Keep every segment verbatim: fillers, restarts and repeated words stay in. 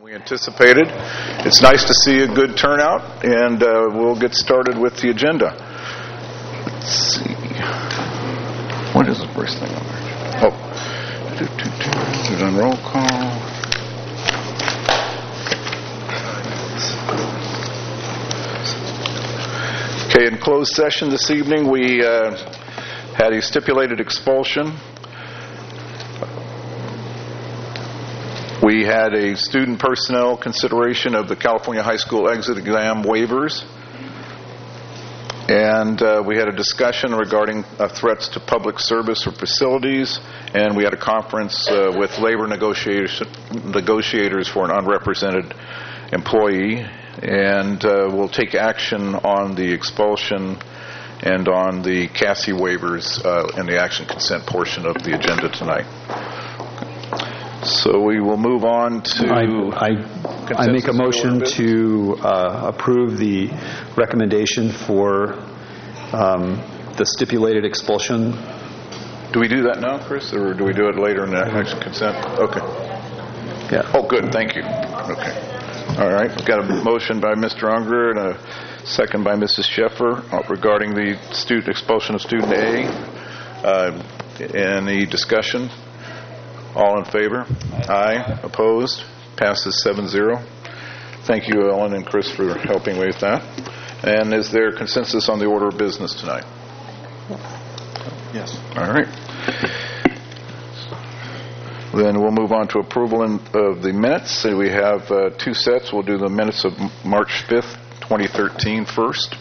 We anticipated. It's nice to see a good turnout, and uh, we'll get started with the agenda. Let's see. What is the first thing on there? Oh, do, do, do. We've done roll call. Okay, in closed session this evening, we uh, had a stipulated expulsion. We had a student personnel consideration of the California High School exit exam waivers. And uh, we had a discussion regarding uh, threats to public service or facilities. And we had a conference uh, with labor negotiators, negotiators for an unrepresented employee. And uh, we'll take action on the expulsion and on the C A S I waivers uh, in the action consent portion of the agenda tonight. So we will move on to... I, I, I make a motion to uh, approve the recommendation for um, the stipulated expulsion. Do we do that now, Chris, or do we do it later in the action consent? Okay. Yeah. Oh, good. Thank you. Okay. All right. We've got a motion by Mister Unger and a second by Missus Sheffer regarding the student expulsion of student A. Uh, any discussion? All in favor? Aye. Opposed? Passes seven zero. Thank you, Ellen and Chris, for helping me with that. And is there consensus on the order of business tonight? Yes. All right. Then we'll move on to approval in, of the minutes. So we have uh, two sets. We'll do the minutes of March fifth, twenty thirteen first.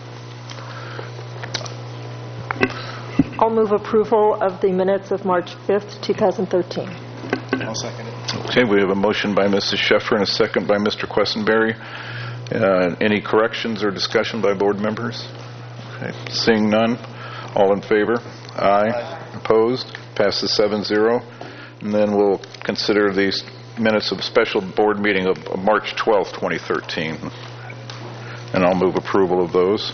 I'll move approval of the minutes of March fifth, twenty thirteen. I'll second it. Okay, we have a motion by Missus Sheffer and a second by Mister Questenberry. Uh, any corrections or discussion by board members? Okay, seeing none. All in favor? Aye. Aye. Opposed? Passes seven zero. And then we'll consider these minutes of special board meeting of March twelfth, twenty thirteen. And I'll move approval of those.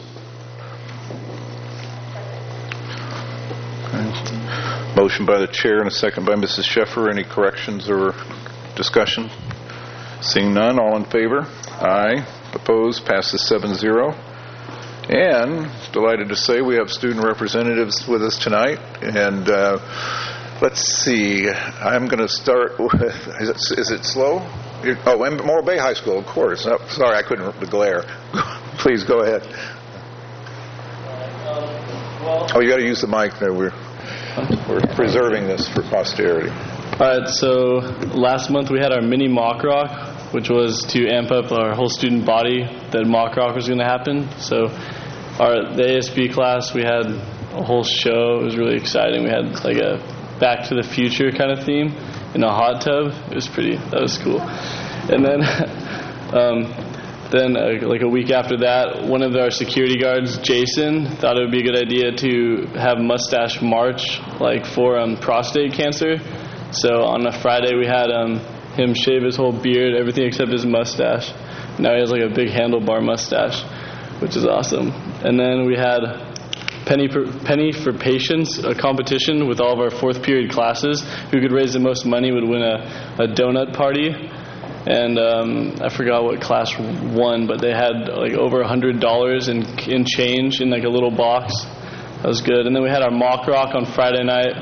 Okay. Motion by the chair and a second by Missus Sheffer. Any corrections or discussion? Seeing none, all in favor? Aye. Opposed? Passes seven zero. And delighted to say we have student representatives with us tonight. And uh, let's see. I'm going to start with, is it, is it slow? Oh, Morro Bay High School, of course. Oh, sorry, I couldn't glare. Please go ahead. Oh, you got to use the mic there. We're, we're preserving this for posterity. All right, so last month we had our mini mock rock, which was to amp up our whole student body that mock rock was going to happen. So our the A S B class, we had a whole show. It was really exciting. We had like a Back to the Future kind of theme in a hot tub. It was pretty, that was cool. And then um, then uh, like a week after that, one of our security guards, Jason, thought it would be a good idea to have mustache march like for um, prostate cancer. So on a Friday we had um, him shave his whole beard, everything except his mustache. Now he has like a big handlebar mustache, which is awesome. And then we had Penny for, Penny for Patience, a competition with all of our fourth period classes. Who could raise the most money would win a, a donut party. And um, I forgot what class won, but they had like over one hundred dollars in, in change in like a little box. That was good. And then we had our mock rock on Friday night.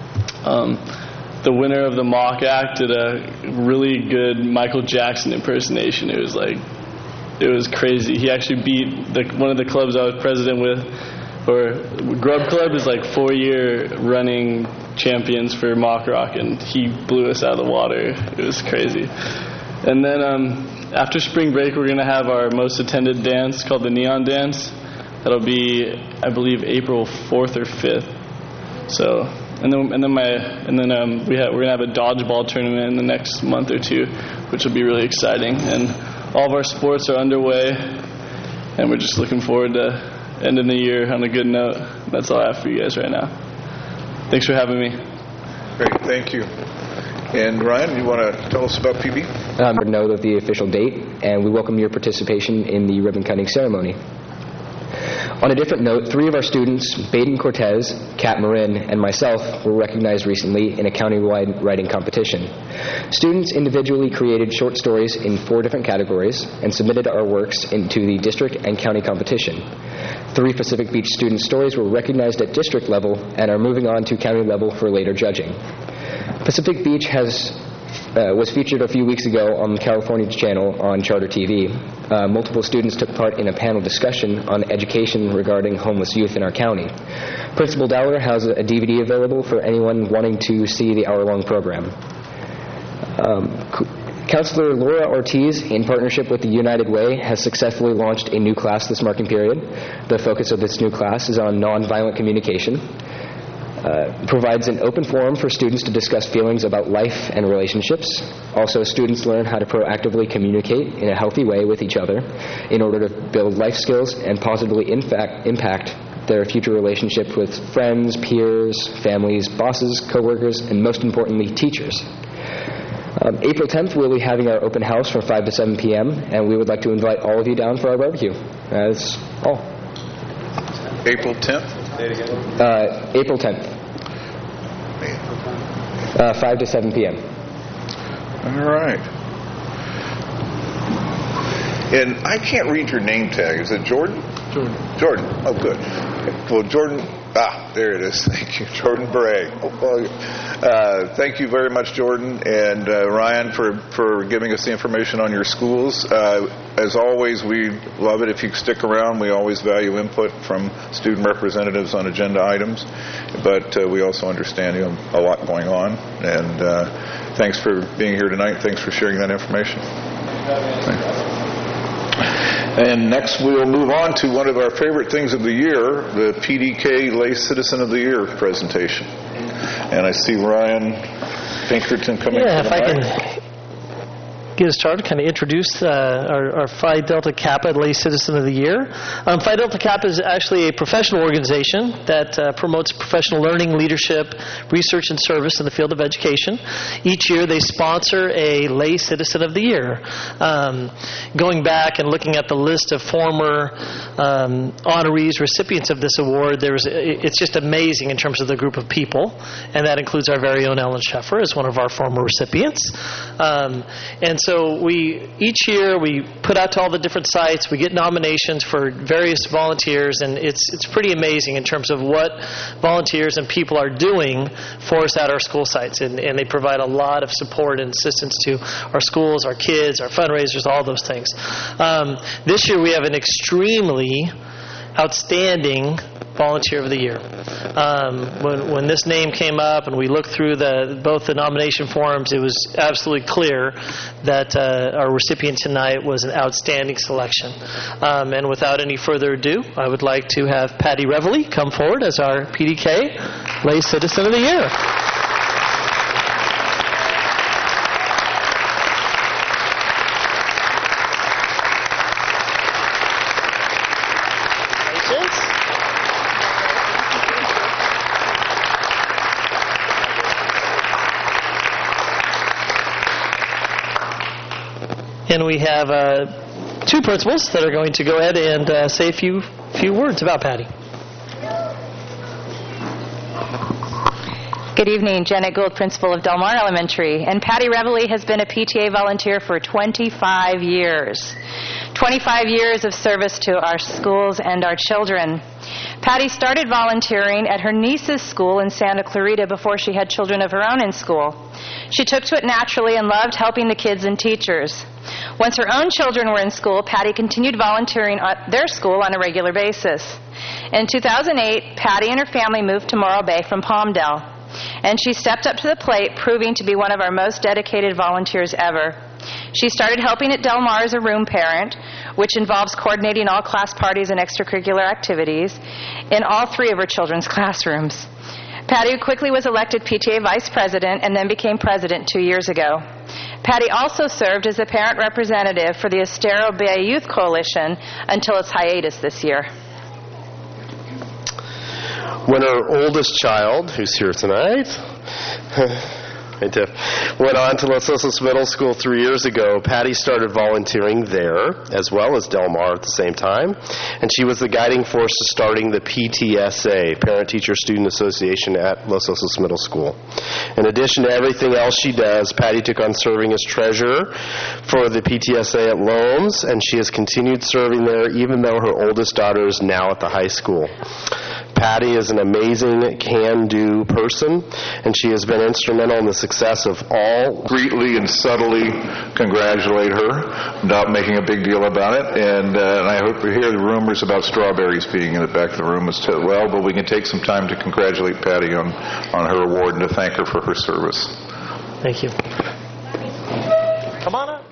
Um, the winner of the mock act did a really good Michael Jackson impersonation. It was like, it was crazy. He actually beat the, one of the clubs I was president with. Or Grub Club is like four-year running champions for mock rock, and he blew us out of the water. It was crazy. And then um, after spring break, we're going to have our most attended dance called the Neon Dance. That'll be, I believe, April fourth or fifth. So, and then and then my and then um, we have we're going to have a dodgeball tournament in the next month or two, which will be really exciting. And all of our sports are underway, and we're just looking forward to ending the year on a good note. That's all I have for you guys right now. Thanks for having me. Great, thank you. And Ryan, you want to tell us about P B? Um, note of the official date, and we welcome your participation in the ribbon cutting ceremony. On a different note, three of our students, Baden Cortez, Kat Marin, and myself, were recognized recently in a countywide writing competition. Students individually created short stories in four different categories and submitted our works into the district and county competition. Three Pacific Beach student stories were recognized at district level and are moving on to county level for later judging. Pacific Beach has Uh, was featured a few weeks ago on the California Channel on Charter T V. Uh, multiple students took part in a panel discussion on education regarding homeless youth in our county. Principal Dowler has a D V D available for anyone wanting to see the hour-long program. Um, Counselor Laura Ortiz, in partnership with the United Way, has successfully launched a new class this marking period. The focus of this new class is on nonviolent communication. Uh, provides an open forum for students to discuss feelings about life and relationships. Also, students learn how to proactively communicate in a healthy way with each other in order to build life skills and positively in fact, impact their future relationship with friends, peers, families, bosses, coworkers, and most importantly, teachers. Um, April tenth, we'll be having our open house from five to seven p.m., and we would like to invite all of you down for our barbecue. That's all. April tenth? Uh, April tenth. Uh, five to seven p.m. All right. And I can't read your name tag. Is it Jordan? Jordan. Jordan. Oh, good. Well, Jordan. Ah, there it is. Thank you, Jordan Bray. Oh, well, uh, thank you very much, Jordan, and uh, Ryan, for, for giving us the information on your schools. Uh, as always, we love it if you stick around. We always value input from student representatives on agenda items, but uh, we also understand you know, a lot going on. And uh, thanks for being here tonight. Thanks for sharing that information. And next we'll move on to one of our favorite things of the year, the P D K Lay Citizen of the Year presentation. And I see Ryan Pinkerton coming Yeah, to if the I mic. can get us started, kind of introduce uh, our, our Phi Delta Kappa Lay Citizen of the Year. Um, Phi Delta Kappa is actually a professional organization that uh, promotes professional learning, leadership, research, and service in the field of education. Each year they sponsor a Lay Citizen of the Year. Um, going back and looking at the list of former um, honorees, recipients of this award, there's, it's just amazing in terms of the group of people, and that includes our very own Ellen Sheffer as one of our former recipients. Um, and So we each year we put out to all the different sites. We get nominations for various volunteers, and it's it's pretty amazing in terms of what volunteers and people are doing for us at our school sites, and, and they provide a lot of support and assistance to our schools, our kids, our fundraisers, all those things. Um, this year we have an extremely outstanding Volunteer of the Year. Um, when, when this name came up and we looked through the both the nomination forms, it was absolutely clear that uh, our recipient tonight was an outstanding selection. Um, and without any further ado, I would like to have Patty Reveley come forward as our P D K Lay Citizen of the Year. And we have uh, two principals that are going to go ahead and uh, say a few few words about Patty. Good evening. Janet Gould, principal of Del Mar Elementary. And Patty Reveley has been a P T A volunteer for twenty-five years. twenty-five years of service to our schools and our children. Patty started volunteering at her niece's school in Santa Clarita before she had children of her own in school. She took to it naturally and loved helping the kids and teachers. Once her own children were in school, Patty continued volunteering at their school on a regular basis. In two thousand eight, Patty and her family moved to Morro Bay from Palmdale, and she stepped up to the plate, proving to be one of our most dedicated volunteers ever. She started helping at Del Mar as a room parent, which involves coordinating all class parties and extracurricular activities in all three of her children's classrooms. Patty quickly was elected P T A vice president and then became president two years ago. Patty also served as a parent representative for the Estero Bay Youth Coalition until its hiatus this year. When our oldest child, who's here tonight, Hey, Tiff. Went on to Los Osos Middle School three years ago. Patty started volunteering there as well as Del Mar at the same time, and she was the guiding force to starting the P T S A, Parent Teacher Student Association, at Los Osos Middle School. In addition to everything else she does, Patty took on serving as treasurer for the P T S A at Loams, and she has continued serving there even though her oldest daughter is now at the high school. Patty is an amazing can-do person, and she has been instrumental in the success of all. Discreetly and subtly congratulate her without making a big deal about it, and, uh, and I hope you hear the rumors about strawberries being in the back of the room as well, but we can take some time to congratulate Patty on, on her award and to thank her for her service. Thank you. Come on up.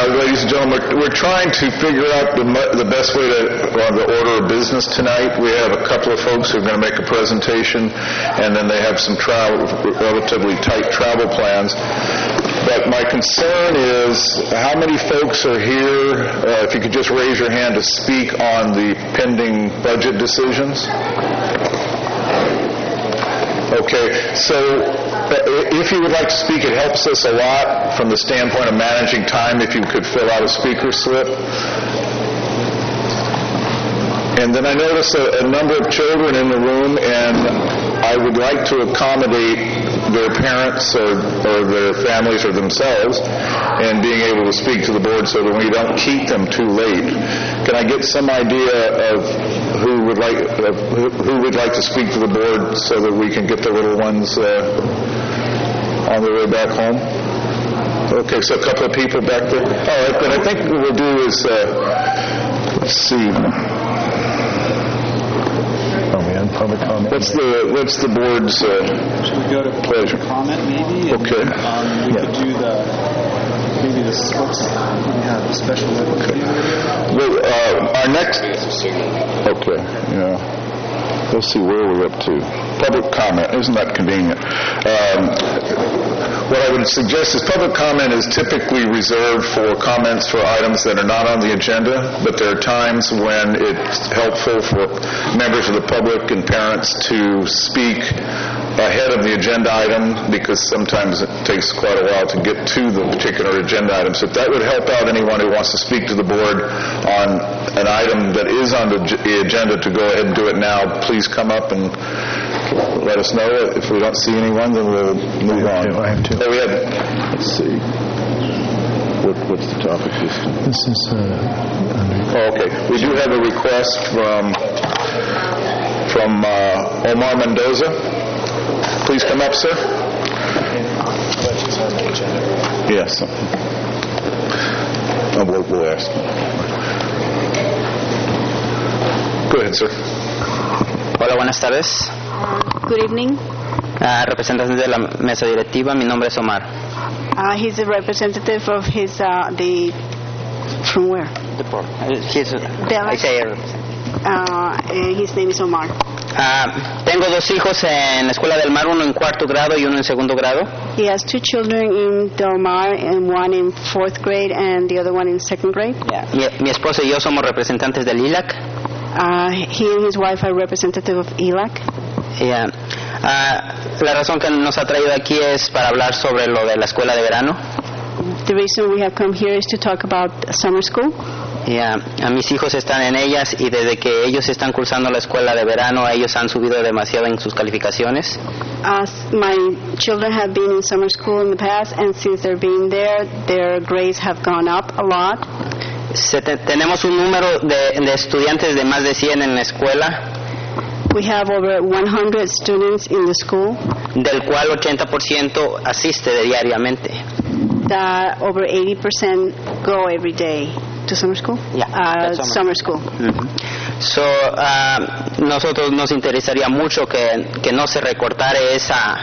Uh, ladies and gentlemen, we're, we're trying to figure out the, mu- the best way to, on the order of business tonight. We have a couple of folks who are going to make a presentation, and then they have some travel, relatively tight travel plans. But my concern is how many folks are here, uh, if you could just raise your hand to speak on the pending budget decisions. Okay, so uh, if you would like to speak, it helps us a lot from the standpoint of managing time if you could fill out a speaker slip. And then I notice a, a number of children in the room, and I would like to accommodate their parents or, or their families or themselves and being able to speak to the board so that we don't keep them too late. Can I get some idea of who would like of who, who would like to speak to the board so that we can get the little ones uh, on their way back home? Okay, so a couple of people back there. All right, then I think what we'll do is, uh, let's see. Oh man, public comment. What's the what's the board's uh, Should we go to pleasure? Comment maybe? And, Okay. Um, we Yeah. could do the maybe the what's we have the special level. Okay. Well, uh, our next. Okay. Yeah. Let's see where we're up to. Public comment. Isn't that convenient? Um, what I would suggest is public comment is typically reserved for comments for items that are not on the agenda, but there are times when it's helpful for members of the public and parents to speak ahead of the agenda item because sometimes it takes quite a while to get to the particular agenda item. So if that would help out anyone who wants to speak to the board on an item that is on the the agenda to go ahead and do it now, please come up and let us know. If we don't see anyone, then we'll move on. I have two. Oh, we have, let's see. What, what's the topic? This is uh, under... Oh, okay. We do have a request from from uh, Omar Mendoza. Please come up, sir. Yes. Oh, we'll, we'll ask. Go ahead, sir. Hola, buenas tardes. Good evening. Uh, representantes de la mesa directiva, mi nombre es Omar. Uh, he's a representative of his, uh, the, from where? The board. He's, I say uh, his name is Omar. Uh, tengo dos hijos en la Escuela del Mar, uno en cuarto grado y uno en segundo grado. He has two children in Del Mar, and one in fourth grade and the other one in second grade. Yeah. Mi, mi esposo y yo somos representantes del I L A C. Uh, he and his wife are representative of I L A C. Yeah. Uh, la razón que nos ha traído aquí es para hablar sobre lo de la escuela de verano. The reason we have come here is to talk about summer school. Yeah. A mis hijos están en ellas y desde que ellos están cursando la escuela de verano, ellos han subido demasiado en sus calificaciones. Uh, my children have been in summer school in the past, and since they're being there, their grades have gone up a lot. Se te, tenemos un número de, de estudiantes de más de cien en la escuela. We have over one hundred students in the school. Del cual ochenta por ciento asiste de diariamente. That over eighty percent go every day to summer school. Yeah, uh, summer. summer school. Mm-hmm. So, uh, nosotros nos interesaría mucho que, que no se recortara esa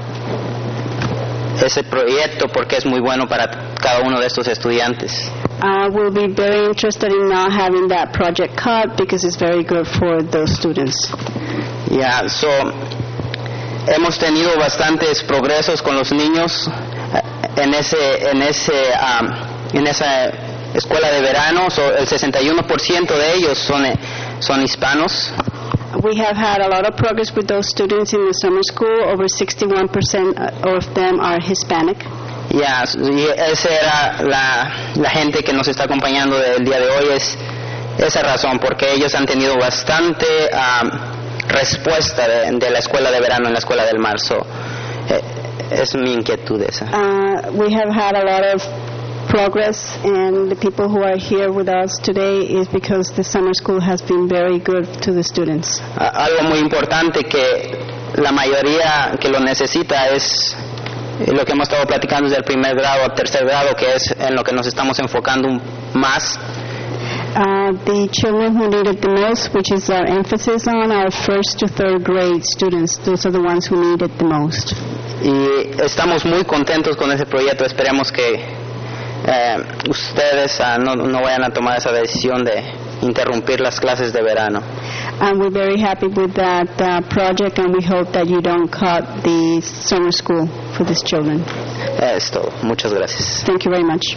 ese proyecto porque es muy bueno para cada uno de estos estudiantes. Uh, we'll be very interested in not having that project cut because it's very good for those students. Yeah, so hemos tenido bastantes progresos con los niños en ese en ese um, en esa escuela de verano. So, el sesenta y uno por ciento de ellos son son hispanos. We have had a lot of progress with those students in the summer school. Over sixty-one percent of them are Hispanic. Ya, y esa era la, la gente que nos está acompañando del día de hoy, es esa razón, porque ellos han tenido bastante um, respuesta de, de la escuela de verano en la escuela del mar. So, eh, es mi inquietud esa. Uh, we have had a lot of progress, and the people who are here with us today is because the summer school has been very good to the students. Uh, algo muy importante que la mayoría que lo necesita es lo que hemos estado platicando desde el primer grado al tercer grado, que es en lo que nos estamos enfocando más. Uh, the children who need it the most, which is our emphasis on, our first to third grade students. Those are the ones who need it the most. Y estamos muy contentos con ese proyecto. Esperemos que eh, ustedes uh, no, no vayan a tomar esa decisión de interrumpir las clases de verano. And we're very happy with that uh, project, and we hope that you don't cut the summer school for these children. Es todo. Muchas gracias. Thank you very much.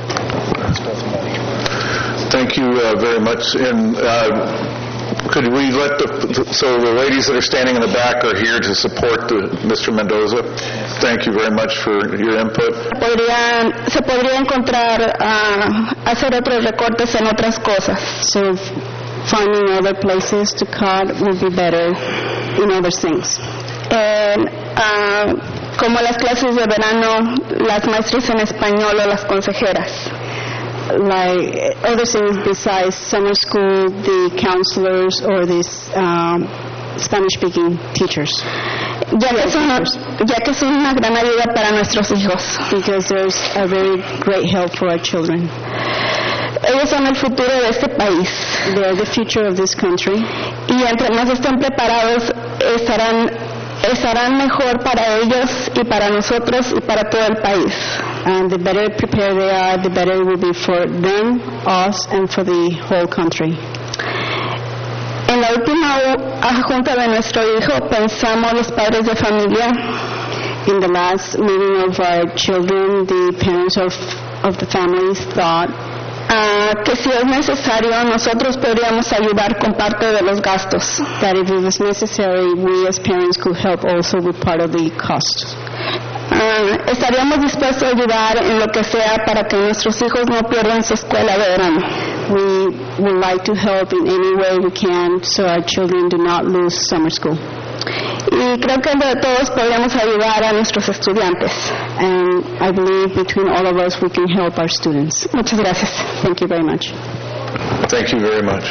Thank you uh, very much. And uh, could we let the, so the ladies that are standing in the back are here to support the, Mister Mendoza. Thank you very much for your input. Podrían, se podría encontrar uh, hacer otros recortes en otras cosas. So finding other places to cut would be better in other things. And, uh, como las clases de verano, las maestras en español o las consejeras. Like other things besides summer school, the counselors or these um, Spanish-speaking teachers. Ya que, son, ya que son una gran ayuda para nuestros hijos. Because there's a very great help for our children. Ellos son el futuro de este país. They are the future of this country. Y entre más estén preparados, estarán estarán mejor para ellos y para nosotros y para todo el país. And the better prepared they are, the better it will be for them, us, and for the whole country. En la última junta de nuestro hijo pensamos los padres de familia. In the last meeting of our children, the parents of of the families thought uh, que si es necesario nosotros podríamos ayudar con parte de los gastos. That if it was necessary, we as parents could help also with part of the cost. Uh, estaríamos dispuestos a ayudar en lo que sea para que nuestros hijos no pierdan su escuela de verano. We would like to help in any way we can so our children do not lose summer school. Y creo que entre todos podríamos ayudar a nuestros estudiantes. And I believe between all of us we can help our students. Muchas gracias. Thank you very much. Thank you very much.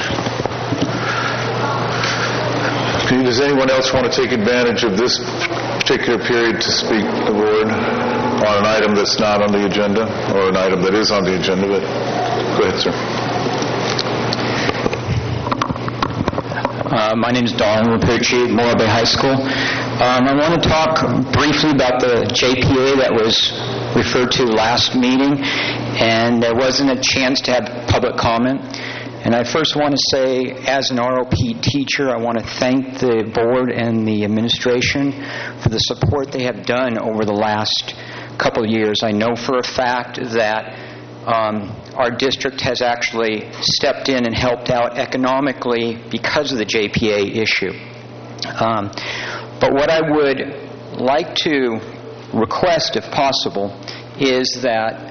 Does anyone else want to take advantage of this particular period to speak to the board on an item that's not on the agenda or an item that is on the agenda? But go ahead, sir. Uh, my name is Don Rapucci, Morro Bay High School. Um, I want to talk briefly about the J P A that was referred to last meeting, and there wasn't a chance to have public comment. And I first want to say, as an R O P teacher, I want to thank the board and the administration for the support they have done over the last couple of years. I know for a fact that um, our district has actually stepped in and helped out economically because of the J P A issue. Um, but what I would like to request, if possible, is that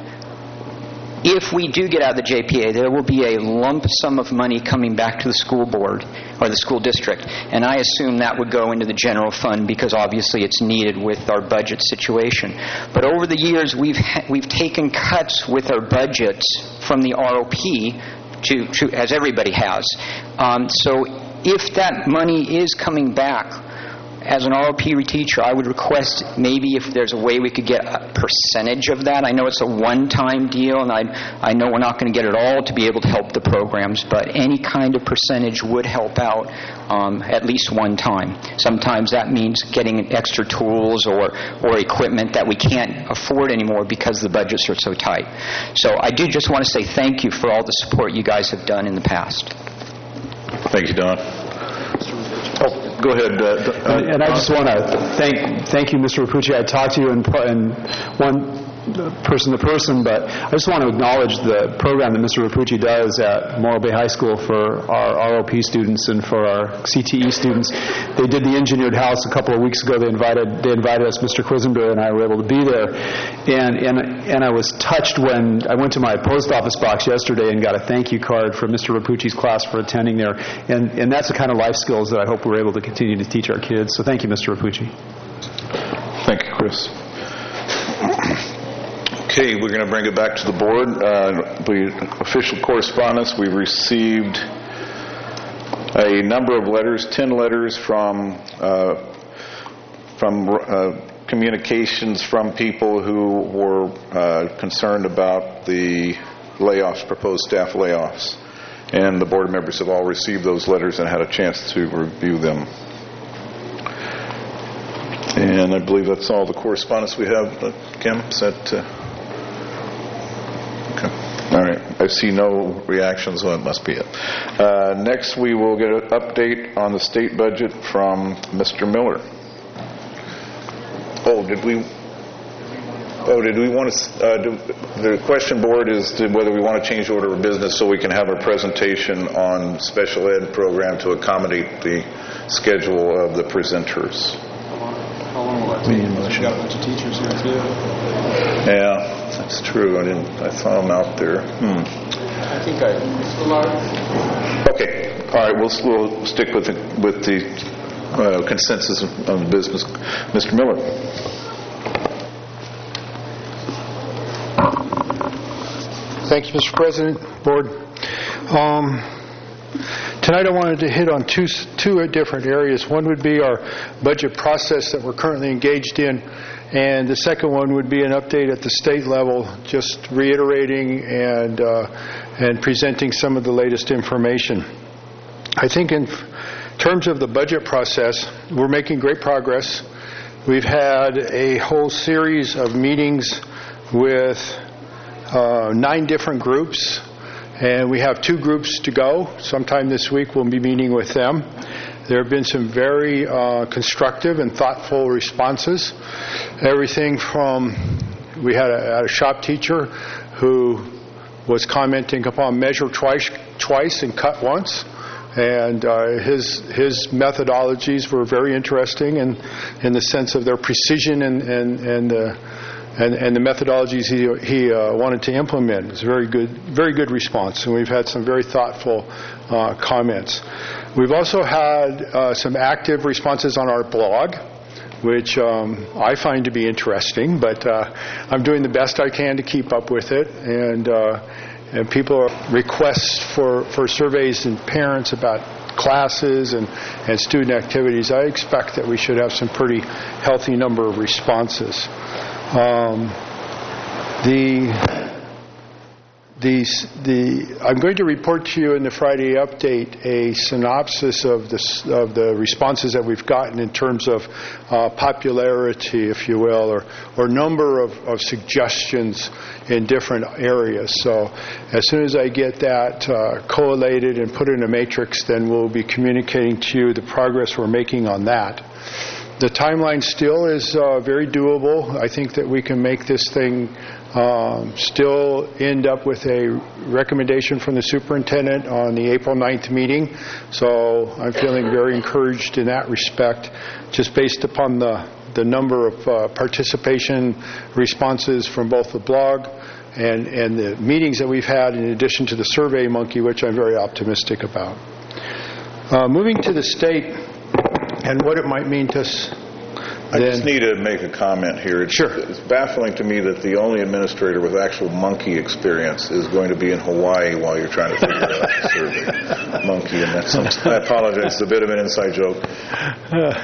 if we do get out of the J P A, there will be a lump sum of money coming back to the school board or the school district, and I assume that would go into the general fund because obviously it's needed with our budget situation. But over the years, we've ha- we've taken cuts with our budgets from the R O P, to, to as everybody has. Um, so if that money is coming back, as an R O P teacher, I would request maybe if there's a way we could get a percentage of that. I know it's a one-time deal, and I I know we're not going to get it all to be able to help the programs, but any kind of percentage would help out um, at least one time. Sometimes that means getting extra tools or, or equipment that we can't afford anymore because the budgets are so tight. So I do just want to say thank you for all the support you guys have done in the past. Thank you, Don. Oh, go ahead. Uh, uh, and, and I just want to thank thank you, Mister Rapucci. I talked to you in, in one person to person, but I just want to acknowledge the program that Mister Rapucci does at Morro Bay High School for our R O P students and for our C T E students. They did the engineered house a couple of weeks ago. They invited they invited us, Mister Quisenberry and I were able to be there, and and and I was touched when I went to my post office box yesterday and got a thank you card from Mister Rapucci's class for attending there, and and that's the kind of life skills that I hope we're able to continue to teach our kids. So thank you, Mister Rapucci. Thank you, Chris. Okay, we're going to bring it back to the board. Uh, the official correspondence, we received a number of letters, ten letters from uh, from uh, communications from people who were uh, concerned about the layoffs, proposed staff layoffs. And the board members have all received those letters and had a chance to review them. And I believe that's all the correspondence we have. Uh, Kim, is that... Uh I see no reactions, so it must be it. Uh, next, we will get an update on the state budget from Mister Miller. Oh, did we... Oh, did we want to, uh, do, the question board is to whether we want to change the order of business so we can have a presentation on special ed program to accommodate the schedule of the presenters. How long will that take? Because we've got a bunch of teachers here too. Yeah, that's true. I didn't, I saw them out there. Hmm. I think I, Mister Large? Okay. All right, we'll, we'll stick with the, with the uh, consensus of the business. Mister Miller. Thank you, Mister President, Board. Um, tonight I wanted to hit on two, two different areas. One would be our budget process that we're currently engaged in, and the second one would be an update at the state level, just reiterating and, uh, and presenting some of the latest information. I think in terms of the budget process, we're making great progress. We've had a whole series of meetings with Uh, nine different groups, and we have two groups to go. Sometime this week we'll be meeting with them. There have been some very uh, constructive and thoughtful responses. Everything from, we had a, had a shop teacher who was commenting upon measure twice, twice and cut once. And uh, his his methodologies were very interesting in, in the sense of their precision and, and, and uh, And, and the methodologies he, he uh, wanted to implement. It was a very good, very good response, and we've had some very thoughtful uh, comments. We've also had uh, some active responses on our blog, which um, I find to be interesting, but uh, I'm doing the best I can to keep up with it. And uh, and people are requests for, for surveys and parents about classes and, and student activities. I expect that we should have some pretty healthy number of responses. Um, the, the, the, I'm going to report to you in the Friday update a synopsis of the, of the responses that we've gotten in terms of uh, popularity, if you will, or, or number of, of suggestions in different areas. So as soon as I get that uh, collated and put in a matrix, then we'll be communicating to you the progress we're making on that. The timeline still is uh, very doable. I think that we can make this thing um, still end up with a recommendation from the superintendent on the April ninth meeting. So I'm feeling very encouraged in that respect, just based upon the, the number of uh, participation responses from both the blog and, and the meetings that we've had, in addition to the Survey Monkey, which I'm very optimistic about. Uh, moving to the state, and what it might mean to us. I just need to make a comment here. It's, sure. It's baffling to me that the only administrator with actual monkey experience is going to be in Hawaii while you're trying to figure out the survey monkey. And that's some, I apologize. It's a bit of an inside joke. Uh,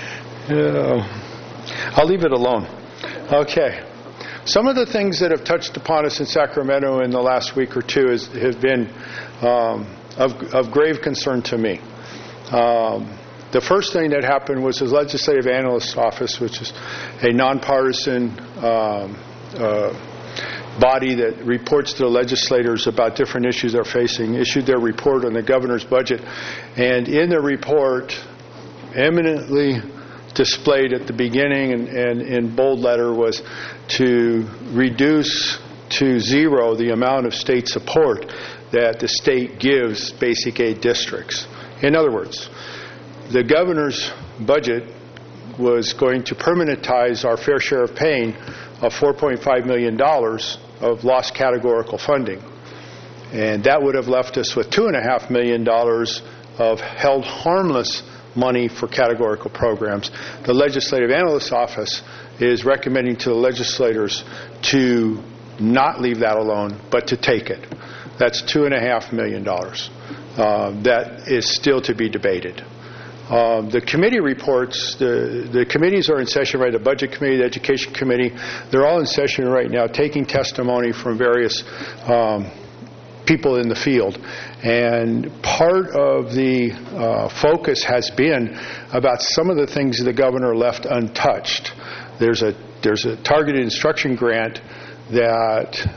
uh, I'll leave it alone. Okay. Some of the things that have touched upon us in Sacramento in the last week or two is, have been um, of, of grave concern to me. Um, The first thing that happened was the Legislative Analyst's Office, which is a nonpartisan um, uh, body that reports to the legislators about different issues they're facing, issued their report on the governor's budget. And in the report, eminently displayed at the beginning and, and in bold letter, was to reduce to zero the amount of state support that the state gives basic aid districts. In other words, the governor's budget was going to permanentize our fair share of paying of four point five million dollars of lost categorical funding. And that would have left us with two point five million dollars of held harmless money for categorical programs. The Legislative Analyst's Office is recommending to the legislators to not leave that alone, but to take it. That's two point five million dollars. Uh, that is still to be debated. Uh, the committee reports, the, the committees are in session right, the Budget Committee, the Education Committee, they're all in session right now taking testimony from various um, people in the field. And part of the uh, focus has been about some of the things the governor left untouched. There's a, there's a targeted instruction grant that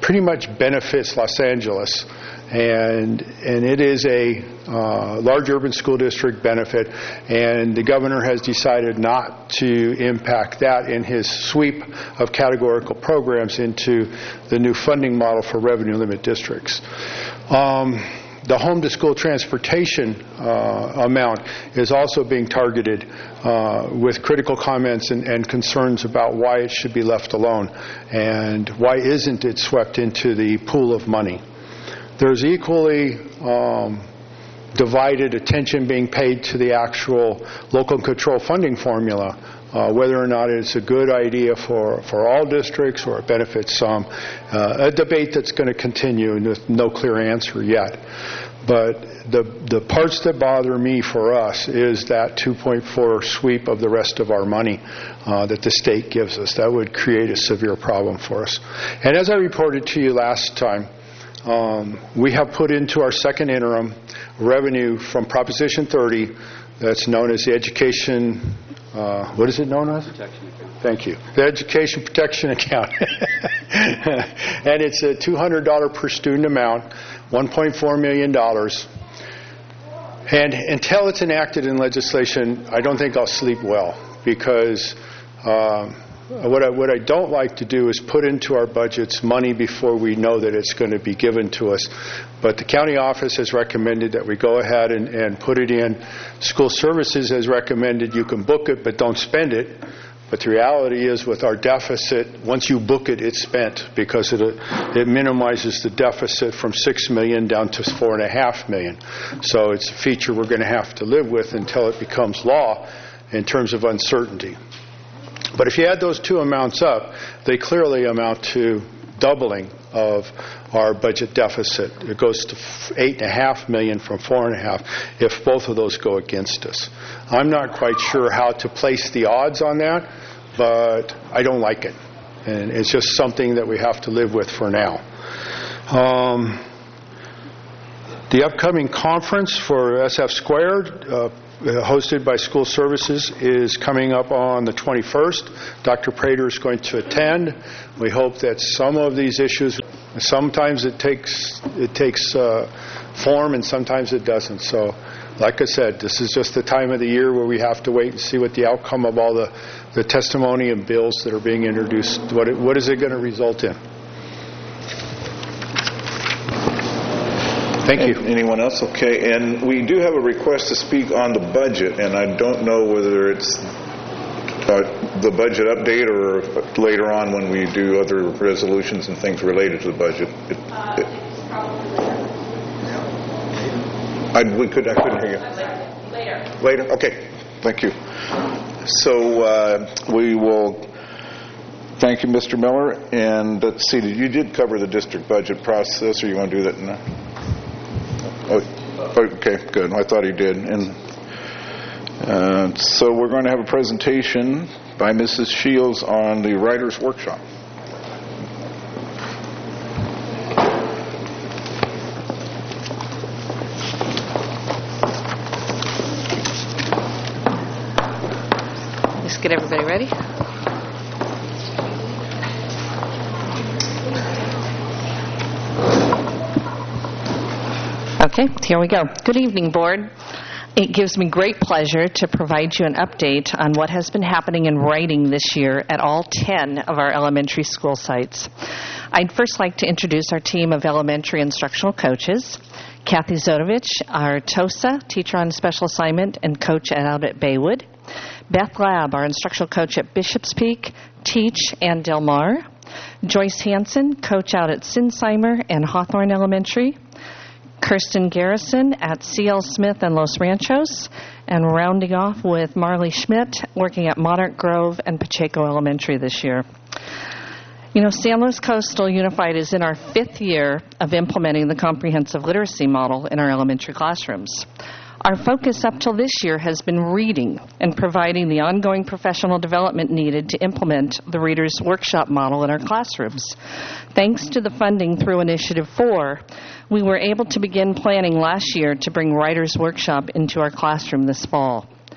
pretty much benefits Los Angeles. And and it is a uh, large urban school district benefit, and the governor has decided not to impact that in his sweep of categorical programs into the new funding model for revenue limit districts. Um, the home-to-school transportation uh, amount is also being targeted uh, with critical comments and, and concerns about why it should be left alone and why isn't it swept into the pool of money. There's equally um, divided attention being paid to the actual local control funding formula, uh, whether or not it's a good idea for, for all districts or it benefits some. Uh, a debate that's going to continue with no clear answer yet. But the, the parts that bother me for us is that two point four sweep of the rest of our money uh, that the state gives us. That would create a severe problem for us. And as I reported to you last time, Um, we have put into our second interim revenue from Proposition thirty, that's known as the education, uh, what is it known as? Protection account. Thank you. The education protection account. And it's a two hundred dollars per student amount, one point four million dollars. And until it's enacted in legislation, I don't think I'll sleep well, because um, What I, what I don't like to do is put into our budgets money before we know that it's going to be given to us. But the county office has recommended that we go ahead and, and put it in. School services has recommended you can book it but don't spend it. But the reality is with our deficit, once you book it, it's spent, because it, it minimizes the deficit from six million dollars down to four point five million dollars. So it's a feature we're going to have to live with until it becomes law in terms of uncertainty. But if you add those two amounts up, they clearly amount to doubling of our budget deficit. It goes to eight and a half million from four and a half if both of those go against us. I'm not quite sure how to place the odds on that, but I don't like it. And it's just something that we have to live with for now. Um, the upcoming conference for S F Squared, uh, hosted by School Services, is coming up on the twenty-first. Doctor Prater is going to attend. We hope that some of these issues, sometimes it takes it takes uh, form and sometimes it doesn't. So, like I said, this is just the time of the year where we have to wait and see what the outcome of all the, the testimony and bills that are being introduced, what it, what is it going to result in. Thank you. Anyone else? Okay. And we do have a request to speak on the budget, and I don't know whether it's uh, the budget update or later on when we do other resolutions and things related to the budget. It, it, I, we could, I couldn't hear you. Later. Later? Okay. Thank you. So uh, we will thank you, Mister Miller. And let's see, you did cover the district budget process, or you want to do that now? Oh, okay, good. I thought he did. And uh, so we're going to have a presentation by Missus Shields on the Writers' Workshop. Let's get everybody ready. Okay, here we go. Good evening, Board. It gives me great pleasure to provide you an update on what has been happening in writing this year at all ten of our elementary school sites. I'd first like to introduce our team of elementary instructional coaches. Kathy Zodovich, our TOSA, teacher on special assignment and coach out at Baywood. Beth Lab, our instructional coach at Bishop's Peak, Teach, and Del Mar. Joyce Hansen, coach out at Sinsheimer and Hawthorne Elementary. Kirsten Garrison at C L Smith and Los Ranchos, and rounding off with Marley Schmidt, working at Monarch Grove and Pacheco Elementary this year. You know, San Luis Coastal Unified is in our fifth year of implementing the comprehensive literacy model in our elementary classrooms. Our focus up till this year has been reading and providing the ongoing professional development needed to implement the Reader's Workshop model in our classrooms. Thanks to the funding through Initiative four, we were able to begin planning last year to bring Writer's Workshop into our classroom this fall.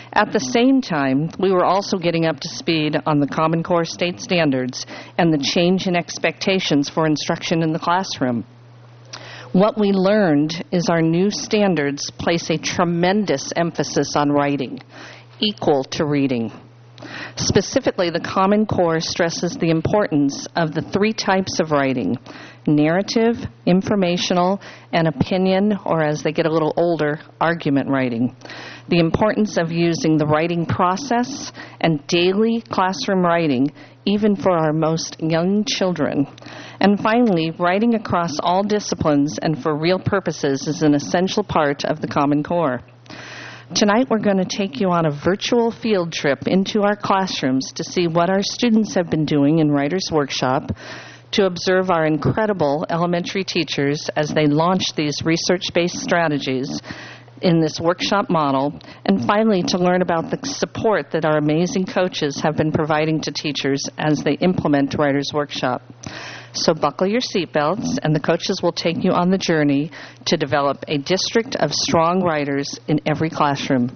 At the same time, we were also getting up to speed on the Common Core state standards and the change in expectations for instruction in the classroom. What we learned is our new standards place a tremendous emphasis on writing, equal to reading. Specifically, the Common Core stresses the importance of the three types of writing: narrative, informational, and opinion, or as they get a little older, argument writing. The importance of using the writing process and daily classroom writing, even for our most young children. And finally, writing across all disciplines and for real purposes is an essential part of the Common Core. Tonight we're going to take you on a virtual field trip into our classrooms to see what our students have been doing in Writer's Workshop, to observe our incredible elementary teachers as they launch these research-based strategies in this workshop model, and finally to learn about the support that our amazing coaches have been providing to teachers as they implement Writer's Workshop. So buckle your seatbelts, and the coaches will take you on the journey to develop a district of strong writers in every classroom.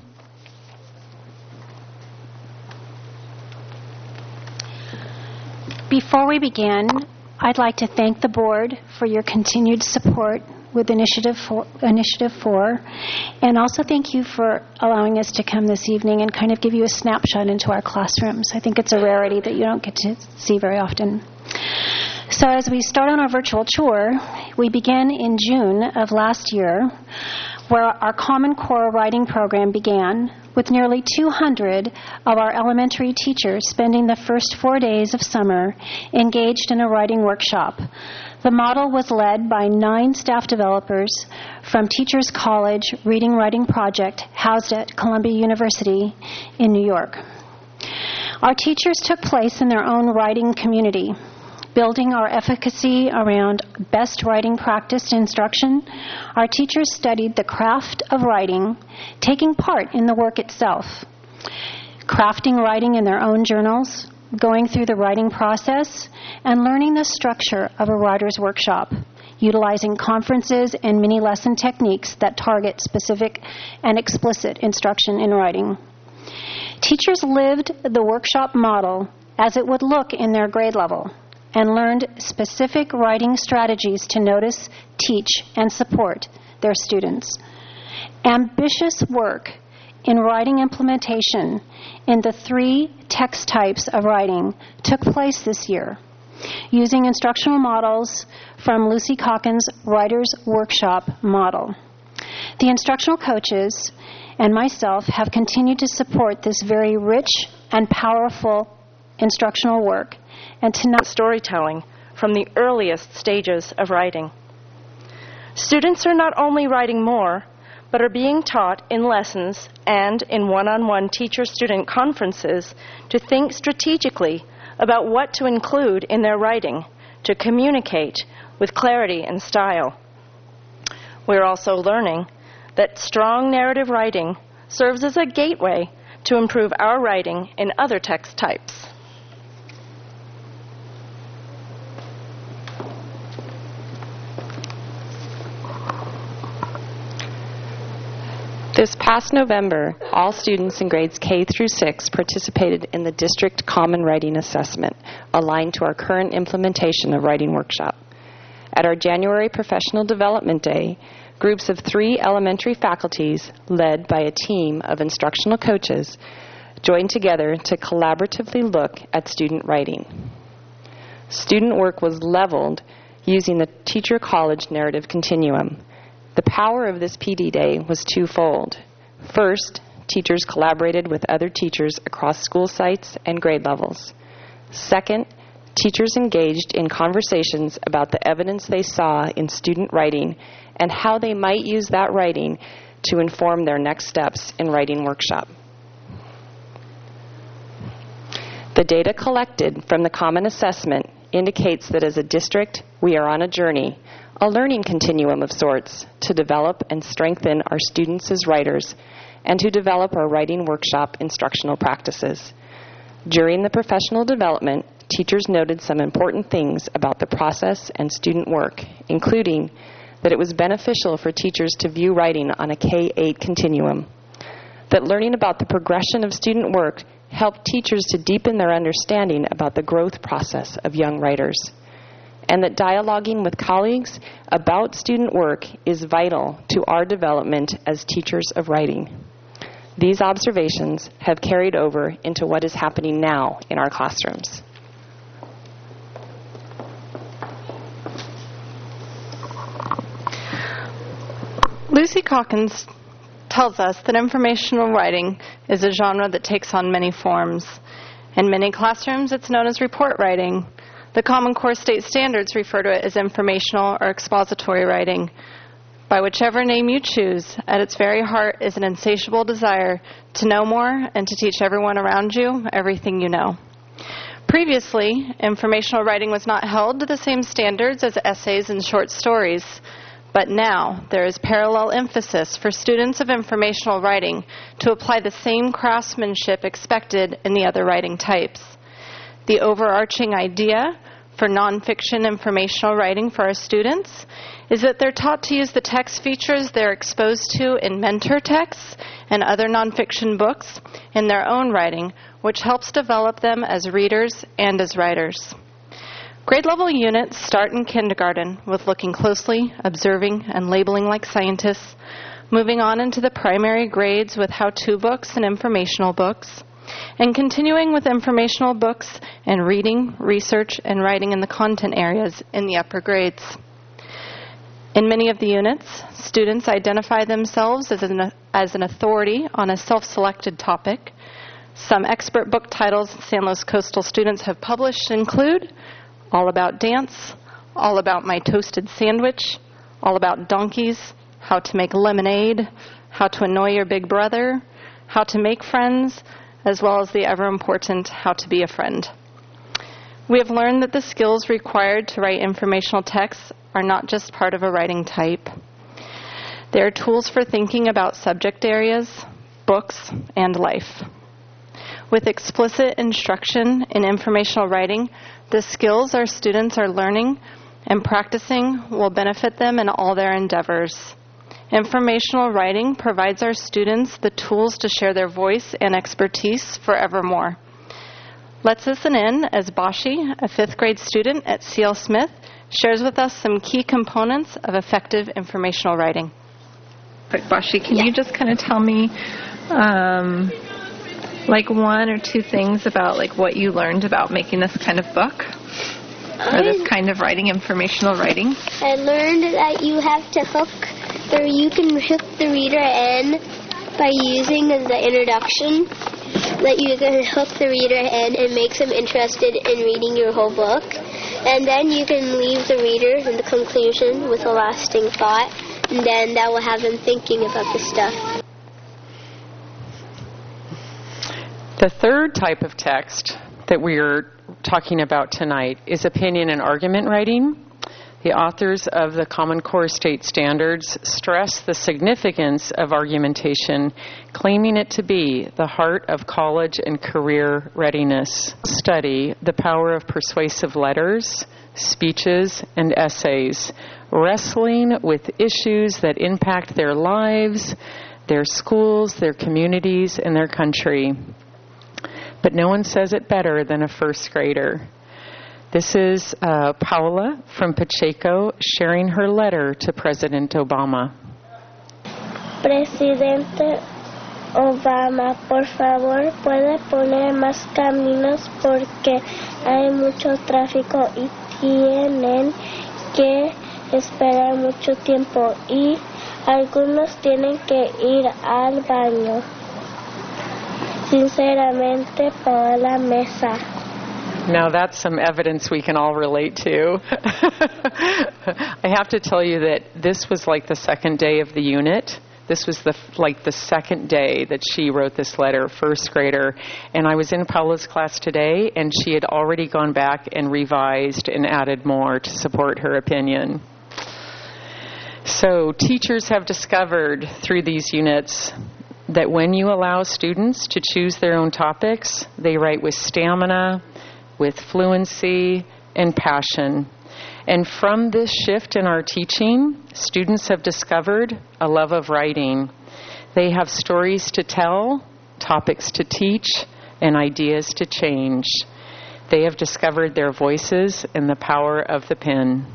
Before we begin, I'd like to thank the board for your continued support with Initiative four, Initiative four, and also thank you for allowing us to come this evening and kind of give you a snapshot into our classrooms. I think it's a rarity that you don't get to see very often. So as we start on our virtual tour, we begin in June of last year, where our Common Core writing program began, with nearly two hundred of our elementary teachers spending the first four days of summer engaged in a writing workshop. The model was led by nine staff developers from Teachers College Reading Writing Project, housed at Columbia University in New York. Our teachers took place in their own writing community, building our efficacy around best writing practice instruction. Our teachers studied the craft of writing, taking part in the work itself, crafting writing in their own journals, going through the writing process, and learning the structure of a writer's workshop, utilizing conferences and mini-lesson techniques that target specific and explicit instruction in writing. Teachers lived the workshop model as it would look in their grade level, and learned specific writing strategies to notice, teach, and support their students. Ambitious work in writing implementation in the three text types of writing took place this year, using instructional models from Lucy Calkins' Writer's Workshop model. The instructional coaches and myself have continued to support this very rich and powerful instructional work, and tonight storytelling from the earliest stages of writing. Students are not only writing more, but are being taught in lessons and in one-on-one teacher-student conferences to think strategically about what to include in their writing to communicate with clarity and style. We're also learning that strong narrative writing serves as a gateway to improve our writing in other text types. This past November, all students in grades K through six participated in the District Common Writing Assessment, aligned to our current implementation of Writing Workshop. At our January Professional Development Day, groups of three elementary faculties, led by a team of instructional coaches, joined together to collaboratively look at student writing. Student work was leveled using the Teacher College Narrative Continuum. The power of this P D Day was twofold. First, teachers collaborated with other teachers across school sites and grade levels. Second, teachers engaged in conversations about the evidence they saw in student writing and how they might use that writing to inform their next steps in Writing Workshop. The data collected from the Common Assessment indicates that as a district, we are on a journey, a learning continuum of sorts, to develop and strengthen our students as writers and to develop our Writing Workshop instructional practices. During the professional development, teachers noted some important things about the process and student work, including that it was beneficial for teachers to view writing on a K eight continuum. that learning about the progression of student work helped teachers to deepen their understanding about the growth process of young writers, and that dialoguing with colleagues about student work is vital to our development as teachers of writing. These observations have carried over into what is happening now in our classrooms. Lucy Calkins tells us that informational writing is a genre that takes on many forms. In many classrooms, it's known as report writing. The Common Core state standards refer to it as informational or expository writing. By whichever name you choose, at its very heart is an insatiable desire to know more and to teach everyone around you everything you know. Previously, informational writing was not held to the same standards as essays and short stories. But now, there is parallel emphasis for students of informational writing to apply the same craftsmanship expected in the other writing types. The overarching idea for nonfiction informational writing for our students is that they're taught to use the text features they're exposed to in mentor texts and other nonfiction books in their own writing, which helps develop them as readers and as writers. Grade-level units start in kindergarten with looking closely, observing, and labeling like scientists, moving on into the primary grades with how-to books and informational books, and continuing with informational books and reading, research, and writing in the content areas in the upper grades. In many of the units, students identify themselves as an, as an authority on a self-selected topic. Some expert book titles San Luis Coastal students have published include All About Dance, All About My Toasted Sandwich, All About Donkeys, How to Make Lemonade, How to Annoy Your Big Brother, How to Make Friends, as well as the ever-important How to Be a Friend. We have learned that the skills required to write informational texts are not just part of a writing type. They are tools for thinking about subject areas, books, and life. With explicit instruction in informational writing, the skills our students are learning and practicing will benefit them in all their endeavors. Informational writing provides our students the tools to share their voice and expertise forevermore. Let's listen in as Bashi, a fifth grade student at C L Smith, shares with us some key components of effective informational writing. Bashi, can yeah. you just kind of tell me um, like one or two things about like what you learned about making this kind of book or this kind of writing, informational writing? I learned that you have to hook, or you can hook the reader in by using the introduction, that you can hook the reader in and make them interested in reading your whole book. And then you can leave the reader in the conclusion with a lasting thought, and then that will have them thinking about the stuff. The third type of text that we're talking about tonight is opinion and argument writing. The authors of the Common Core State Standards stress the significance of argumentation, claiming it to be the heart of college and career readiness. Study the power of persuasive letters, speeches, and essays, wrestling with issues that impact their lives, their schools, their communities, and their country. But no one says it better than a first grader. This is uh, Paula from Pacheco sharing her letter to President Obama. Presidente Obama, por favor, puede poner más caminos porque hay mucho tráfico y tienen que esperar mucho tiempo y algunos tienen que ir al baño. Sinceramente, Paola Mesa. Now that's some evidence we can all relate to. I have to tell you that this was like the second day of the unit. This was the like the second day that she wrote this letter, first grader. And I was in Paula's class today, and she had already gone back and revised and added more to support her opinion. So teachers have discovered through these units that when you allow students to choose their own topics, they write with stamina, with fluency, and passion. And from this shift in our teaching, students have discovered a love of writing. They have stories to tell, topics to teach, and ideas to change. They have discovered their voices and the power of the pen.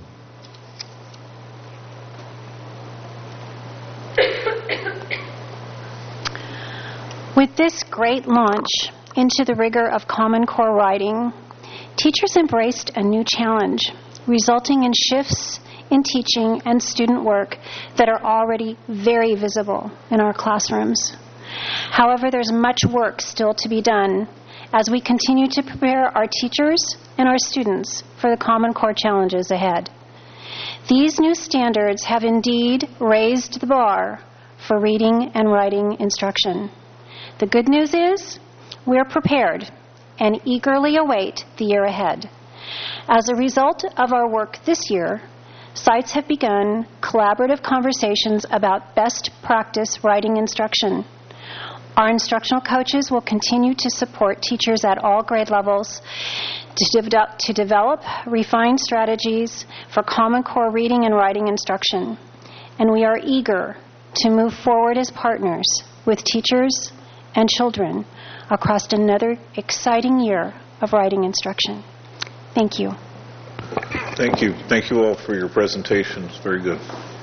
With this great launch into the rigor of Common Core writing, teachers embraced a new challenge, resulting in shifts in teaching and student work that are already very visible in our classrooms. However, there's much work still to be done as we continue to prepare our teachers and our students for the Common Core challenges ahead. These new standards have indeed raised the bar for reading and writing instruction. The good news is we're prepared and eagerly await the year ahead. As a result of our work this year, sites have begun collaborative conversations about best practice writing instruction. Our instructional coaches will continue to support teachers at all grade levels to, de- to develop refined strategies for Common Core reading and writing instruction. And we are eager to move forward as partners with teachers and children across another exciting year of writing instruction. Thank you. Thank you. Thank you all for your presentations. Very good.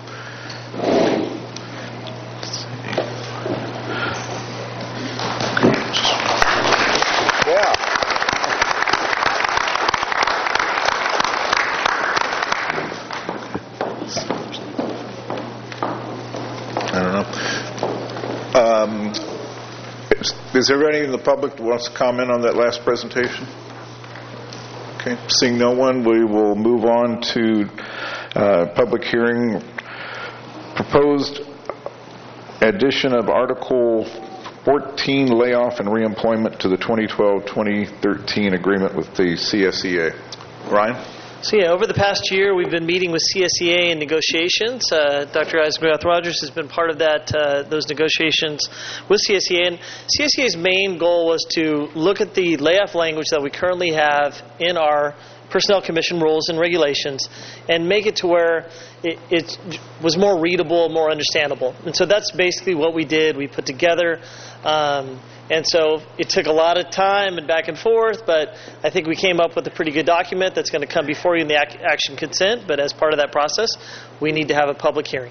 Yeah. I don't know. Um, is, is there anybody in the public that wants to comment on that last presentation? Okay. Seeing no one, we will move on to uh, public hearing. Proposed addition of Article fourteen, layoff and reemployment to the twenty twelve twenty thirteen agreement with the C S E A. Ryan? So yeah, over the past year, we've been meeting with C S E A in negotiations. Uh, Doctor Isaac McGrath-Rogers has been part of that, uh, those negotiations with C S E A. And C S E A's main goal was to look at the layoff language that we currently have in our Personnel Commission rules and regulations and make it to where it, it was more readable, more understandable. And so that's basically what we did. We put together um, And so it took a lot of time and back and forth, but I think we came up with a pretty good document that's going to come before you in the ac- action consent. But as part of that process, we need to have a public hearing.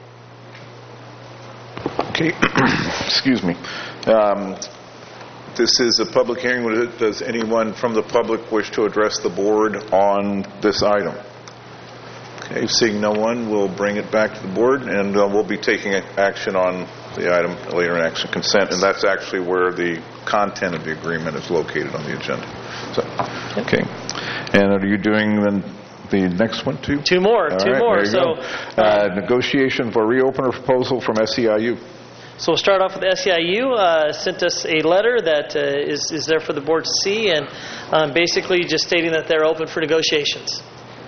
Okay. Excuse me. Um, this is a public hearing. Does anyone from the public wish to address the board on this item? Okay. Seeing no one, we'll bring it back to the board, and uh, we'll be taking action on the item later in action consent, and that's actually where the content of the agreement is located on the agenda. So, okay. And are you doing the, the next one too? Two more. All two right, more. there you So, go. Uh, negotiation for reopener proposal from S E I U. So we'll start off with S E I U. Uh, sent us a letter that uh, is, is there for the board to see, and um, basically just stating that they're open for negotiations.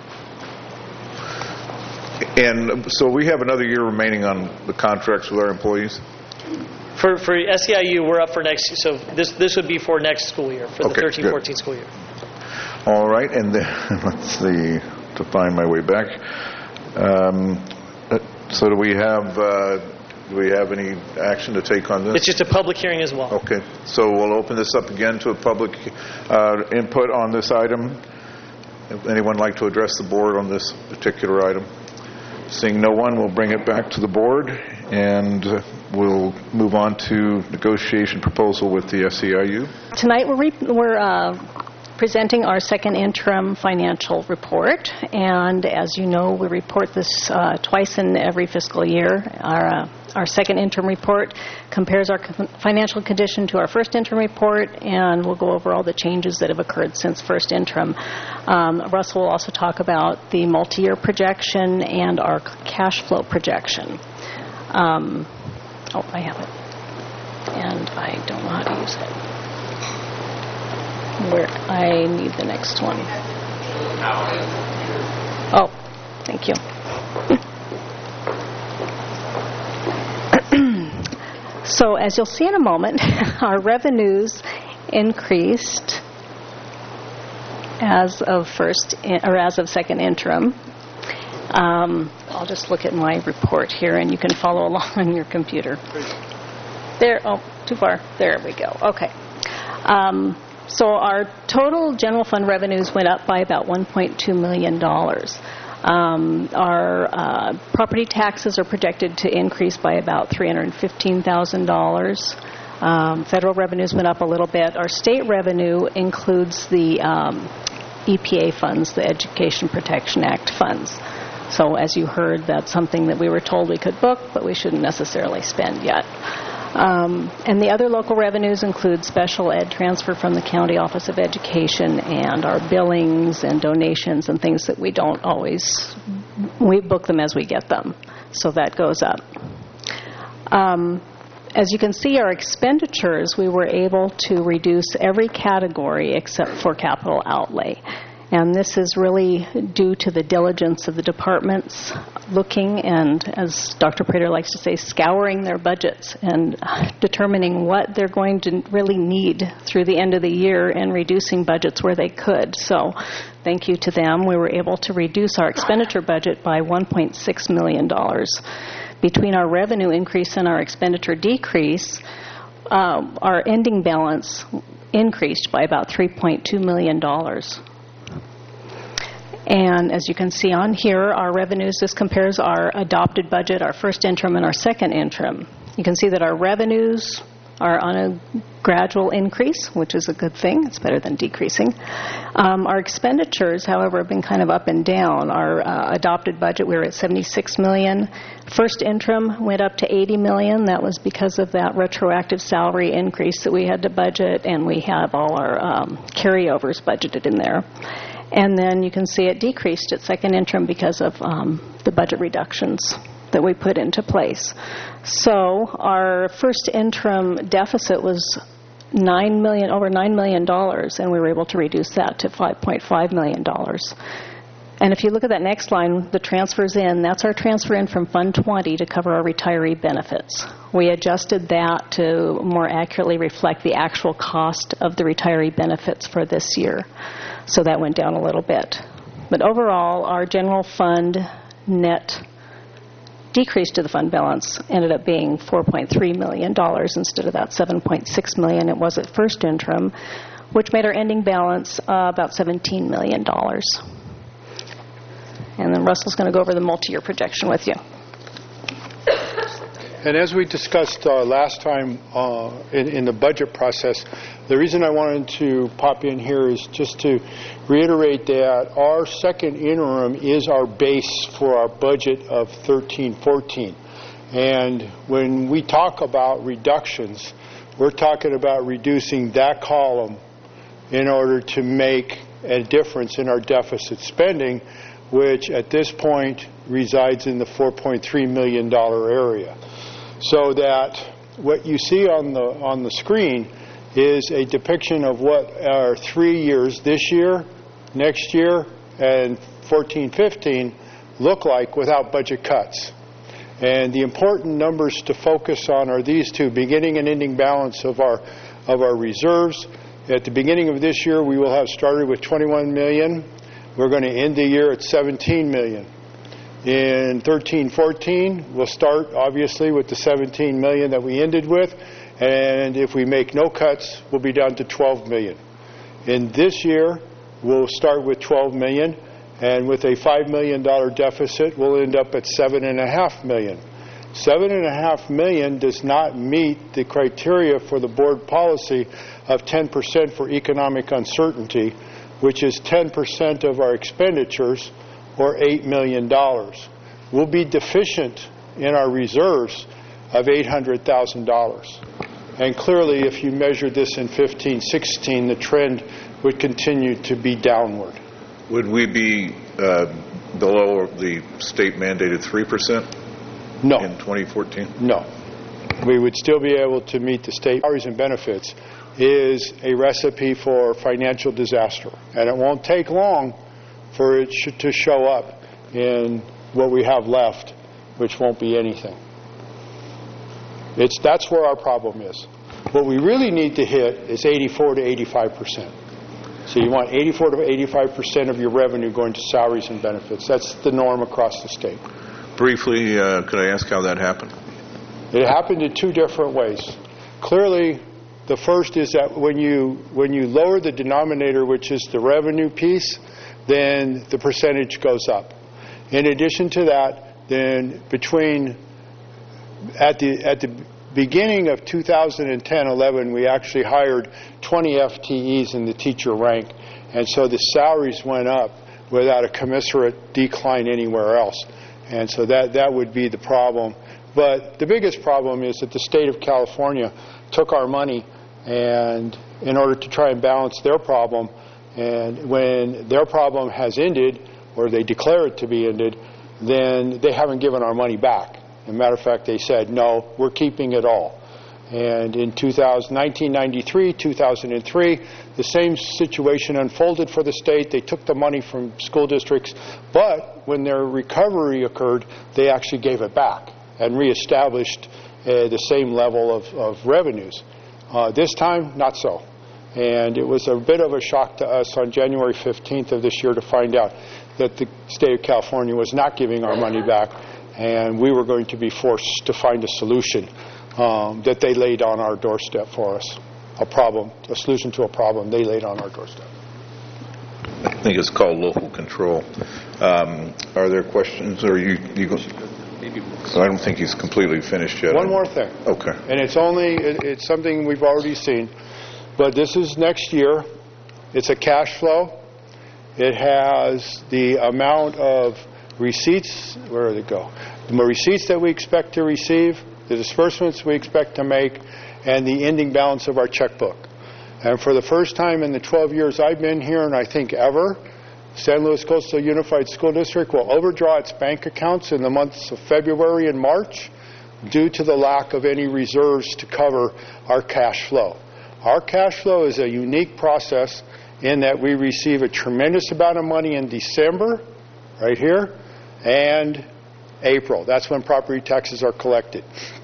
And so we have another year remaining on the contracts with our employees? For for S E I U, we're up for next. So this this would be for next school year, for the Okay, thirteen good. fourteen school year. All right, and then let's see, to find my way back. Um, uh, so do we have uh, do we have any action to take on this? It's just a public hearing as well. Okay, so we'll open this up again to a public uh, input on this item. If anyone like to address the board on this particular item? Seeing no one, we'll bring it back to the board, and uh, we'll move on to negotiation proposal with the S E I U. Tonight we're, re- we're uh, presenting our second interim financial report, and as you know, we report this uh, twice in every fiscal year. Our, uh, our second interim report compares our con- financial condition to our first interim report, and we'll go over all the changes that have occurred since first interim. Um, Russell will also talk about the multi-year projection and our cash flow projection. Um, oh, I have it, and I don't know how to use it. Where I need the next one. Oh, thank you. So as you'll see in a moment, our revenues increased as of first in, or as of second interim. Um, I'll just look at my report here, and you can follow along on your computer. There, oh, too far. There we go. Okay. Um, so our total general fund revenues went up by about one point two million dollars. Um, our uh, property taxes are projected to increase by about three hundred fifteen thousand dollars. Um, federal revenues went up a little bit. Our state revenue includes the um, E P A funds, the Education Protection Act funds. So as you heard, that's something that we were told we could book, but we shouldn't necessarily spend yet. Um, and the other local revenues include special ed transfer from the County Office of Education and our billings and donations and things that we don't always, we book them as we get them. So that goes up. Um, As you can see, our expenditures, we were able to reduce every category except for capital outlay. And this is really due to the diligence of the departments looking and, as Doctor Prater likes to say, scouring their budgets and determining what they're going to really need through the end of the year and reducing budgets where they could. So thank you to them. We were able to reduce our expenditure budget by one point six million dollars. Between our revenue increase and our expenditure decrease, uh, our ending balance increased by about three point two million dollars. And as you can see on here, our revenues, this compares our adopted budget, our first interim, and our second interim. You can see that our revenues are on a gradual increase, which is a good thing. It's better than decreasing. Um, our expenditures, however, have been kind of up and down. Our uh, adopted budget, we were at seventy-six million dollars. First interim went up to eighty million dollars. That was because of that retroactive salary increase that we had to budget, and we have all our um, carryovers budgeted in there. And then you can see it decreased at second interim because of um, the budget reductions that we put into place. So our first interim deficit was nine million, over nine million dollars, and we were able to reduce that to five point five million dollars. And if you look at that next line, the transfers in, that's our transfer in from Fund twenty to cover our retiree benefits. We adjusted that to more accurately reflect the actual cost of the retiree benefits for this year. So that went down a little bit. But overall, our general fund net decrease to the fund balance ended up being four point three million dollars instead of that seven point six million dollars it was at first interim, which made our ending balance uh, about seventeen million dollars. And then Russell's going to go over the multi-year projection with you. And as we discussed uh, last time uh, in, in the budget process, the reason I wanted to pop in here is just to reiterate that our second interim is our base for our budget of thirteen fourteen. And when we talk about reductions, we're talking about reducing that column in order to make a difference in our deficit spending, which at this point resides in the four point three million dollars area. So that what you see on the on the screen is a depiction of what our three years, this year, next year, and fourteen fifteen, look like without budget cuts. And the important numbers to focus on are these two, beginning and ending balance of our of our reserves. At the beginning of this year, we will have started with twenty-one million dollars. We're going to end the year at seventeen million dollars. In thirteen fourteen, we'll start, obviously, with the seventeen million dollars that we ended with, and if we make no cuts, we'll be down to twelve million dollars. In this year, we'll start with twelve million dollars, and with a five million dollars deficit, we'll end up at seven point five million dollars. seven point five million dollars does not meet the criteria for the board policy of ten percent for economic uncertainty, which is ten percent of our expenditures, or eight million dollars. We'll be deficient in our reserves of eight hundred thousand dollars. And clearly, if you measure this in fifteen sixteen, the trend would continue to be downward. Would we be uh, below the state mandated three percent no. in twenty fourteen? No. We would still be able to meet the state salaries and benefits is a recipe for financial disaster. And it won't take long for it sh- to show up in what we have left, which won't be anything. It's that's where our problem is. What we really need to hit is eighty-four to eighty-five percent. So you want eighty-four to eighty-five percent of your revenue going to salaries and benefits. That's the norm across the state. Briefly, uh, could I ask how that happened? It happened in two different ways. Clearly, the first is that when you when you lower the denominator, which is the revenue piece, then the percentage goes up. In addition to that, then between at the at the beginning of two thousand ten eleven, we actually hired twenty F T Es in the teacher rank, and so the salaries went up without a commensurate decline anywhere else. And so that that would be the problem. But the biggest problem is that the state of California took our money and in order to try and balance their problem, and when their problem has ended, or they declare it to be ended, then they haven't given our money back. As a matter of fact, they said, no, we're keeping it all. And in nineteen ninety-three, two thousand three, the same situation unfolded for the state. They took the money from school districts, but when their recovery occurred, they actually gave it back and reestablished uh, the same level of, of revenues. Uh, this time, not so. And it was a bit of a shock to us on January fifteenth of this year to find out that the state of California was not giving our money back, and we were going to be forced to find a solution um, that they laid on our doorstep for us. A problem, a solution to a problem they laid on our doorstep. I think it's called local control. Um, are there questions, or you, you go? So I don't think he's completely finished yet. One more thing. Okay. And it's only, it, it's something we've already seen, but this is next year. It's a cash flow. It has the amount of receipts, where do they go? The receipts that we expect to receive, the disbursements we expect to make, and the ending balance of our checkbook. And for the first time in the twelve years I've been here, and I think ever, San Luis Coastal Unified School District will overdraw its bank accounts in the months of February and March due to the lack of any reserves to cover our cash flow. Our cash flow is a unique process in that we receive a tremendous amount of money in December, right here, and April. That's when property taxes are collected.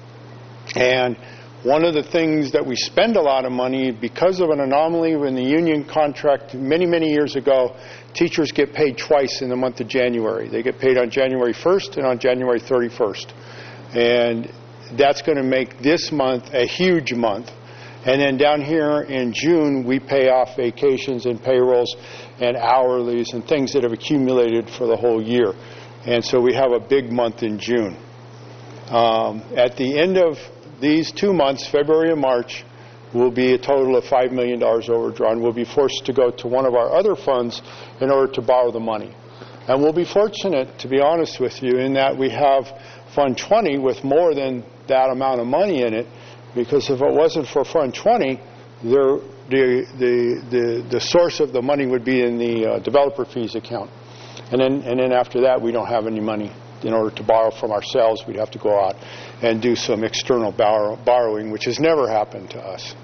And one of the things that we spend a lot of money, because of an anomaly in the union contract many, many years ago, teachers get paid twice in the month of January. They get paid on January first and on January thirty-first. And that's going to make this month a huge month. And then down here in June, we pay off vacations and payrolls and hourlies and things that have accumulated for the whole year. And so we have a big month in June. Um, at the end of these two months, February and March, will be a total of five million dollars overdrawn. We'll be forced to go to one of our other funds in order to borrow the money. And we'll be fortunate, to be honest with you, in that we have Fund twenty with more than that amount of money in it, because if it wasn't for Fund twenty, there, the, the, the, the source of the money would be in the uh, developer fees account. And then, and then after that, we don't have any money. In order to borrow from ourselves, we'd have to go out and do some external borrow, borrowing, which has never happened to us.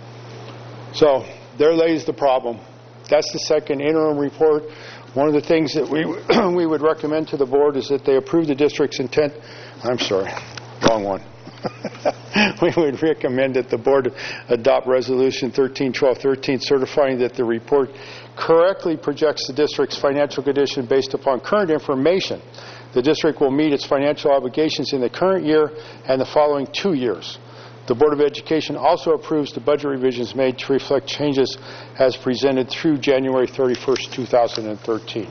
So there lays the problem. That's the second interim report. One of the things that we we would recommend to the board is that they approve the district's intent. I'm sorry, wrong one. We would recommend that the board adopt Resolution thirteen twelve thirteen, certifying that the report correctly projects the district's financial condition based upon current information. The district will meet its financial obligations in the current year and the following two years. The Board of Education also approves the budget revisions made to reflect changes as presented through January thirty-first, two thousand thirteen.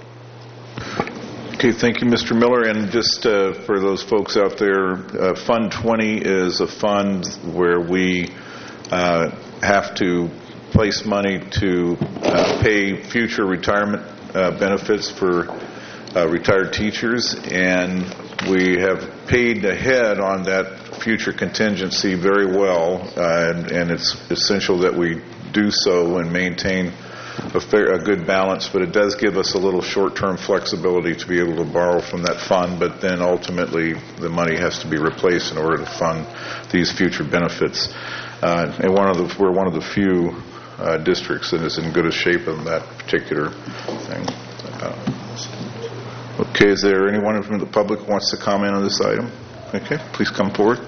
Okay, thank you, Mister Miller. And just uh, for those folks out there, uh, Fund twenty is a fund where we uh, have to place money to uh, pay future retirement uh, benefits for uh, retired teachers, and we have paid ahead on that future contingency very well, uh, and, and it's essential that we do so and maintain a, fair, a good balance, but it does give us a little short-term flexibility to be able to borrow from that fund, but then ultimately the money has to be replaced in order to fund these future benefits. Uh, and one of the, we're one of the few uh, districts that is in good a shape in that particular thing. Uh, okay, is there anyone from the public who wants to comment on this item? Okay, please come forward.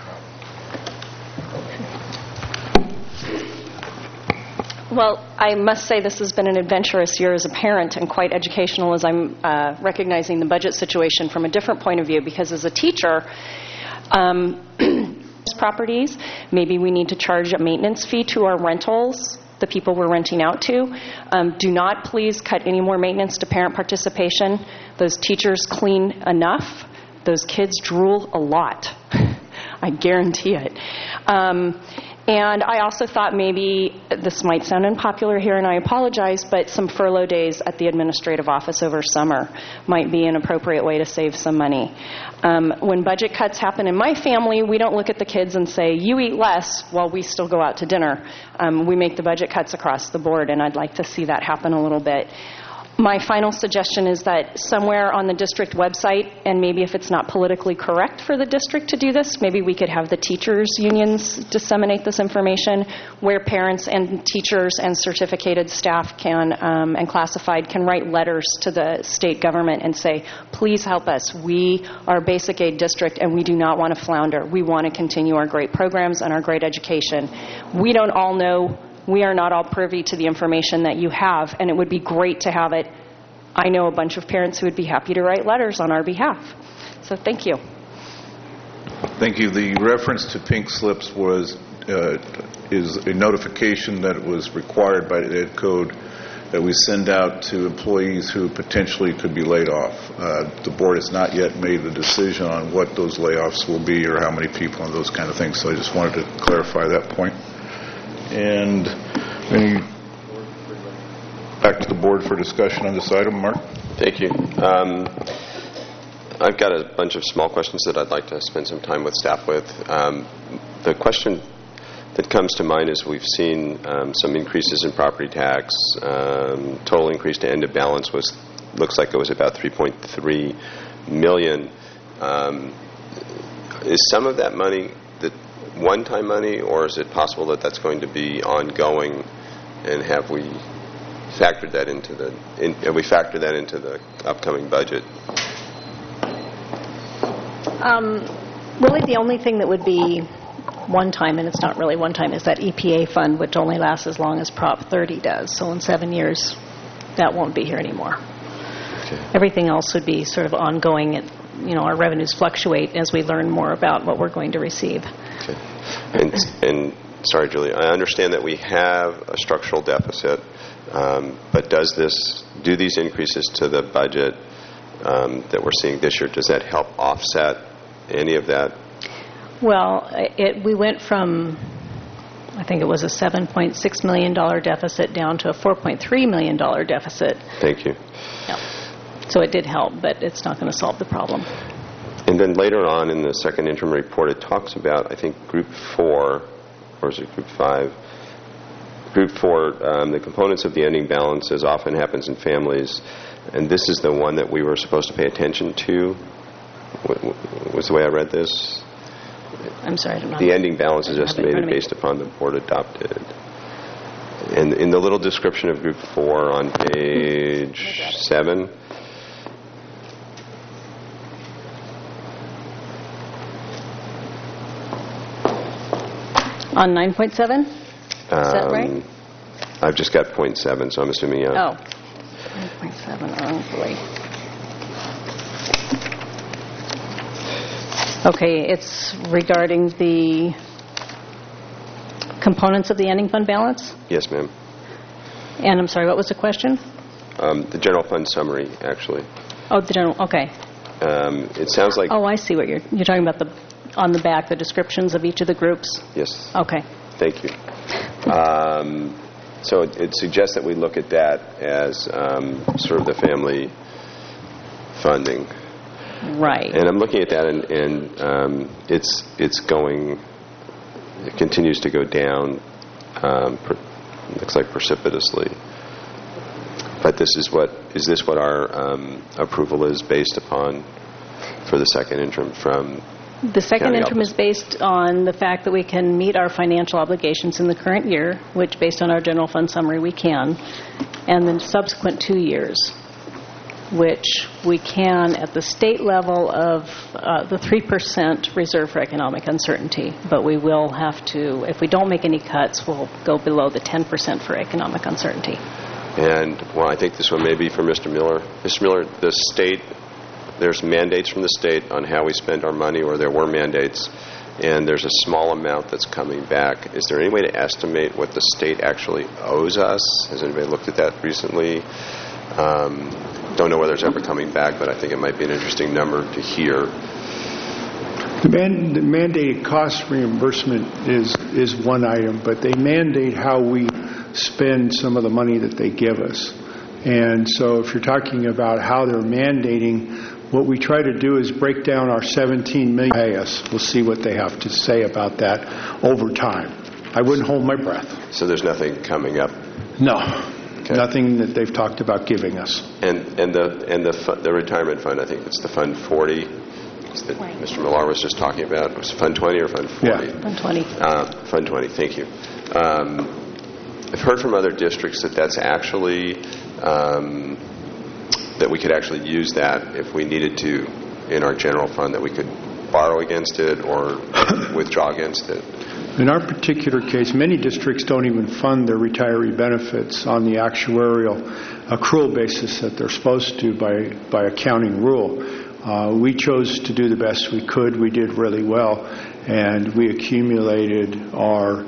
Well, I must say this has been an adventurous year as a parent and quite educational as I'm uh, recognizing the budget situation from a different point of view, because as a teacher, um, properties. Maybe we need to charge a maintenance fee to our rentals, the people we're renting out to. Um, do not please cut any more maintenance to parent participation. Those teachers clean enough. Those kids drool a lot. I guarantee it. Um, and I also thought maybe, this might sound unpopular here and I apologize, but some furlough days at the administrative office over summer might be an appropriate way to save some money. Um, when budget cuts happen in my family, we don't look at the kids and say, you eat less while we still go out to dinner. Um, we make the budget cuts across the board, and I'd like to see that happen a little bit. My final suggestion is that somewhere on the district website, and maybe if it's not politically correct for the district to do this, maybe we could have the teachers' unions disseminate this information, where parents and teachers and certificated staff can, um, and classified, can write letters to the state government and say, please help us. We are a basic aid district, and we do not want to flounder. We want to continue our great programs and our great education. We don't all know. We are not all privy to the information that you have, and it would be great to have it. I know a bunch of parents who would be happy to write letters on our behalf. So thank you. Thank you. The reference to pink slips was uh, is a notification that was required by the Ed Code that we send out to employees who potentially could be laid off. Uh, the board has not yet made the decision on what those layoffs will be or how many people and those kind of things, so I just wanted to clarify that point. And any, back to the board for discussion on this item. Mark? Thank you. Um, I've got a bunch of small questions that I'd like to spend some time with staff with. Um, the question that comes to mind is we've seen um, some increases in property tax. Um, total increase to end of balance was looks like it was about three point three million dollars. Um, is some of that money the one-time money, or is it possible that that's going to be ongoing? And have we factored that into the? In, have we factored that into the upcoming budget? Um, really, the only thing that would be one time, and it's not really one time, is that E P A fund, which only lasts as long as Prop thirty does. So in seven years, that won't be here anymore. Okay. Everything else would be sort of ongoing. It, you know, our revenues fluctuate as we learn more about what we're going to receive. Okay. And, and sorry, Julie, I understand that we have a structural deficit, um, but does this, do these increases to the budget um, that we're seeing this year, does that help offset any of that? Well, it, we went from, I think it was a seven point six million dollars deficit down to a four point three million dollars deficit. Thank you. Yeah. So it did help, but it's not going to solve the problem. And then later on in the second interim report, it talks about, I think, Group four, or is it Group five? Group four, um, the components of the ending balance, as often happens in families, and this is the one that we were supposed to pay attention to. What, what was the way I read this? I'm sorry, I don't know. The ending balance is estimated based upon the board adopted. And in the little description of Group four on page seven, on nine point seven? Is um, that right? I've just got point seven, so I'm assuming, yeah. Oh, nine point seven, oh boy. Okay, it's regarding the components of the ending fund balance? Yes, ma'am. And I'm sorry, what was the question? Um, the general fund summary, actually. Oh, the general, okay. Um, it sounds like... Oh, I see what you're, you're talking about, the on the back, the descriptions of each of the groups? Yes. Okay. Thank you. Um, so it, it suggests that we look at that as um, sort of the family funding. Right. And I'm looking at that, and, and um, it's it's going, it continues to go down, um, per, looks like precipitously. But this is what, is this what our um, approval is based upon for the second interim from The second County interim office? is based on the fact that we can meet our financial obligations in the current year, which based on our general fund summary we can, and then subsequent two years, which we can at the state level of uh, the three percent reserve for economic uncertainty. But we will have to, if we don't make any cuts, we'll go below the ten percent for economic uncertainty. And, well, I think this one may be for Mister Miller. Mister Miller, the state, there's mandates from the state on how we spend our money, or there were mandates. and there's a small amount that's coming back. Is there any way to estimate what the state actually owes us? Has anybody looked at that recently? Um, don't know whether it's ever coming back, but I think it might be an interesting number to hear. The, man, the mandated cost reimbursement is, is one item, but they mandate how we spend some of the money that they give us. And so if you're talking about how they're mandating, what we try to do is break down our seventeen million dollars pay us. We'll see what they have to say about that over time. I wouldn't hold my breath. So there's nothing coming up? No. Okay. Nothing that they've talked about giving us. And and the and the fu- the retirement fund, I think it's the Fund forty that Mister Millar was just talking about. It was Fund twenty or Fund forty? Yeah. Fund twenty. Uh, Fund twenty, thank you. Um, I've heard from other districts that that's actually, um, that we could actually use that if we needed to in our general fund, that we could borrow against it or withdraw against it. In our particular case, many districts don't even fund their retiree benefits on the actuarial accrual basis that they're supposed to by, by accounting rule. Uh, we chose to do the best we could. We did really well, and we accumulated our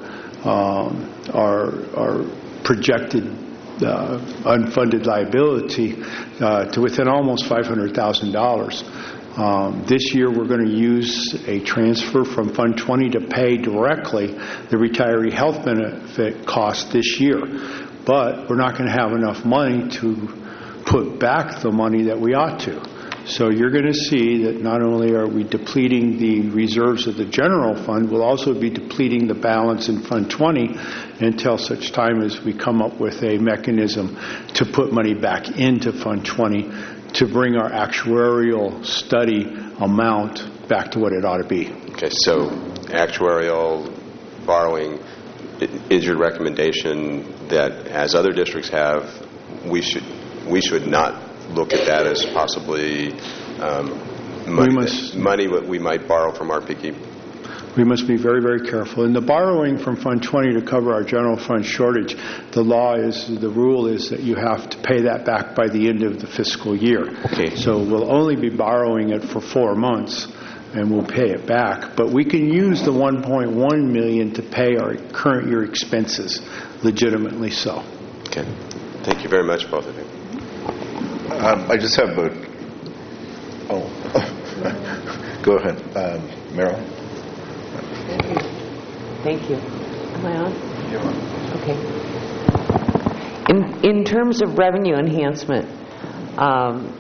um, our, our projected uh, unfunded liability uh, to within almost five hundred thousand dollars. Um, this year we're going to use a transfer from Fund twenty to pay directly the retiree health benefit cost this year. But we're not going to have enough money to put back the money that we ought to. So you're going to see that not only are we depleting the reserves of the general fund, we'll also be depleting the balance in Fund twenty until such time as we come up with a mechanism to put money back into Fund twenty to bring our actuarial study amount back to what it ought to be. Okay, so actuarial borrowing, is your recommendation that, as other districts have, we should we should not look at that as possibly um, money, we must, that, money that we might borrow from our piggy? We must be very, very careful. In the borrowing from Fund twenty to cover our general fund shortage, the law is, the rule is that you have to pay that back by the end of the fiscal year. Okay. So we'll only be borrowing it for four months, and we'll pay it back. But we can use the one point one million dollars to pay our current year expenses, legitimately so. Okay. Thank you very much, both of you. Um, I just have a... Oh. Go ahead. Um, Meryl? Thank you. Thank you. Am I on? You're on. Okay. In in terms of revenue enhancement, um,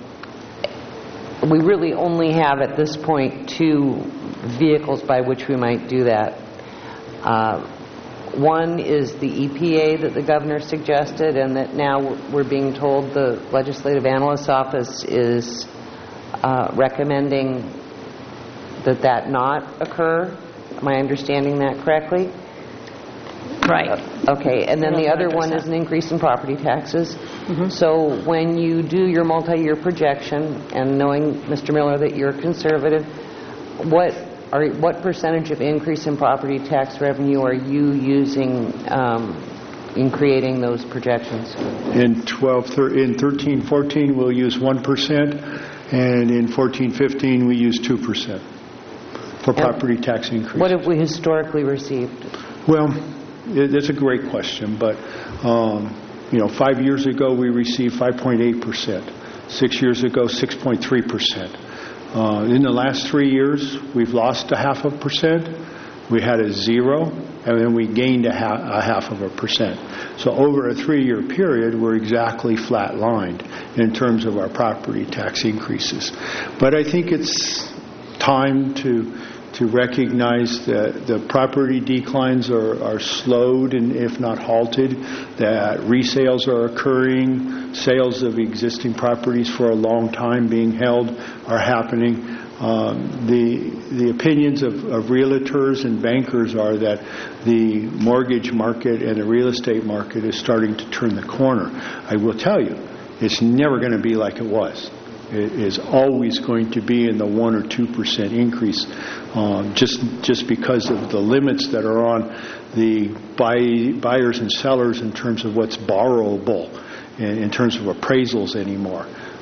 we really only have at this point two vehicles by which we might do that. Uh, one is the E P A that the governor suggested, and that now we're being told the Legislative Analyst's Office is uh, recommending that that not occur. Am I understanding that correctly? Right. Uh, okay, and then the other one is an increase in property taxes. Mm-hmm. So when you do your multi-year projection, and knowing, Mister Miller, that you're conservative, what are what percentage of increase in property tax revenue are you using um, in creating those projections? In twelve, thir- in thirteen fourteen, we'll use one percent, and in fourteen fifteen, we use two percent. For property tax increase. What have we historically received? Well, it, it's a great question, but um, you know, five years ago we received five point eight percent. Six years ago, six point three percent. Uh, in the last three years, we've lost a half of a percent. We had a zero, and then we gained a, ha- a half of a percent. So over a three-year period, we're exactly flat-lined in terms of our property tax increases. But I think it's time to to recognize that the property declines are, are slowed and if not halted, that resales are occurring, sales of existing properties for a long time being held are happening. Um, the the opinions of, of realtors and bankers are that the mortgage market and the real estate market is starting to turn the corner. I will tell you, it's never going to be like it was. It is always going to be in the one or two percent increase, um, just just because of the limits that are on the buy, buyers and sellers in terms of what's borrowable, in, in terms of appraisals anymore.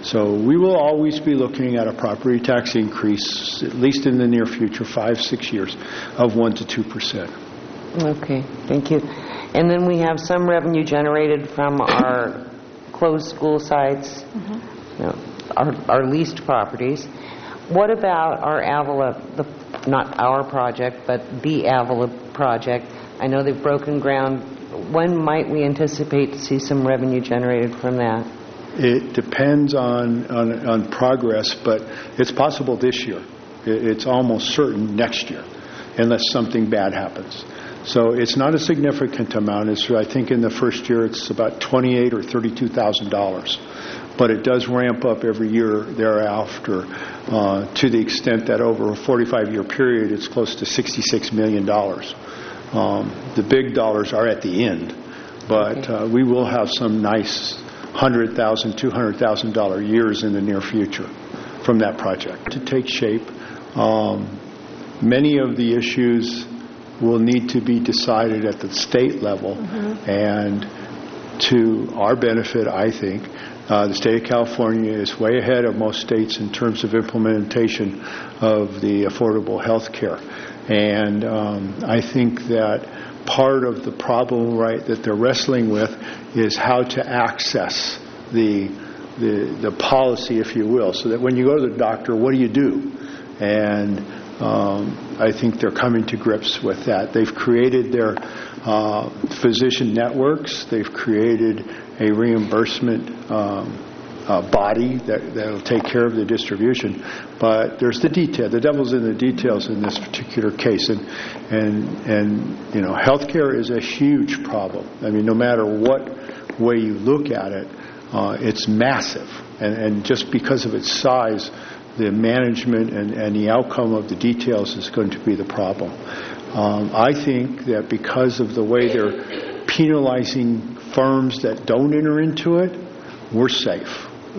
So we will always be looking at a property tax increase, at least in the near future, five, six years, of one to two percent. Okay, thank you. And then we have some revenue generated from our closed school sites, mm-hmm. you know, our, our leased properties. What about our Avila, the, not our project, but the Avila project? I know they've broken ground. When might we anticipate to see some revenue generated from that? It depends on, on, on progress, but it's possible this year. It, it's almost certain next year, unless something bad happens. So it's not a significant amount. It's, I think in the first year it's about twenty-eight thousand dollars or thirty-two thousand dollars. But it does ramp up every year thereafter uh, to the extent that over a forty-five year period it's close to sixty-six million dollars. Um, the big dollars are at the end, but uh, we will have some nice one hundred thousand dollars, two hundred thousand dollars years in the near future from that project. To take shape, um, many of the issues will need to be decided at the state level, mm-hmm. and to our benefit, I think, uh, the state of California is way ahead of most states in terms of implementation of the affordable health care. And um, I think that part of the problem, right, that they're wrestling with is how to access the, the, the policy, if you will, so that when you go to the doctor, what do you do? And um, I think they're coming to grips with that. They've created their uh, physician networks. They've created a reimbursement um, uh, body that will take care of the distribution. But there's the detail. The devil's in the details in this particular case. And, and, and you know, healthcare is a huge problem. I mean, no matter what way you look at it, uh, it's massive. And, and just because of its size, the management and, and the outcome of the details is going to be the problem. Um, I think that because of the way they're penalizing firms that don't enter into it, we're safe.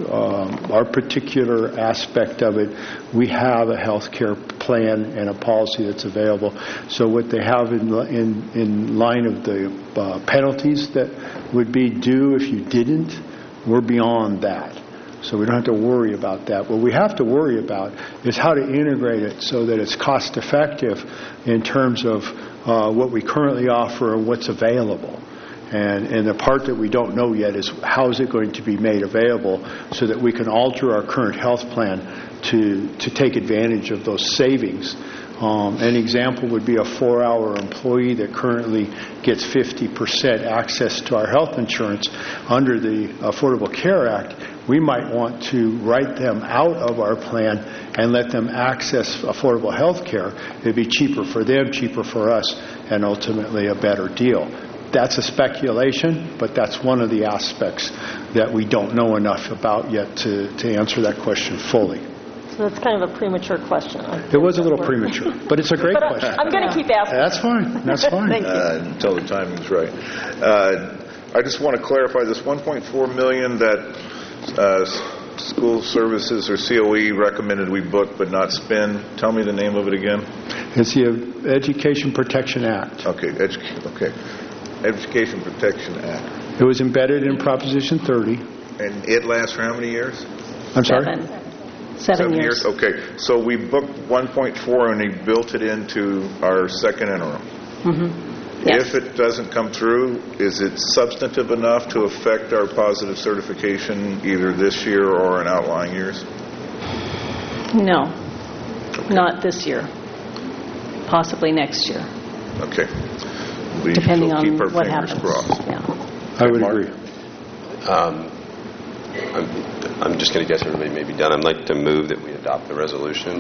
Um, our particular aspect of it, we have a health care plan and a policy that's available. So what they have in, in, in line of the uh, penalties that would be due if you didn't, we're beyond that. So we don't have to worry about that. What we have to worry about is how to integrate it so that it's cost effective in terms of uh, what we currently offer and what's available. And, and the part that we don't know yet is how is it going to be made available so that we can alter our current health plan to, to take advantage of those savings. Um, an example would be a four-hour employee that currently gets fifty percent access to our health insurance under the Affordable Care Act. We might want to write them out of our plan and let them access affordable health care. It would be cheaper for them, cheaper for us, and ultimately a better deal. That's a speculation, but that's one of the aspects that we don't know enough about yet to, to answer that question fully. So that's kind of a premature question. It was a little premature, but it's a great but question. I'm going to keep asking. That's fine. That's fine. Thank you. Uh, until the timing's right. Uh, I just want to clarify this one point four million dollars that uh, school services or C O E recommended we book but not spend. Tell me the name of it again. It's the Education Protection Act. Okay. Edu- okay. Education Protection Act. It was embedded in Proposition thirty. And it lasts for how many years? I'm sorry? Seven. Seven, Seven years. years. Okay. So we booked one point four and we built it into our second interim. Mm-hmm. Yes. If it doesn't come through, is it substantive enough to affect our positive certification either this year or in outlying years? No. Okay. Not this year. Possibly next year. Okay. We Depending shall on keep our what fingers happens. crossed. Yeah. I would agree. Um, I'm, I'm just going to guess everybody may be done. I'd like to move that we adopt the resolution.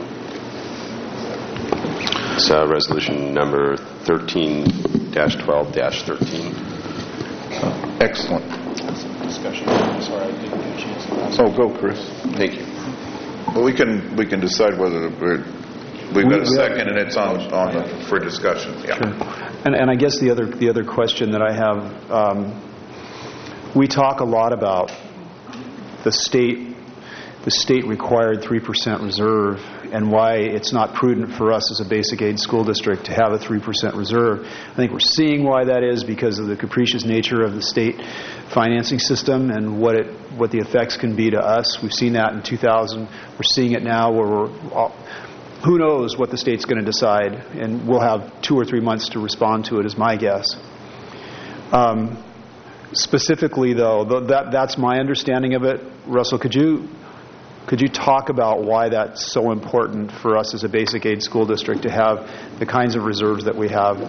It's uh, resolution number thirteen dash twelve dash thirteen. Uh, excellent. Discussion. Sorry, I didn't get a chance to ask. Oh, go, Chris. Thank you. Well, we can we can decide whether we're, we've got a second and it's on on the, for discussion. Yeah. Sure. And, and I guess the other the other question that I have, um, we talk a lot about the state the state required three percent reserve and why it's not prudent for us as a basic aid school district to have a three percent reserve. I think we're seeing why that is because of the capricious nature of the state financing system and what it what the effects can be to us. We've seen that in two thousand. We're seeing it now where we're all, who knows what the state's going to decide, and we'll have two or three months to respond to it is my guess. Um, specifically, though, th- that that's my understanding of it. Russell, could you could you talk about why that's so important for us as a basic aid school district to have the kinds of reserves that we have?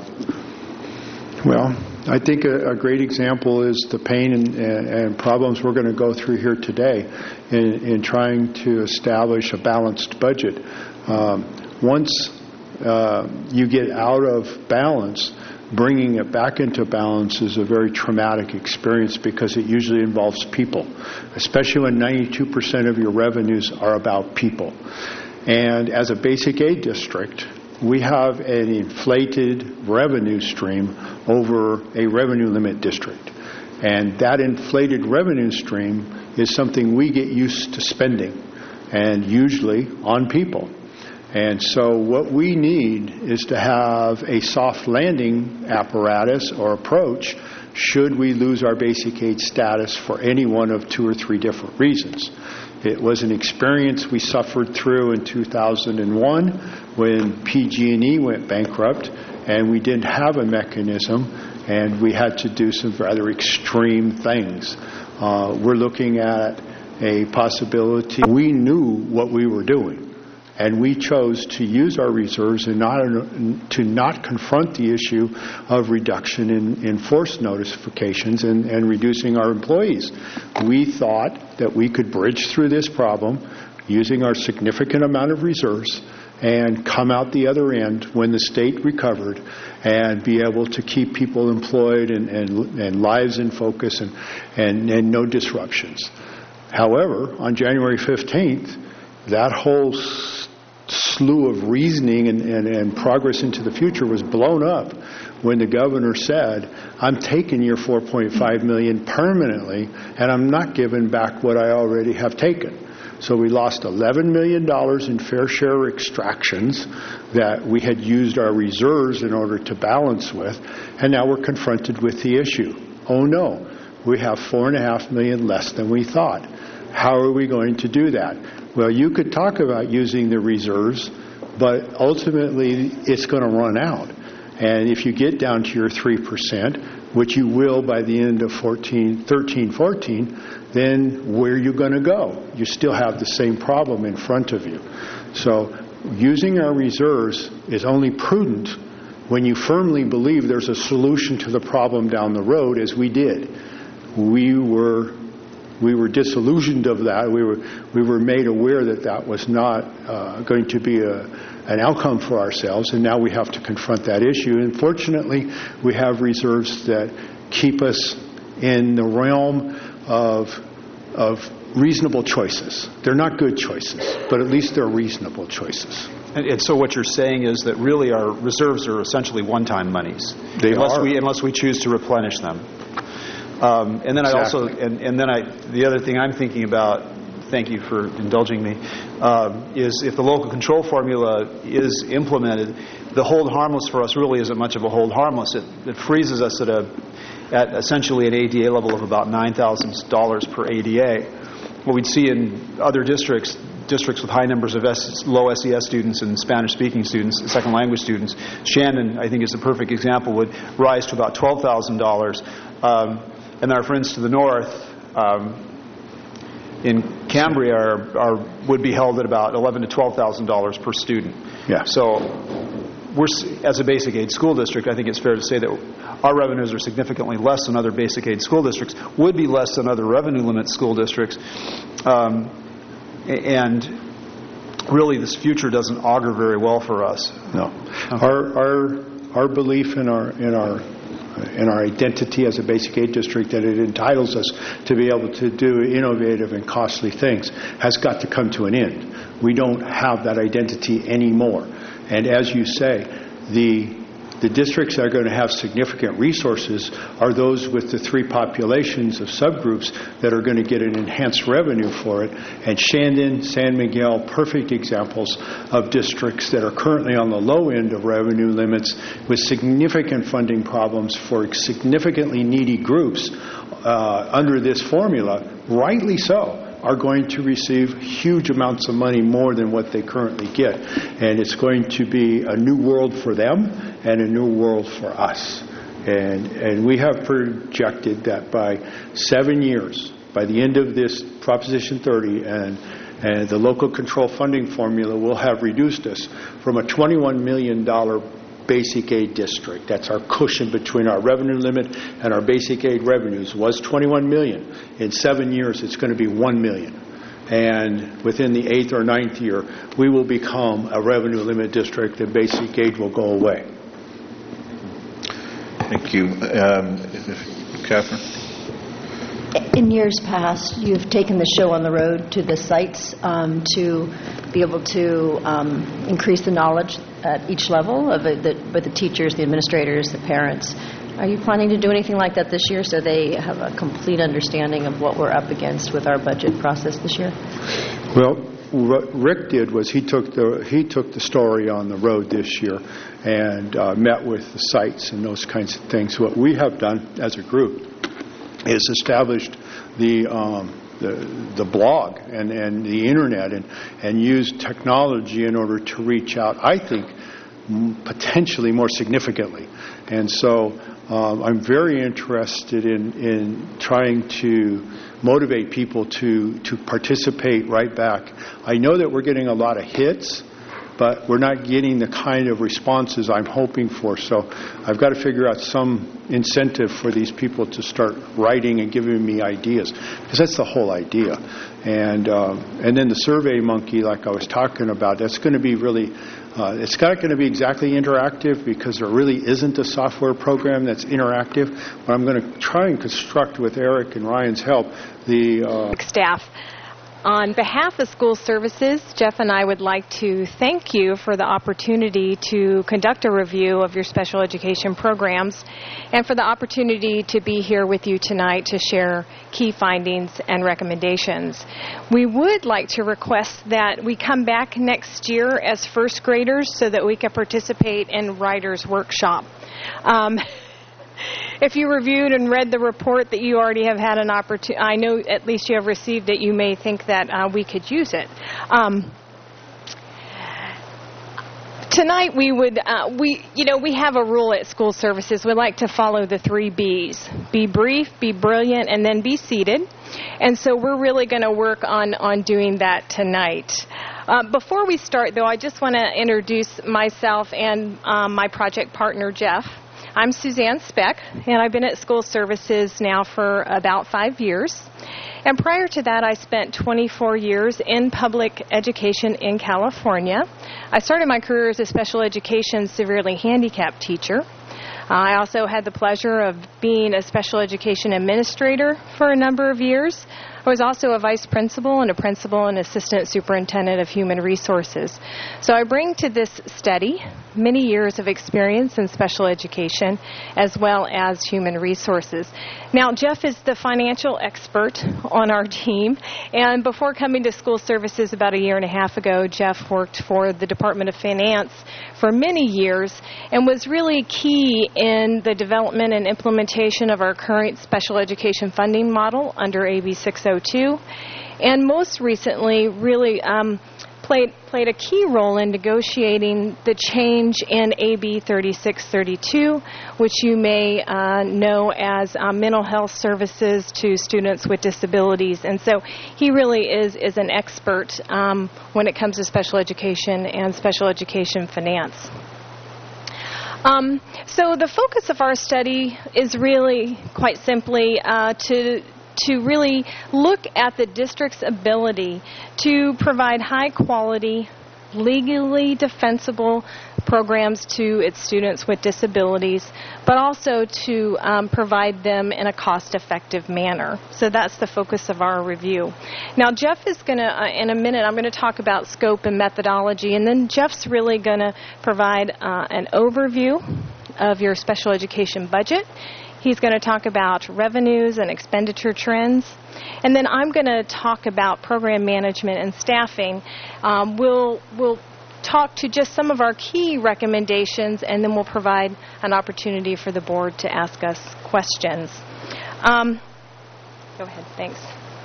Well, I think a, a great example is the pain and, and, and problems we're going to go through here today in, in trying to establish a balanced budget. Um, once uh, you get out of balance, bringing it back into balance is a very traumatic experience because it usually involves people, especially when ninety-two percent of your revenues are about people. And as a basic aid district, we have an inflated revenue stream over a revenue limit district. And that inflated revenue stream is something we get used to spending, and usually on people. And so what we need is to have a soft landing apparatus or approach should we lose our basic aid status for any one of two or three different reasons. It was an experience we suffered through in two thousand one when P G and E went bankrupt and we didn't have a mechanism and we had to do some rather extreme things. Uh, we're looking at a possibility. We knew what we were doing. And we chose to use our reserves and not to not confront the issue of reduction in, in force notifications and, and reducing our employees. We thought that we could bridge through this problem using our significant amount of reserves and come out the other end when the state recovered and be able to keep people employed and, and, and lives in focus and, and, and no disruptions. However, on January fifteenth, that whole slew of reasoning and, and, and progress into the future was blown up when the governor said, I'm taking your four point five million dollars permanently and I'm not giving back what I already have taken. So we lost eleven million dollars in fair share extractions that we had used our reserves in order to balance with, and now we're confronted with the issue. Oh no, we have four point five million dollars less than we thought. How are we going to do that? Well, you could talk about using the reserves, but ultimately it's going to run out. And if you get down to your three percent, which you will by the end of fourteen, thirteen, fourteen, then where are you going to go? You still have the same problem in front of you. So using our reserves is only prudent when you firmly believe there's a solution to the problem down the road, as we did. We were... We were disillusioned of that. We were we were made aware that that was not uh, going to be a, an outcome for ourselves, and now we have to confront that issue. And fortunately, we have reserves that keep us in the realm of of reasonable choices. They're not good choices, but at least they're reasonable choices. And, and so what you're saying is that really our reserves are essentially one-time monies, they unless are. we unless we choose to replenish them. Um, and then exactly. I also, and, and then I, the other thing I'm thinking about, thank you for indulging me, um, is if the local control formula is implemented, the hold harmless for us really isn't much of a hold harmless. It, it freezes us at a, at essentially an A D A level of about nine thousand dollars per A D A. What we'd see in other districts, districts with high numbers of S, low S E S students and Spanish-speaking students, second language students, Shandon, I think, is the perfect example, would rise to about twelve thousand dollars. Um, And our friends to the north um, in Cambria are, are, would be held at about eleven to twelve thousand dollars per student. Yeah. So, we're as a basic aid school district, I think it's fair to say that our revenues are significantly less than other basic aid school districts. Would be less than other revenue limit school districts, um, and really, this future doesn't augur very well for us. No, okay. our our our belief in our in our. in our identity as a basic aid district that it entitles us to be able to do innovative and costly things has got to come to an end. We don't have that identity anymore. And as you say, the The districts that are going to have significant resources are those with the three populations of subgroups that are going to get an enhanced revenue for it. And Shandon, San Miguel, perfect examples of districts that are currently on the low end of revenue limits with significant funding problems for significantly needy groups uh, under this formula, rightly so, are going to receive huge amounts of money more than what they currently get. And it's going to be a new world for them and a new world for us. And, and we have projected that by seven years, by the end of this Proposition thirty and, and the local control funding formula will have reduced us from a twenty-one million dollars basic aid district. That's our cushion between our revenue limit and our basic aid revenues was twenty-one million dollars. In seven years, it's going to be one million dollars. And within the eighth or ninth year, we will become a revenue limit district and basic aid will go away. Thank you. Um, Catherine? In years past, you've taken the show on the road to the sites um, to be able to um, increase the knowledge at each level of it, the, with the teachers, the administrators, the parents. Are you planning to do anything like that this year so they have a complete understanding of what we're up against with our budget process this year? Well, what Rick did was he took the he took the story on the road this year and uh, met with the sites and those kinds of things. What we have done as a group is established the um, the, the blog and, and the internet and, and used technology in order to reach out, I think, m- potentially more significantly. And so um, I'm very interested in, in trying to motivate people to, to participate right back. I know that we're getting a lot of hits, but we're not getting the kind of responses I'm hoping for. So I've got to figure out some incentive for these people to start writing and giving me ideas, because that's the whole idea. And um, and then the Survey Monkey, like I was talking about, that's going to be really, uh, it's not going to be exactly interactive because there really isn't a software program that's interactive. But I'm going to try and construct, with Eric and Ryan's help, the uh, staff. On behalf of School Services, Jeff and I would like to thank you for the opportunity to conduct a review of your special education programs and for the opportunity to be here with you tonight to share key findings and recommendations. We would like to request that we come back next year as first graders so that we can participate in Writer's Workshop. Um, If you reviewed and read the report that you already have had an opportunity, I know at least you have received it, you may think that uh, we could use it. Um, tonight we would, uh, we, you know, we have a rule at School Services. We like to follow the three B's. Be brief, be brilliant, and then be seated. And so we're really going to work on, on doing that tonight. Uh, before we start, though, I just want to introduce myself and um, my project partner, Jeff. I'm Suzanne Speck, and I've been at School Services now for about five years. And prior to that, I spent twenty-four years in public education in California. I started my career as a special education severely handicapped teacher. Uh, I also had the pleasure of being a special education administrator for a number of years. I was also a vice principal and a principal and assistant superintendent of human resources. So I bring to this study many years of experience in special education as well as human resources. Now, Jeff is the financial expert on our team, and before coming to School Services about a year and a half ago, Jeff worked for the Department of Finance for many years and was really key in the development and implementation of our current special education funding model under A B six oh two, and most recently really um, played played a key role in negotiating the change in A B thirty-six thirty-two, which you may uh, know as uh, mental health services to students with disabilities. And so he really is, is an expert um, when it comes to special education and special education finance. Um, so the focus of our study is really quite simply uh, to to really look at the district's ability to provide high-quality, legally defensible programs to its students with disabilities, but also to um, provide them in a cost-effective manner. So that's the focus of our review. Now, Jeff is going to, uh, in a minute, I'm going to talk about scope and methodology, and then Jeff's really going to provide uh, an overview of your special education budget. He's going to talk about revenues and expenditure trends. And then I'm going to talk about program management and staffing. Um, we'll, we'll talk to just some of our key recommendations, and then we'll provide an opportunity for the board to ask us questions. Um, go ahead, thanks.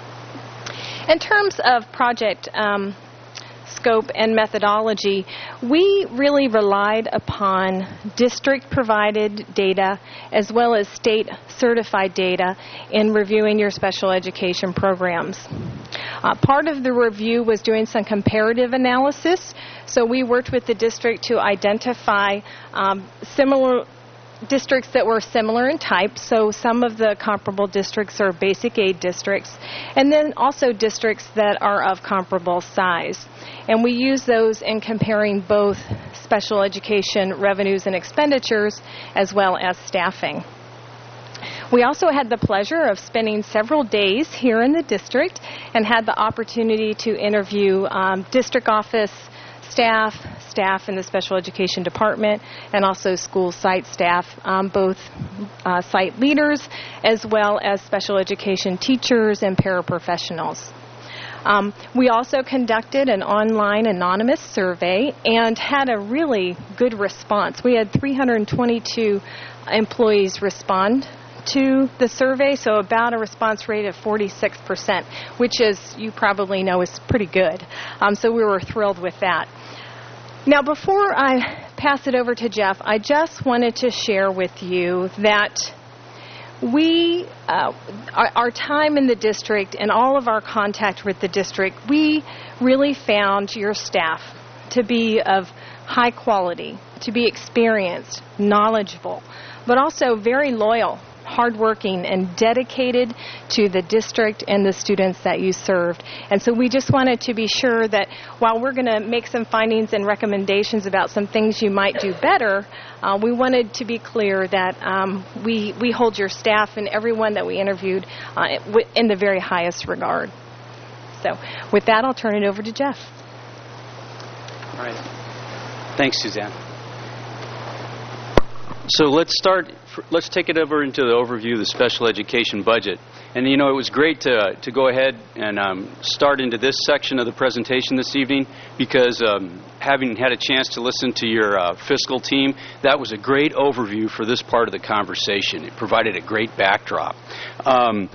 In terms of project um, scope and methodology, we really relied upon district-provided data as well as state-certified data in reviewing your special education programs. Uh, part of the review was doing some comparative analysis, so we worked with the district to identify um, similar districts that were similar in type, so some of the comparable districts are basic aid districts, and then also districts that are of comparable size. And we use those in comparing both special education revenues and expenditures as well as staffing. We also had the pleasure of spending several days here in the district and had the opportunity to interview um, district office staff, staff in the special education department, and also school site staff, um, both uh, site leaders as well as special education teachers and paraprofessionals. Um, we also conducted an online anonymous survey and had a really good response. We had three hundred twenty-two employees respond to the survey, so about a response rate of forty-six percent, which, as you probably know, is pretty good. Um, so we were thrilled with that. Now, before I pass it over to Jeff, I just wanted to share with you that we, uh, our, our time in the district and all of our contact with the district, we really found your staff to be of high quality, to be experienced, knowledgeable, but also very loyal, hardworking, and dedicated to the district and the students that you served. And so we just wanted to be sure that while we're going to make some findings and recommendations about some things you might do better, uh, we wanted to be clear that um, we, we hold your staff and everyone that we interviewed uh, in the very highest regard. So with that, I'll turn it over to Jeff. All right. Thanks, Suzanne. So let's start, let's take it over into the overview of the special education budget. And, you know, it was great to, to go ahead and um, start into this section of the presentation this evening because um, having had a chance to listen to your uh, fiscal team, that was a great overview for this part of the conversation. It provided a great backdrop. Um,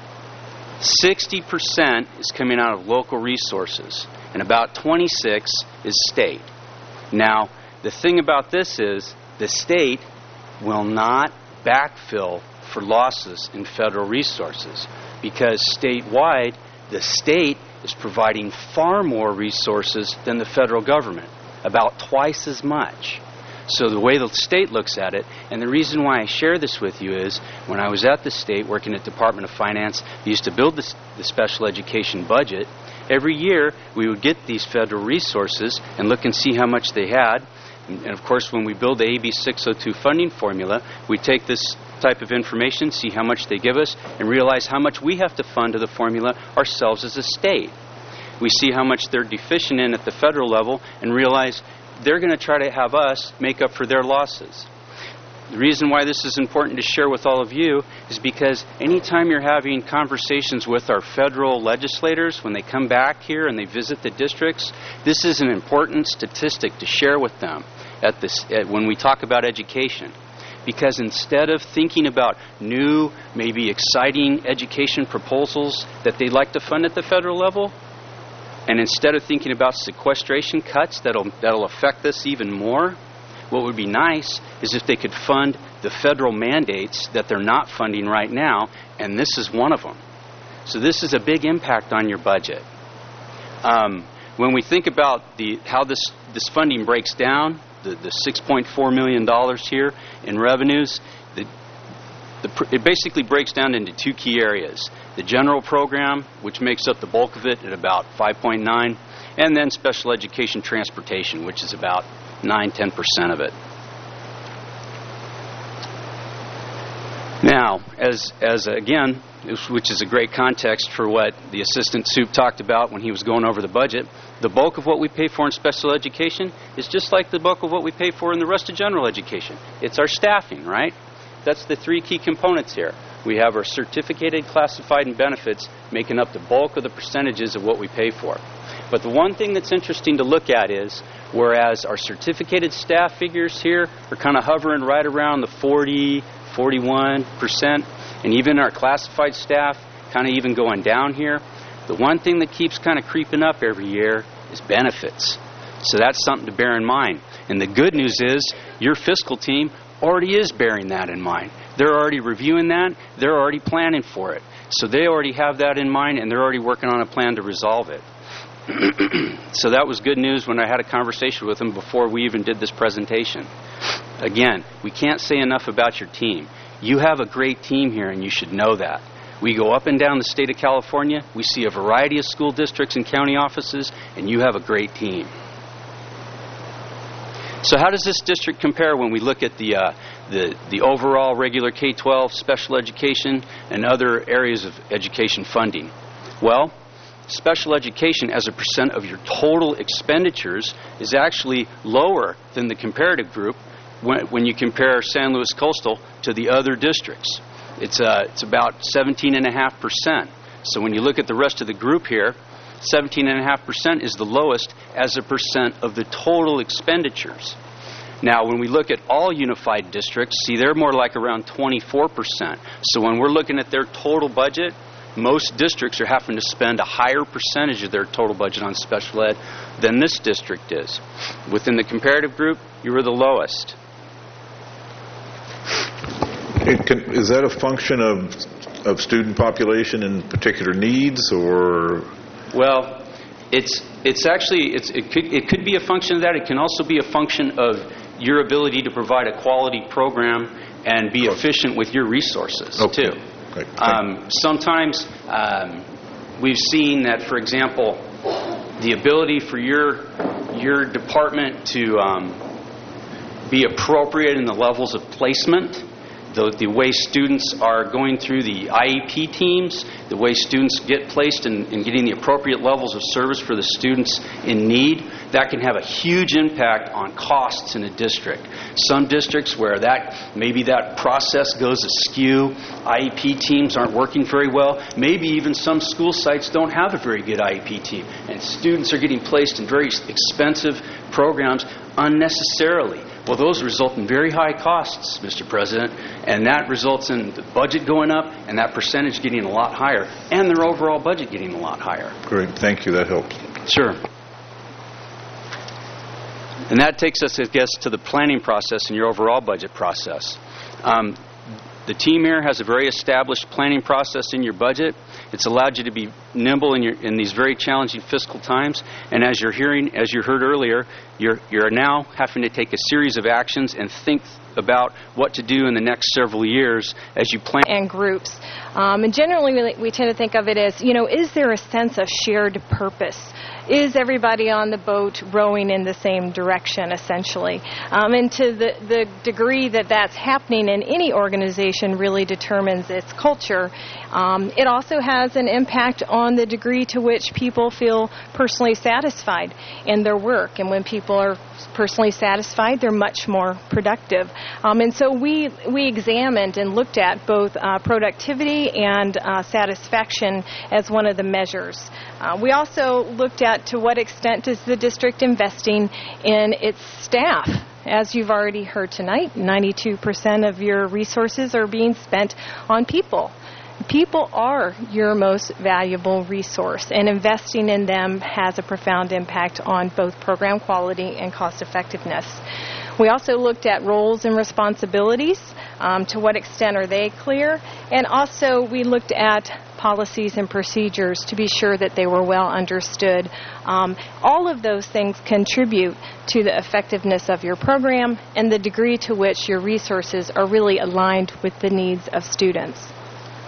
sixty percent is coming out of local resources, and about twenty-six is state. Now, the thing about this is the state will not backfill for losses in federal resources because statewide, the state is providing far more resources than the federal government, about twice as much. So the way the state looks at it, and the reason why I share this with you is when I was at the state working at Department of Finance, we used to build this, the special education budget. Every year, we would get these federal resources and look and see how much they had. And of course, when we build the A B six oh two funding formula, we take this type of information, see how much they give us, and realize how much we have to fund to the formula ourselves as a state. We see how much they're deficient in at the federal level and realize they're going to try to have us make up for their losses. The reason why this is important to share with all of you is because anytime you're having conversations with our federal legislators, when they come back here and they visit the districts, this is an important statistic to share with them at this, at, when we talk about education. Because instead of thinking about new, maybe exciting education proposals that they'd like to fund at the federal level, and instead of thinking about sequestration cuts that'll, that'll affect this even more, what would be nice is if they could fund the federal mandates that they're not funding right now, and this is one of them. So this is a big impact on your budget. Um, when we think about the how this, this funding breaks down, the, the six point four million dollars here in revenues, the, the, it basically breaks down into two key areas. The general program, which makes up the bulk of it at about five point nine, and then special education transportation, which is about nine to ten percent of it. Now, as, as again, which is a great context for what the assistant soup talked about when he was going over the budget, the bulk of what we pay for in special education is just like the bulk of what we pay for in the rest of general education. It's our staffing, right? That's the three key components here. We have our certificated, classified, and benefits making up the bulk of the percentages of what we pay for. But the one thing that's interesting to look at is, whereas our certificated staff figures here are kind of hovering right around the forty, forty-one percent, and even our classified staff kind of even going down here, the one thing that keeps kind of creeping up every year is benefits. So that's something to bear in mind. And the good news is your fiscal team already is bearing that in mind. They're already reviewing that. They're already planning for it. So they already have that in mind, and they're already working on a plan to resolve it. So that was good news when I had a conversation with them before we even did this presentation. Again, we can't say enough about your team. You have a great team here, and you should know that. We go up and down the state of California. We see a variety of school districts and county offices, and you have a great team. So how does this district compare when we look at the, uh, the, the overall regular K twelve, special education, and other areas of education funding? Well, special education as a percent of your total expenditures is actually lower than the comparative group when, when you compare San Luis Coastal to the other districts. It's, uh, it's about seventeen point five percent. So when you look at the rest of the group here, seventeen point five percent is the lowest as a percent of the total expenditures. Now, when we look at all unified districts, see, they're more like around twenty-four percent. So when we're looking at their total budget, most districts are having to spend a higher percentage of their total budget on special ed than this district is. Within the comparative group, you were the lowest. It can, is that a function of of student population and particular needs, or? Well, it's it's actually it's it could it could be a function of that. It can also be a function of your ability to provide a quality program and be efficient with your resources Okay. too. Um, sometimes um, we've seen that, for example, the ability for your your department to um, be appropriate in the levels of placement, the, the way students are going through the I E P teams, the way students get placed in, in getting the appropriate levels of service for the students in need, that can have a huge impact on costs in a district. Some districts where that maybe that process goes askew, I E P teams aren't working very well, maybe even some school sites don't have a very good I E P team, and students are getting placed in very expensive programs unnecessarily. Well, those result in very high costs, Mister President, and that results in the budget going up and that percentage getting a lot higher and their overall budget getting a lot higher. Great, thank you, that helps. Sure. And that takes us, I guess, to the planning process and your overall budget process. Um, the team here has a very established planning process in your budget. It's allowed you to be nimble in, your, in these very challenging fiscal times. And as you're hearing, as you heard earlier, you're, you're now having to take a series of actions and think about what to do in the next several years as you plan. And groups. Um, and generally, we, we tend to think of it as, you know, is there a sense of shared purpose? Is everybody on the boat rowing in the same direction, essentially? Um, and to the, the degree that that's happening in any organization really determines its culture. Um, it also has an impact on the degree to which people feel personally satisfied in their work. And when people are personally satisfied, they're much more productive. Um, and so we, we examined and looked at both uh, productivity and uh, satisfaction as one of the measures. Uh, we also looked at to what extent is the district investing in its staff. As you've already heard tonight, ninety-two percent of your resources are being spent on people. People are your most valuable resource, and investing in them has a profound impact on both program quality and cost effectiveness. We also looked at roles and responsibilities. Um, to what extent are they clear? And also we looked at policies and procedures to be sure that they were well understood. Um, all of those things contribute to the effectiveness of your program and the degree to which your resources are really aligned with the needs of students.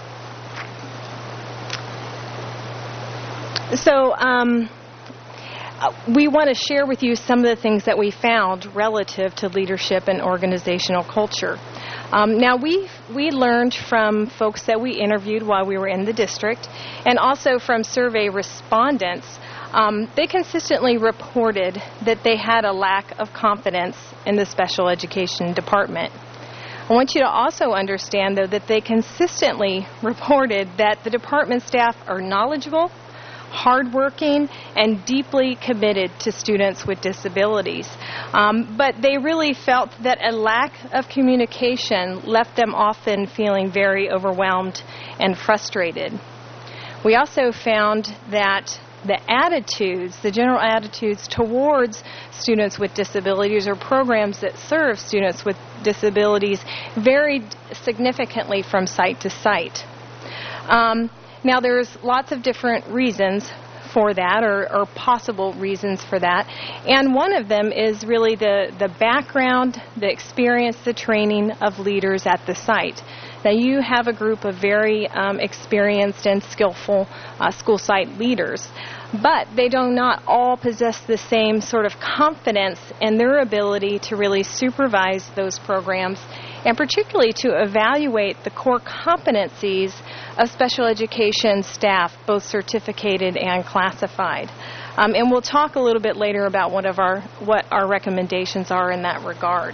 So um, uh, we want to share with you some of the things that we found relative to leadership and organizational culture. Um, now, we we learned from folks that we interviewed while we were in the district, and also from survey respondents. Um, they consistently reported that they had a lack of confidence in the special education department. I want you to also understand, though, that they consistently reported that the department staff are knowledgeable, hardworking, and deeply committed to students with disabilities. Um, but they really felt that a lack of communication left them often feeling very overwhelmed and frustrated. We also found that the attitudes, the general attitudes towards students with disabilities or programs that serve students with disabilities varied significantly from site to site. Um, now, there's lots of different reasons for that, or, or possible reasons for that, and one of them is really the, the background, the experience, the training of leaders at the site. Now, you have a group of very um, experienced and skillful uh, school site leaders, but they do not all possess the same sort of confidence in their ability to really supervise those programs, and particularly to evaluate the core competencies of special education staff, both certificated and classified. Um, and we'll talk a little bit later about what, of our, what our recommendations are in that regard.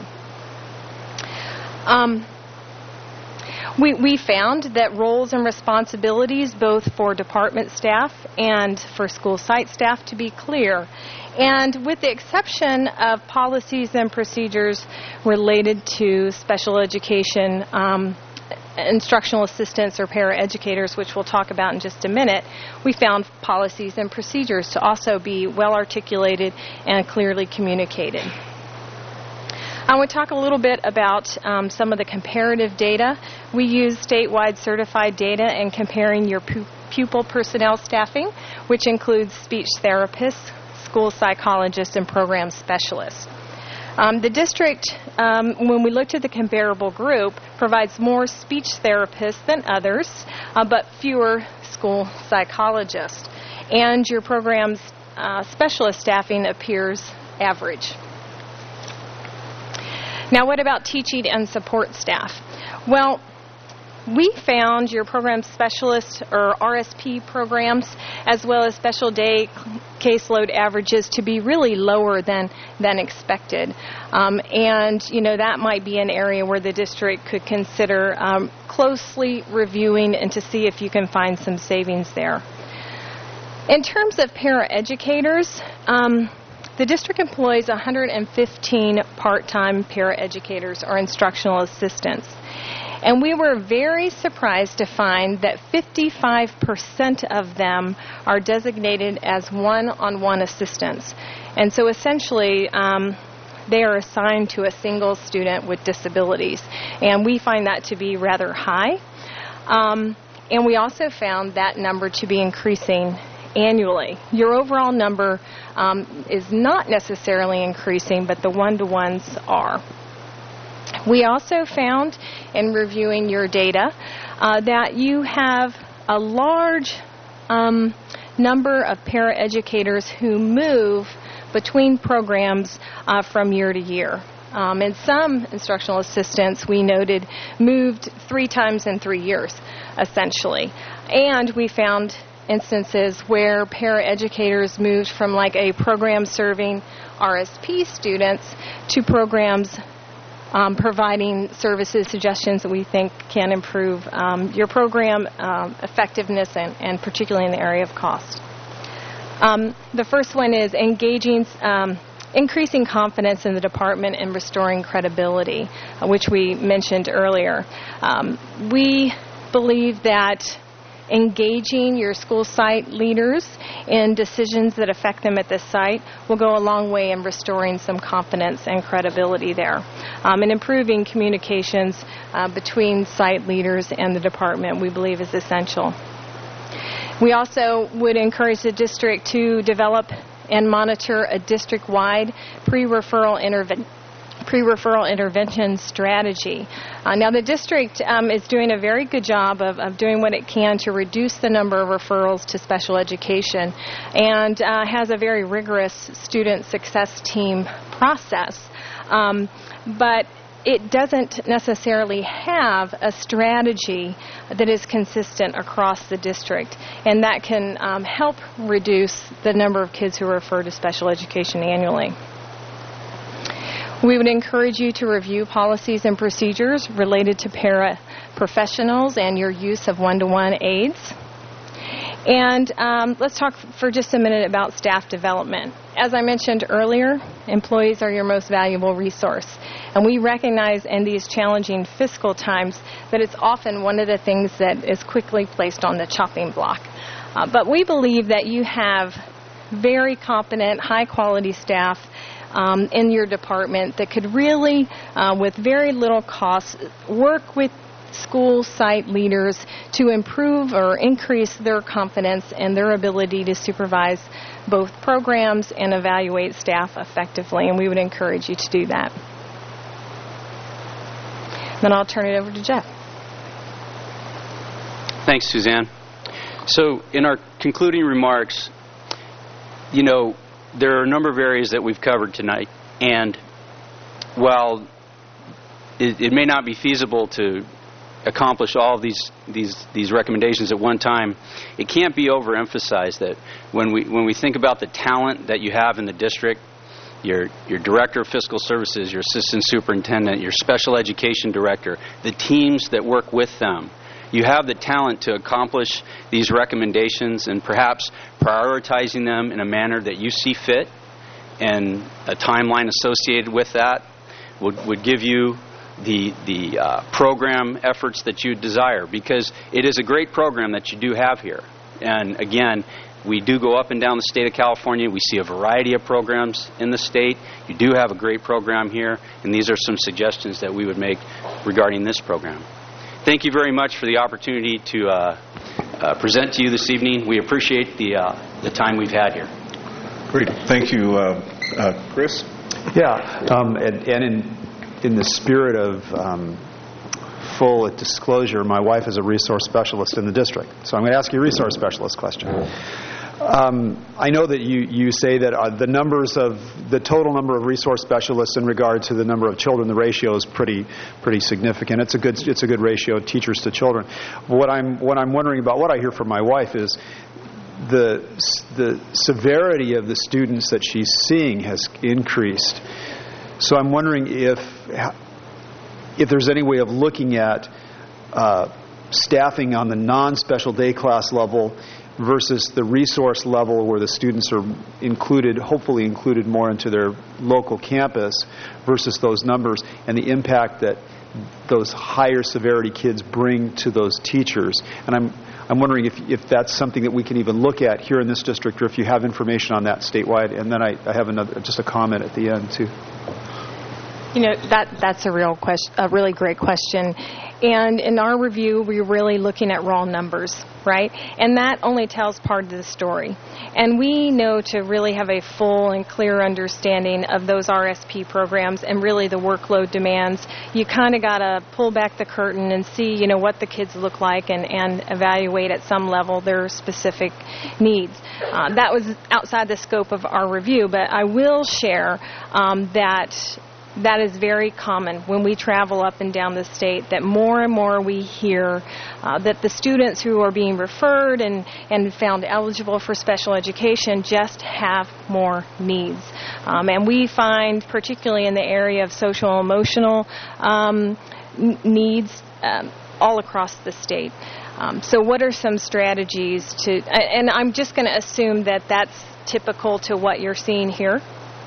Um, We, we found that roles and responsibilities, both for department staff and for school site staff, to be clear. And with the exception of policies and procedures related to special education um, instructional assistants or paraeducators, which we'll talk about in just a minute, we found policies and procedures to also be well articulated and clearly communicated. I want to talk a little bit about um, some of the comparative data. We use statewide certified data in comparing your pu- pupil personnel staffing, which includes speech therapists, school psychologists, and program specialists. Um, the district, um, when we looked at the comparable group, provides more speech therapists than others, uh, but fewer school psychologists. And your program's uh, specialist staffing appears average. Now, what about teaching and support staff? Well, we found your program specialist or R S P programs, as well as special day caseload averages, to be really lower than, than expected. Um, and, you know, that might be an area where the district could consider um, closely reviewing and to see if you can find some savings there. In terms of paraeducators, um, the district employs one hundred fifteen part-time paraeducators or instructional assistants. And we were very surprised to find that fifty-five percent of them are designated as one-on-one assistants. And so essentially, um, they are assigned to a single student with disabilities. And we find that to be rather high. Um, and we also found that number to be increasing annually. Your overall number um, is not necessarily increasing, but the one-to-ones are. We also found in reviewing your data uh, that you have a large um, number of paraeducators who move between programs uh, from year to year. Um, and some instructional assistants, we noted, moved three times in three years, essentially. And we found instances where paraeducators moved from like a program serving R S P students to programs um, providing services, suggestions that we think can improve um, your program um, effectiveness and, and particularly in the area of cost. Um, the first one is engaging, um, increasing confidence in the department and restoring credibility, uh, which we mentioned earlier. Um, we believe that engaging your school site leaders in decisions that affect them at the site will go a long way in restoring some confidence and credibility there. Um, and improving communications uh, between site leaders and the department, we believe, is essential. We also would encourage the district to develop and monitor a district-wide pre-referral interve- pre-referral intervention strategy. Uh, now, the district um, is doing a very good job of, of doing what it can to reduce the number of referrals to special education, and uh, has a very rigorous student success team process. Um, but it doesn't necessarily have a strategy that is consistent across the district, and that can um, help reduce the number of kids who are referred to special education annually. We would encourage you to review policies and procedures related to paraprofessionals and your use of one-to-one aides. And um, let's talk for just a minute about staff development. As I mentioned earlier, employees are your most valuable resource. And we recognize in these challenging fiscal times that it's often one of the things that is quickly placed on the chopping block. Uh, but we believe that you have very competent, high-quality staff um, in your department that could really, uh, with very little cost, work with school site leaders to improve or increase their confidence and their ability to supervise both programs and evaluate staff effectively, and we would encourage you to do that. Then I'll turn it over to Jeff. Thanks, Suzanne. So in our concluding remarks, you know, there are a number of areas that we've covered tonight, and while it, it may not be feasible to accomplish all of these these these recommendations at one time, it can't be overemphasized that when we when we think about the talent that you have in the district, your your director of fiscal services, your assistant superintendent, your special education director, the teams that work with them, you have the talent to accomplish these recommendations, and perhaps prioritizing them in a manner that you see fit and a timeline associated with that would would give you the the uh, program efforts that you desire, because it is a great program that you do have here. And again, we do go up and down the state of California. We see a variety of programs in the state. You do have a great program here, and these are some suggestions that we would make regarding this program. Thank you very much for the opportunity to uh, uh, present to you this evening. We appreciate the uh, the time we've had here. Great. Thank you, uh, uh, Chris. Yeah, um, and, and in in the spirit of um, full disclosure, my wife is a resource specialist in the district. So I'm going to ask you a resource specialist question. Um, I know that you, you say that uh, the numbers of the total number of resource specialists in regard to the number of children, the ratio is pretty pretty significant. It's a good it's a good ratio of teachers to children. What I'm what I'm wondering about, what I hear from my wife is the the severity of the students that she's seeing has increased. So I'm wondering if if there's any way of looking at uh, staffing on the non-special day class level versus the resource level where the students are included, hopefully included more into their local campus, versus those numbers and the impact that those higher severity kids bring to those teachers. And I'm I'm wondering if if that's something that we can even look at here in this district, or if you have information on that statewide. And then I, I have another just a comment at the end too. You know, that that's a real question, a really great question. And in our review, we're really looking at raw numbers, right? And that only tells part of the story. And we know to really have a full and clear understanding of those R S P programs and really the workload demands, you kind of got to pull back the curtain and see, you know, what the kids look like and, and evaluate at some level their specific needs. Uh, that was outside the scope of our review, but I will share um, that that is very common when we travel up and down the state, that more and more we hear uh, that the students who are being referred and, and found eligible for special education just have more needs. Um, and we find, particularly in the area of social and emotional um, n- needs, um, all across the state. Um, so what are some strategies to, and I'm just going to assume that that's typical to what you're seeing here.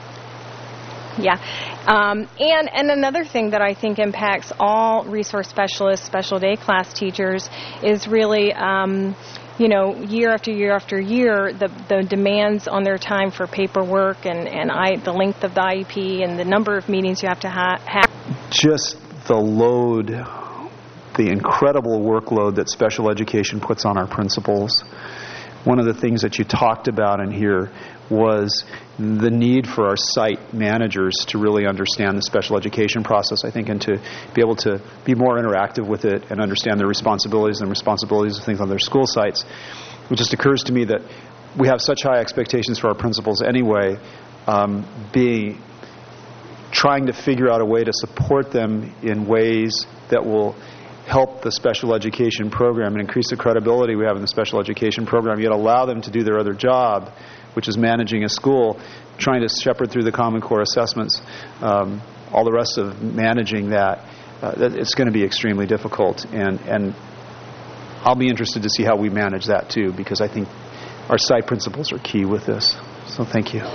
Yeah. Um, and, and another thing that I think impacts all resource specialists, special day class teachers, is really, um, you know, year after year after year, the, the demands on their time for paperwork and, and I, the length of the I E P and the number of meetings you have to ha- have. Just the load, the incredible workload that special education puts on our principals. one of the things that you talked about in here was the need for our site managers to really understand the special education process, I think, and to be able to be more interactive with it and understand their responsibilities and responsibilities of things on their school sites. It just occurs to me that we have such high expectations for our principals anyway, um, being trying to figure out a way to support them in ways that will help the special education program and increase the credibility we have in the special education program, yet allow them to do their other job, which is managing a school, trying to shepherd through the Common Core assessments, um, all the rest of managing that. Uh, it's going to be extremely difficult, and, and I'll be interested to see how we manage that too, because I think our site principals are key with this. So thank you.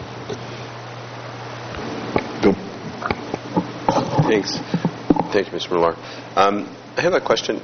Thanks. Thank you, Mister Millar. Um, I have a question.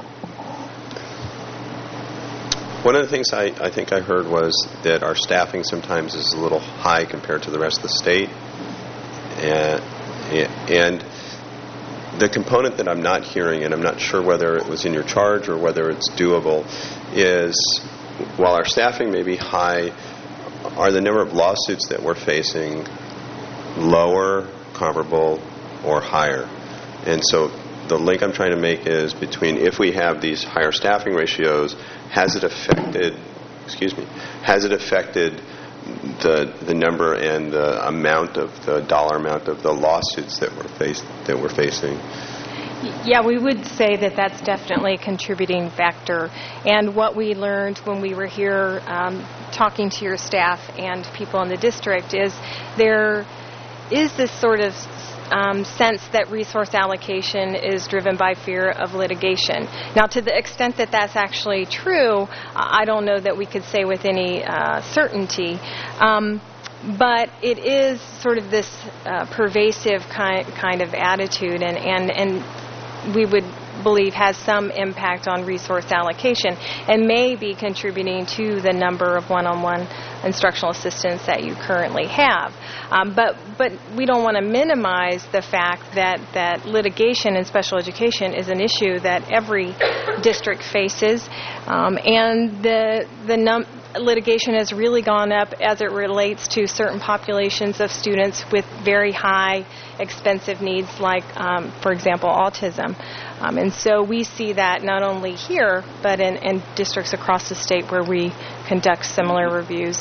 One of the things I, I think I heard was that our staffing sometimes is a little high compared to the rest of the state. And, and the component that I'm not hearing, and I'm not sure whether it was in your charge or whether it's doable, is while our staffing may be high, are the number of lawsuits that we're facing lower, comparable, or higher? And so the link I'm trying to make is between if we have these higher staffing ratios, has it affected, excuse me, has it affected the the number and the amount of the dollar amount of the lawsuits that we're faced that we're facing? Yeah, we would say that that's definitely a contributing factor. And what we learned when we were here um, talking to your staff and people in the district is there is this sort of Um, sense that resource allocation is driven by fear of litigation. Now, to the extent that that's actually true, I don't know that we could say with any uh, certainty. Um, but it is sort of this uh, pervasive kind kind of attitude, and, and, and we would believe has some impact on resource allocation and may be contributing to the number of one-on-one instructional assistants that you currently have. Um, but but we don't want to minimize the fact that, that litigation in special education is an issue that every district faces, um, and the the num- litigation has really gone up as it relates to certain populations of students with very high expensive needs, like, um, for example, autism. Um, and so we see that not only here, but in, in districts across the state where we conduct similar reviews.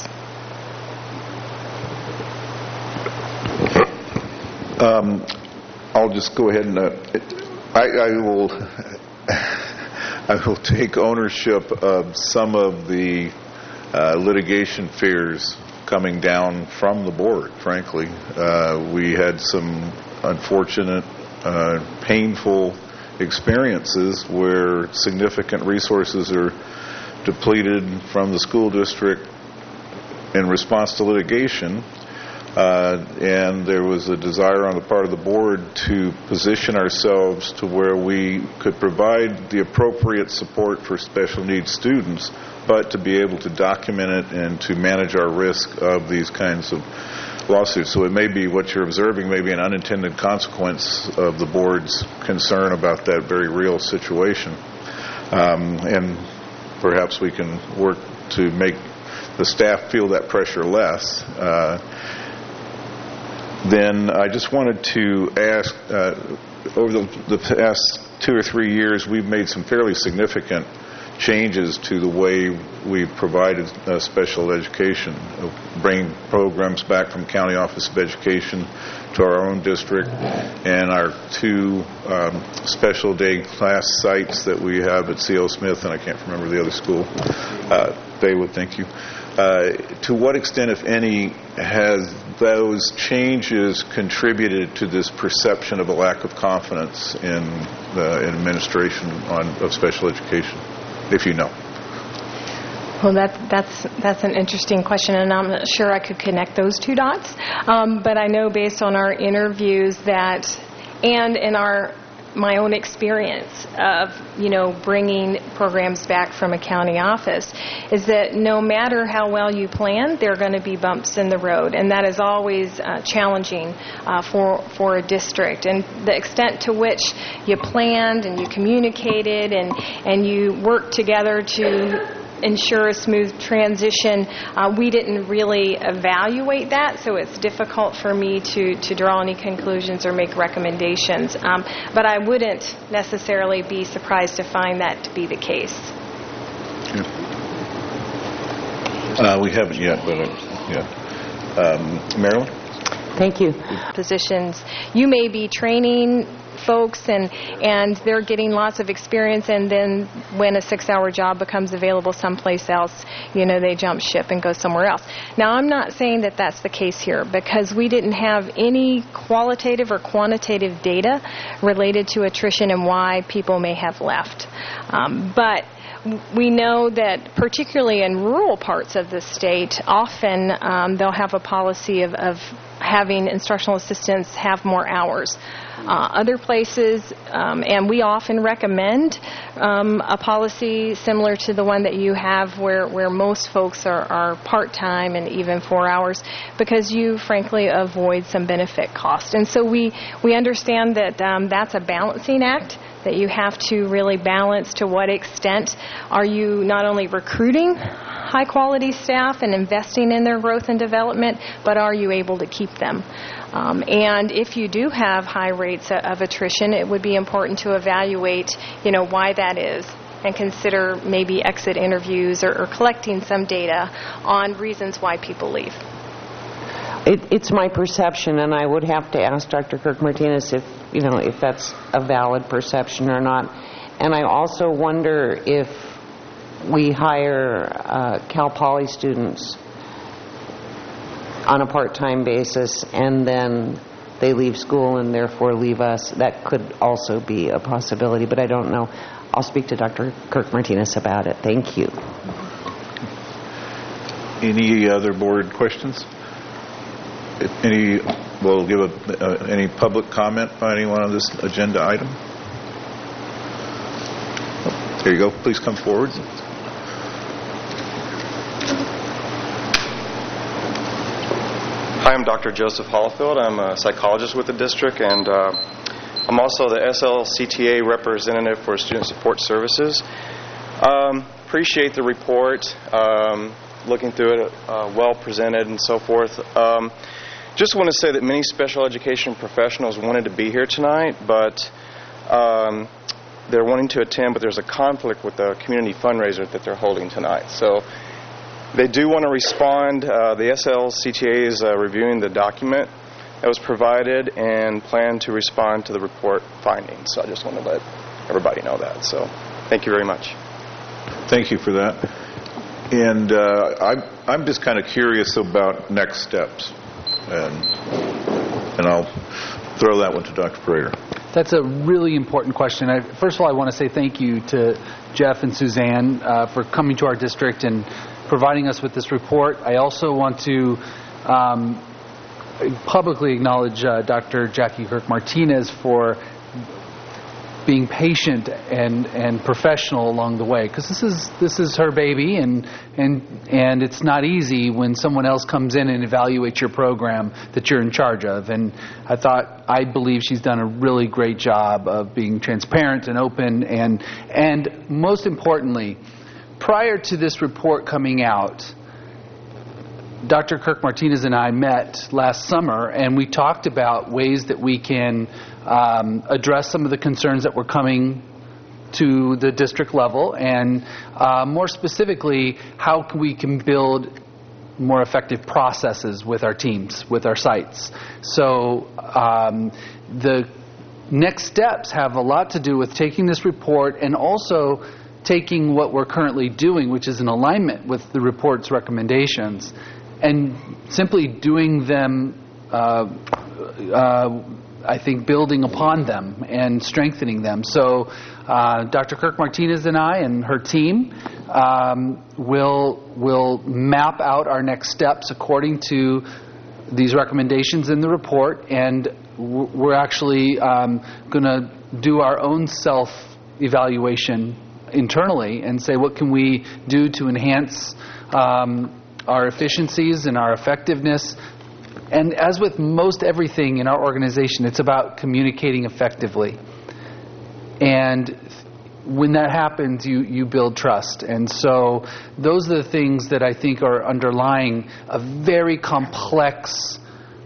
Um, I'll just go ahead and uh, it, I, I will I will take ownership of some of the uh, litigation fears coming down from the board. Frankly, uh, we had some unfortunate, uh, painful experiences where significant resources are depleted from the school district in response to litigation. Uh, and there was a desire on the part of the board to position ourselves to where we could provide the appropriate support for special needs students, but to be able to document it and to manage our risk of these kinds of lawsuits. So it may be what you're observing may be an unintended consequence of the board's concern about that very real situation. Um, and perhaps we can work to make the staff feel that pressure less. Uh, Then I just wanted to ask, uh, over the, the past two or three years, we've made some fairly significant changes to the way we've provided uh, special education, uh, bringing programs back from County Office of Education to our own district, and our two um, special day class sites that we have at C O Smith, and I can't remember the other school. Uh, Baywood, thank you. Uh, to what extent, if any, has those changes contributed to this perception of a lack of confidence in the administration on, of special education, if you know? Well, that, that's that's an interesting question, and I'm not sure I could connect those two dots. Um, but I know based on our interviews that, and in our my own experience of, you know, bringing programs back from a county office, is that no matter how well you plan, there are going to be bumps in the road, and that is always uh, challenging uh, for for a district. And the extent to which you planned and you communicated and and you worked together to ensure a smooth transition. Uh, we didn't really evaluate that, so it's difficult for me to, to draw any conclusions or make recommendations. Um, but I wouldn't necessarily be surprised to find that to be the case. Uh, we haven't yet, but uh, yeah. Um, Marilyn? Thank you. Positions. You may be training folks and and they're getting lots of experience, and then when a six-hour job becomes available someplace else, you know, they jump ship and go somewhere else. Now, I'm not saying that that's the case here, because we didn't have any qualitative or quantitative data related to attrition and why people may have left. Um, but we know that particularly in rural parts of the state, often um, they'll have a policy of, of having instructional assistants have more hours. Uh, other places, um, and we often recommend um, a policy similar to the one that you have, where, where most folks are, are part-time and even four hours, because you frankly avoid some benefit cost. And so we, we understand that um, that's a balancing act, that you have to really balance to what extent are you not only recruiting high-quality staff and investing in their growth and development, but are you able to keep them? Um, and if you do have high rates of attrition, it would be important to evaluate, you know, why that is, and consider maybe exit interviews or, or collecting some data on reasons why people leave. It, it's my perception, and I would have to ask Doctor Kirk-Martinez if, you know, if that's a valid perception or not. And I also wonder if we hire uh, Cal Poly students on a part-time basis and then they leave school and therefore leave us. That could also be a possibility, but I don't know. I'll speak to Doctor Kirk-Martinez about it. Thank you. Any other board questions? If any, we'll give a, uh, any public comment by anyone on this agenda item. Oh, there you go. Please come forward. Hi, I'm Doctor Joseph Hollifield. I'm a psychologist with the district, and uh, I'm also the S L C T A representative for Student Support Services. Um, appreciate the report, um, looking through it, uh, well presented and so forth. Um, just want to say that many special education professionals wanted to be here tonight, but um, they're wanting to attend, but there's a conflict with the community fundraiser that they're holding tonight. So they do want to respond. Uh, the S L C T A is uh, reviewing the document that was provided and plan to respond to the report findings. So I just want to let everybody know that. So thank you very much. Thank you for that. And uh, I'm, I'm just kind of curious about next steps. And, and I'll throw that one to Doctor Prater. That's a really important question. I, first of all, I want to say thank you to Jeff and Suzanne uh, for coming to our district and providing us with this report. I also want to um, publicly acknowledge uh, Doctor Jackie Kirk-Martinez for being patient and, and professional along the way, because this is this is her baby, and and and it's not easy when someone else comes in and evaluates your program that you're in charge of. And I thought I believe she's done a really great job of being transparent and open, and and most importantly, prior to this report coming out, Doctor Kirk-Martinez and I met last summer, and we talked about ways that we can um, address some of the concerns that were coming to the district level, and uh, more specifically, how can we can build more effective processes with our teams, with our sites. So um, the next steps have a lot to do with taking this report and also taking what we're currently doing, which is in alignment with the report's recommendations, and simply doing them, uh, uh, I think, building upon them and strengthening them. So uh, Doctor Kirk-Martinez and I and her team um, will will map out our next steps according to these recommendations in the report, and we're actually um, going to do our own self-evaluation internally and say, what can we do to enhance um, our efficiencies and our effectiveness. And as with most everything in our organization, it's about communicating effectively. And when that happens, you, you build trust. And so those are the things that I think are underlying a very complex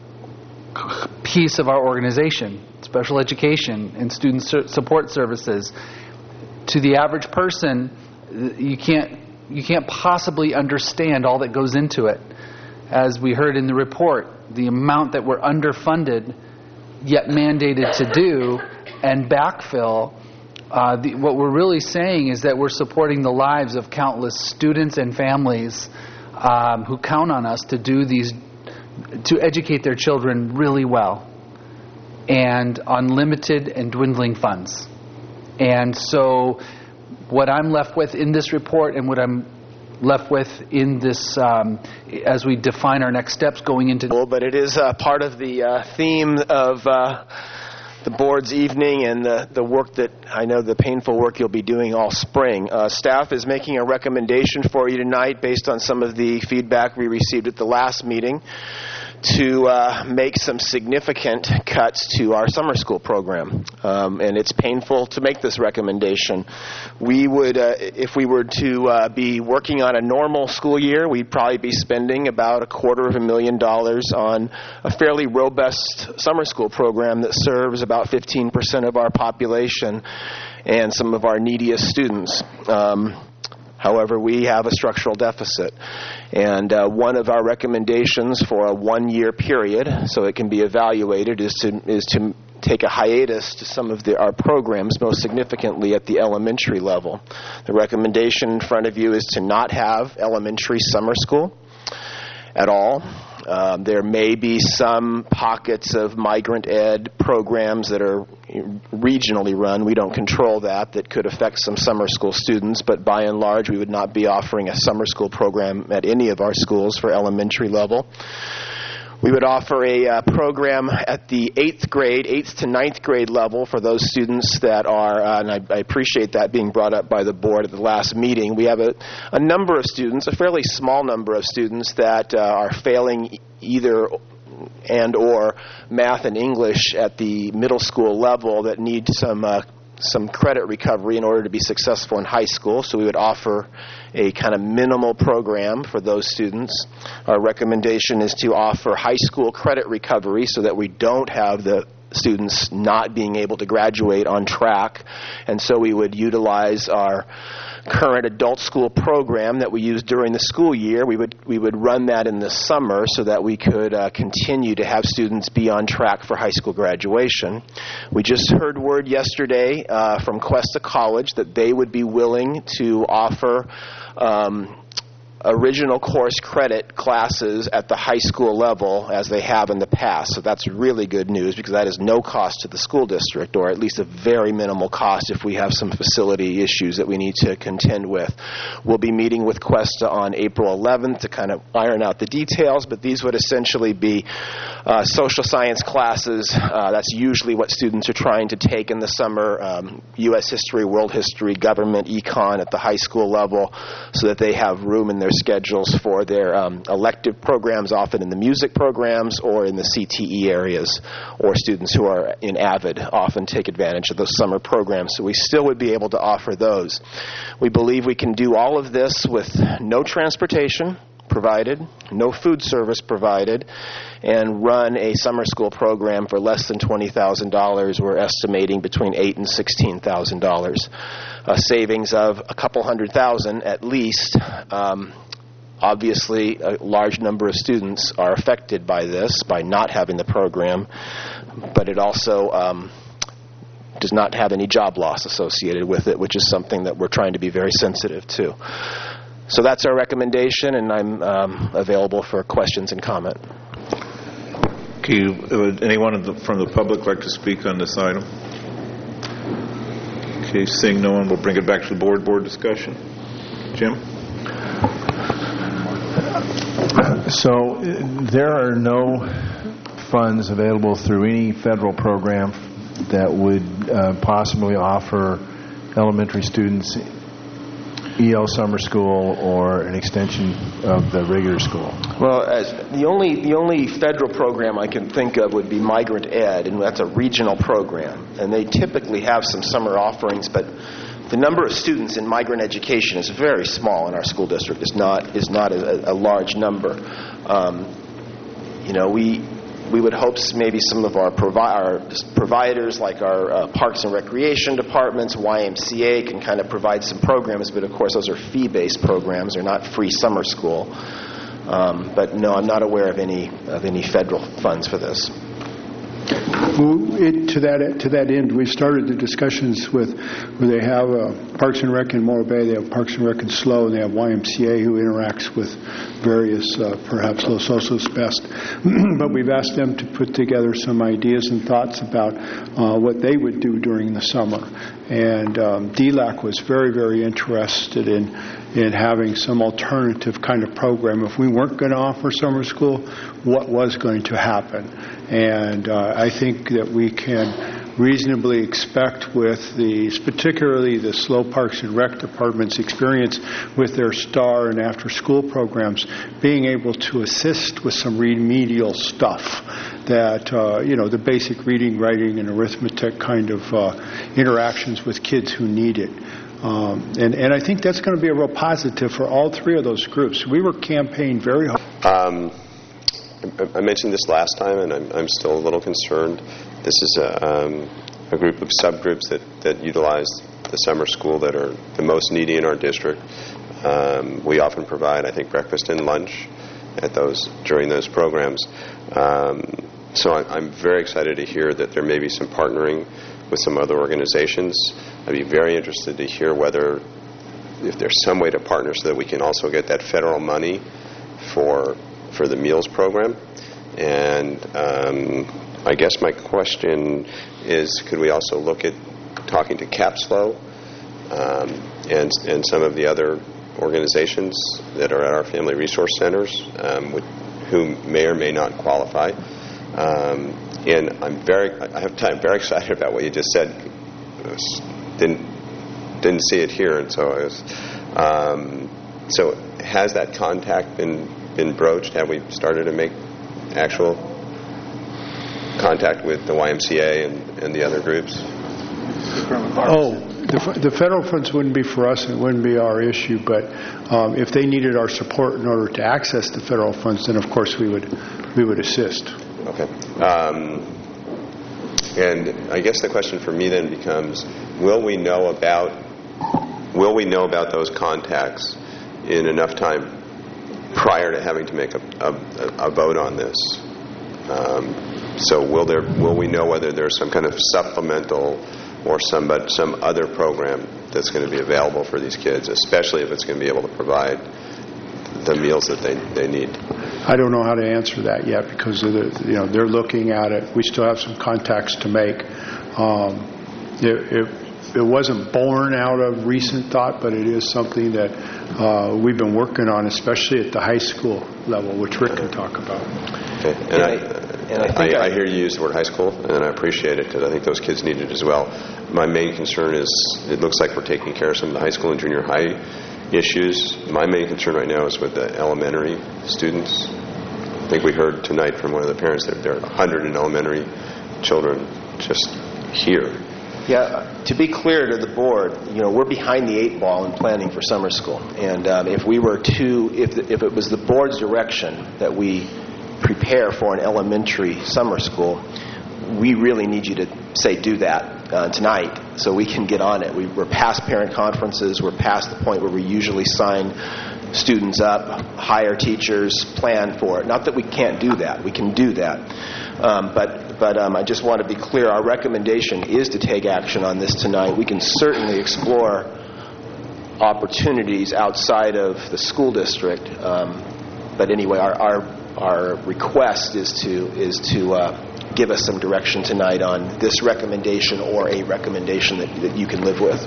piece of our organization, special education and student support services. To the average person, you can't you can't possibly understand all that goes into it. As we heard in the report, the amount that we're underfunded yet mandated to do and backfill. Uh, the, what we're really saying is that we're supporting the lives of countless students and families um, who count on us to do these, to educate their children really well, and on limited and dwindling funds. And so what I'm left with in this report and what I'm left with in this um, as we define our next steps going into... But it is uh, part of the uh, theme of... Uh, the board's evening and the, the work that I know the painful work you'll be doing all spring. Uh, staff is making a recommendation for you tonight based on some of the feedback we received at the last meeting to uh, make some significant cuts to our summer school program. Um, and it's painful to make this recommendation. We would, uh, if we were to uh, be working on a normal school year, we'd probably be spending about a quarter of a million dollars on a fairly robust summer school program that serves about fifteen percent of our population and some of our neediest students. Um, However, we have a structural deficit, and uh, one of our recommendations for a one-year period, so it can be evaluated, is to is to take a hiatus to some of the, our programs, most significantly at the elementary level. The recommendation in front of you is to not have elementary summer school at all. Um, there may be some pockets of migrant ed programs that are regionally run. We don't control that. That could affect some summer school students, but by and large, we would not be offering a summer school program at any of our schools for elementary level. We would offer a uh, program at the eighth grade, eighth to ninth grade level for those students that are, uh, and I, I appreciate that being brought up by the board at the last meeting. We have a, a number of students, a fairly small number of students that uh, are failing either and or math and English at the middle school level that need some uh, some credit recovery in order to be successful in high school. So we would offer a kind of minimal program for those students. Our recommendation is to offer high school credit recovery so that we don't have the students not being able to graduate on track. And so we would utilize our current adult school program that we use during the school year. We would we would run that in the summer so that we could uh, continue to have students be on track for high school graduation. We just heard word yesterday uh, from Cuesta College that they would be willing to offer um, original course credit classes at the high school level as they have in the past. So that's really good news because that is no cost to the school district, or at least a very minimal cost if we have some facility issues that we need to contend with. We'll be meeting with Cuesta on April eleventh to kind of iron out the details, but these would essentially be uh, social science classes. Uh, that's usually what students are trying to take in the summer, um, U S history, world history, government, econ at the high school level, so that they have room in their schedules for their um, elective programs, often in the music programs or in the C T E areas, or students who are in AVID often take advantage of those summer programs. So we still would be able to offer those. We believe we can do all of this with no transportation provided, no food service provided, and run a summer school program for less than twenty thousand dollars. We're estimating between eight thousand dollars and sixteen thousand dollars. A savings of a couple hundred thousand at least. Um, obviously, a large number of students are affected by this, by not having the program, but it also um, does not have any job loss associated with it, which is something that we're trying to be very sensitive to. So that's our recommendation, and I'm um, available for questions and comment. Okay, would anyone from the public like to speak on this item? Okay, seeing no one, we'll bring it back to the board. Board discussion. Jim? So there are no funds available through any federal program that would uh, possibly offer elementary students E L summer school or an extension of the regular school? Well, as the only the only federal program I can think of would be Migrant Ed, and that's a regional program. And they typically have some summer offerings, but the number of students in migrant education is very small in our school district. It's not is not a, a large number. Um, you know, we we would hope maybe some of our, provi- our providers, like our uh, Parks and Recreation departments, Y M C A, can kind of provide some programs. But of course, those are fee-based programs. They're not free summer school. Um, but no, I'm not aware of any of any federal funds for this. Well, it, to that to that end, we started the discussions with where they have uh, Parks and Rec in Morro Bay, they have Parks and Rec in SLO, and they have Y M C A who interacts with various, uh, perhaps Los Osos Best. But we've asked them to put together some ideas and thoughts about uh, what they would do during the summer. And um, D LAC was very, very interested in in having some alternative kind of program. If we weren't going to offer summer school, what was going to happen? And uh, I think that we can reasonably expect with the, particularly the SLO Parks and Rec Department's experience with their STAR and after-school programs, being able to assist with some remedial stuff that, uh, you know, the basic reading, writing, and arithmetic kind of uh, interactions with kids who need it. Um, and, and I think that's going to be a real positive for all three of those groups. We were campaigning very hard. Um, I, I mentioned this last time, and I'm, I'm still a little concerned. This is a, um, a group of subgroups that, that utilize the summer school that are the most needy in our district. Um, we often provide, I think, breakfast and lunch at those during those programs. Um, so I, I'm very excited to hear that there may be some partnering with some other organizations. I'd be very interested to hear whether, if there's some way to partner so that we can also get that federal money for for the meals program. And um, I guess my question is, could we also look at talking to CAPSLO um, and and some of the other organizations that are at our family resource centers, um, with, who may or may not qualify. Um, and I'm very, I have to, I'm very excited about what you just said. Didn't didn't see it here, and so I was. Um, so has that contact been been broached? Have we started to make actual contact with the Y M C A and, and the other groups? Oh, the, the federal funds wouldn't be for us, and it wouldn't be our issue, but um, if they needed our support in order to access the federal funds, then of course we would we would assist. Okay. Um, and I guess the question for me then becomes, will we know about will we know about those contacts in enough time prior to having to make a, a, a vote on this? Um, so will there will we know whether there's some kind of supplemental or some some other program that's going to be available for these kids, especially if it's going to be able to provide the meals that they, they need? I don't know how to answer that yet because of the, you know, they're looking at it. We still have some contacts to make. Um, it, it, it wasn't born out of recent thought, but it is something that uh, we've been working on, especially at the high school level, which Rick can talk about. Okay. And, and I, and I, think I, I, I hear you use the word high school, and I appreciate it because I think those kids need it as well. My main concern is it looks like we're taking care of some of the high school and junior high issues. My main concern right now is with the elementary students. I think we heard tonight from one of the parents that there are one hundred in elementary children just here. Yeah, to be clear to the board, you know, we're behind the eight ball in planning for summer school. And um, if we were to, if, the, if it was the board's direction that we prepare for an elementary summer school, we really need you to say do that uh, tonight so we can get on it. We, we're past parent conferences. We're past the point where we usually sign students up, hire teachers, plan for it. Not that we can't do that. We can do that. Um, but but um, I just want to be clear. Our recommendation is to take action on this tonight. We can certainly explore opportunities outside of the school district. Um, but anyway, our, our our request is to is to uh, give us some direction tonight on this recommendation or a recommendation that, that you can live with.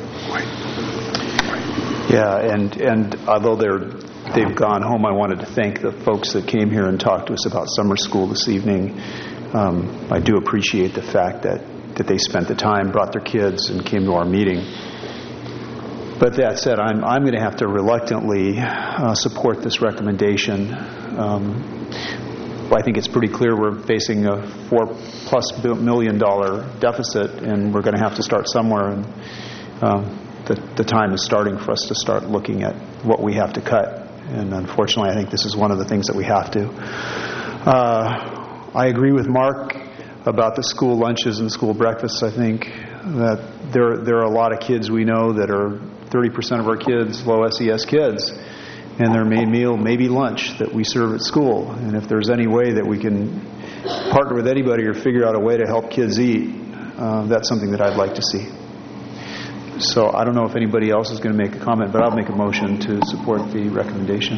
Yeah, and and although they're they've gone home, I wanted to thank the folks that came here and talked to us about summer school this evening. Um, I do appreciate the fact that, that they spent the time, brought their kids, and came to our meeting. But that said, I'm I'm going to have to reluctantly uh, support this recommendation. Um, I think it's pretty clear we're facing a four plus million dollar deficit, and we're going to have to start somewhere. And um, the, the time is starting for us to start looking at what we have to cut. And unfortunately, I think this is one of the things that we have to. Uh, I agree with Mark about the school lunches and school breakfasts. I think that there there are a lot of kids we know that are thirty percent of our kids, low S E S kids, and their main meal may be lunch that we serve at school. And if there's any way that we can partner with anybody or figure out a way to help kids eat, uh, that's something that I'd like to see. So I don't know if anybody else is going to make a comment, but I'll make a motion to support the recommendation.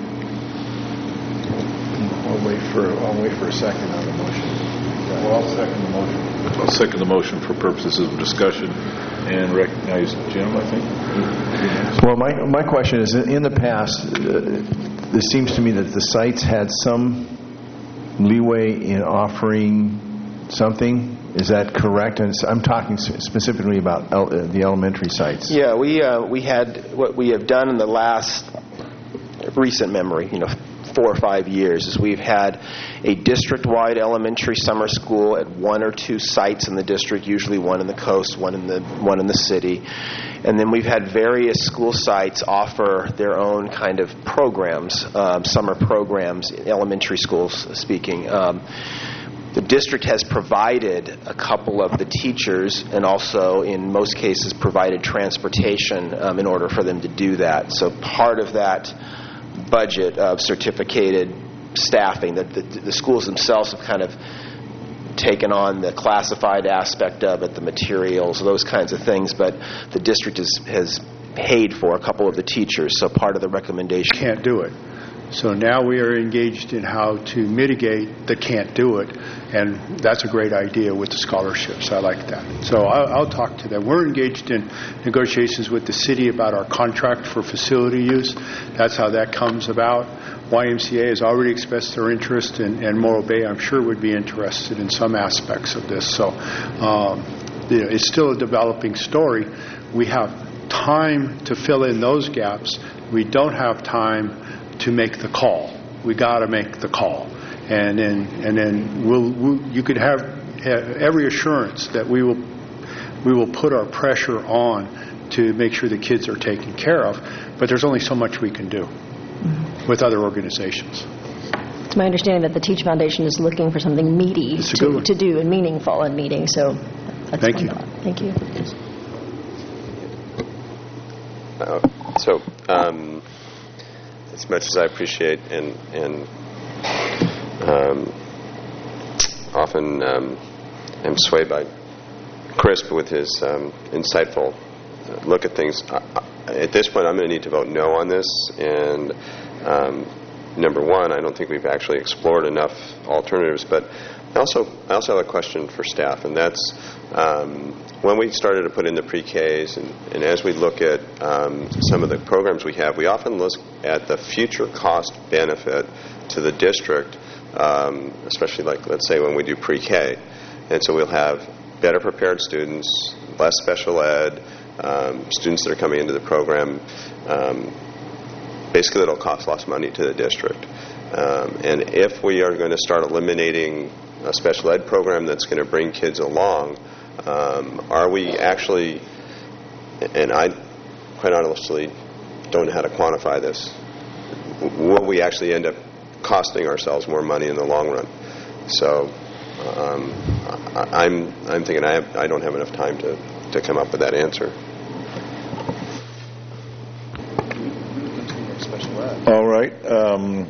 I'll wait for I'll wait for a second on the motion. Well, I'll second the motion. I'll second the motion for purposes of discussion and recognize Jim, I think. Well, my my question is, in the past, uh, it seems to me that the sites had some leeway in offering something. Is that correct? And I'm talking specifically about el- uh, the elementary sites. Yeah, we uh, we had what we have done in the last recent memory, you know, four or five years, is we've had a district-wide elementary summer school at one or two sites in the district, usually one in the coast, one in the one in the city, and then we've had various school sites offer their own kind of programs, um, summer programs, elementary schools speaking. Um, The district has provided a couple of the teachers and also, in most cases, provided transportation um, in order for them to do that. So part of that budget of certificated staffing, that the, the schools themselves have kind of taken on the classified aspect of it, the materials, those kinds of things, but the district is, has paid for a couple of the teachers. So part of the recommendation... Can't do it. So now we are engaged in how to mitigate the can't do it, and that's a great idea with the scholarships. I like that. So I'll, I'll talk to them. We're engaged in negotiations with the city about our contract for facility use. That's how that comes about. Y M C A has already expressed their interest, and, and Morro Bay, I'm sure, would be interested in some aspects of this. So um, you know, it's still a developing story. We have time to fill in those gaps. We don't have time to make the call. We got to make the call, and then and then we'll, we'll you could have, have every assurance that we will we will put our pressure on to make sure the kids are taken care of. But there's only so much we can do mm-hmm. with other organizations. It's my understanding that the Teach Foundation is looking for something meaty to, to do and meaningful in meeting. So that's thank you. Thought. Thank you. Uh, so. Um, As much as I appreciate and, and um, often um, am swayed by Chris with his um, insightful look at things, I, at this point I'm going to need to vote no on this. And um, number one, I don't think we've actually explored enough alternatives. But I also, I also have a question for staff, and that's um, when we started to put in the pre-Ks, and, and as we look at um, some of the programs we have, we often look at the future cost benefit to the district, um, especially like, let's say, when we do pre-K. And so we'll have better prepared students, less special ed, um, students that are coming into the program. Um, basically, it'll cost less money to the district. Um, and if we are going to start eliminating a special ed program that's going to bring kids along, um, are we actually, and I quite honestly don't know how to quantify this, will we actually end up costing ourselves more money in the long run? So um, I, I'm I'm thinking I have, I don't have enough time to, to come up with that answer. All right. Um,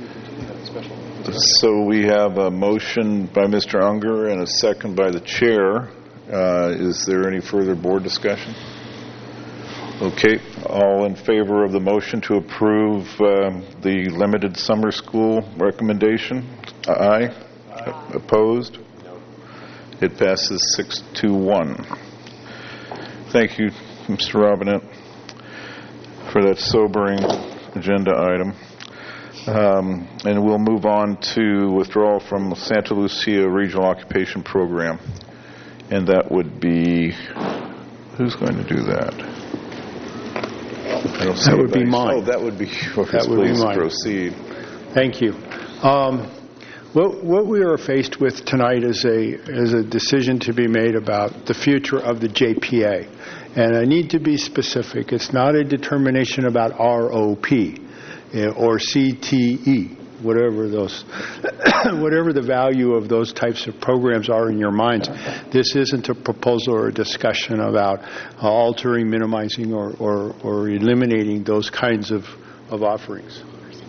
so we have a motion by Mister Unger and a second by the chair. Uh, is there any further board discussion? Okay. All in favor of the motion to approve uh, the limited summer school recommendation? Aye. Aye. Opposed? No. It passes six to one. Thank you, Mister Robinette, for that sobering agenda item. Um, and we'll move on to withdrawal from Santa Lucia Regional Occupation Program. And that would be, who's going to do that? I don't see that would anybody. be mine. Oh, that would be yours. That would Please be mine. Proceed. Thank you. Um, What, what we are faced with tonight is a is a decision to be made about the future of the J P A. And I need to be specific. It's not a determination about R O P or C T E, whatever those, whatever the value of those types of programs are in your minds. This isn't a proposal or a discussion about uh, altering, minimizing, or, or, or eliminating those kinds of, of offerings.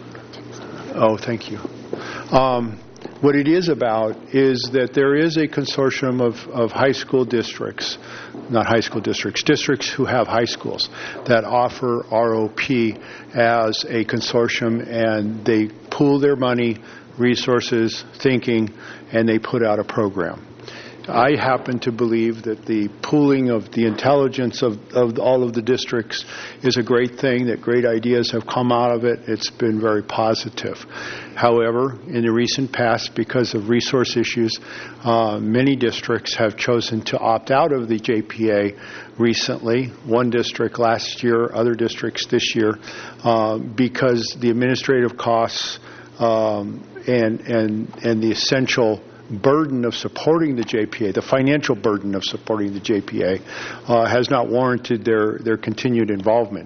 Oh, thank you. Um, What it is about is that there is a consortium of, of high school districts, not high school districts, districts who have high schools that offer R O P as a consortium, and they pool their money, resources, thinking, and they put out a program. I happen to believe that the pooling of the intelligence of, of all of the districts is a great thing, that great ideas have come out of it. It's been very positive. However, in the recent past, because of resource issues, uh, many districts have chosen to opt out of the J P A recently. One district last year, other districts this year, uh, because the administrative costs um, and, and, and the essential burden of supporting the J P A, the financial burden of supporting the J P A, uh, has not warranted their, their continued involvement.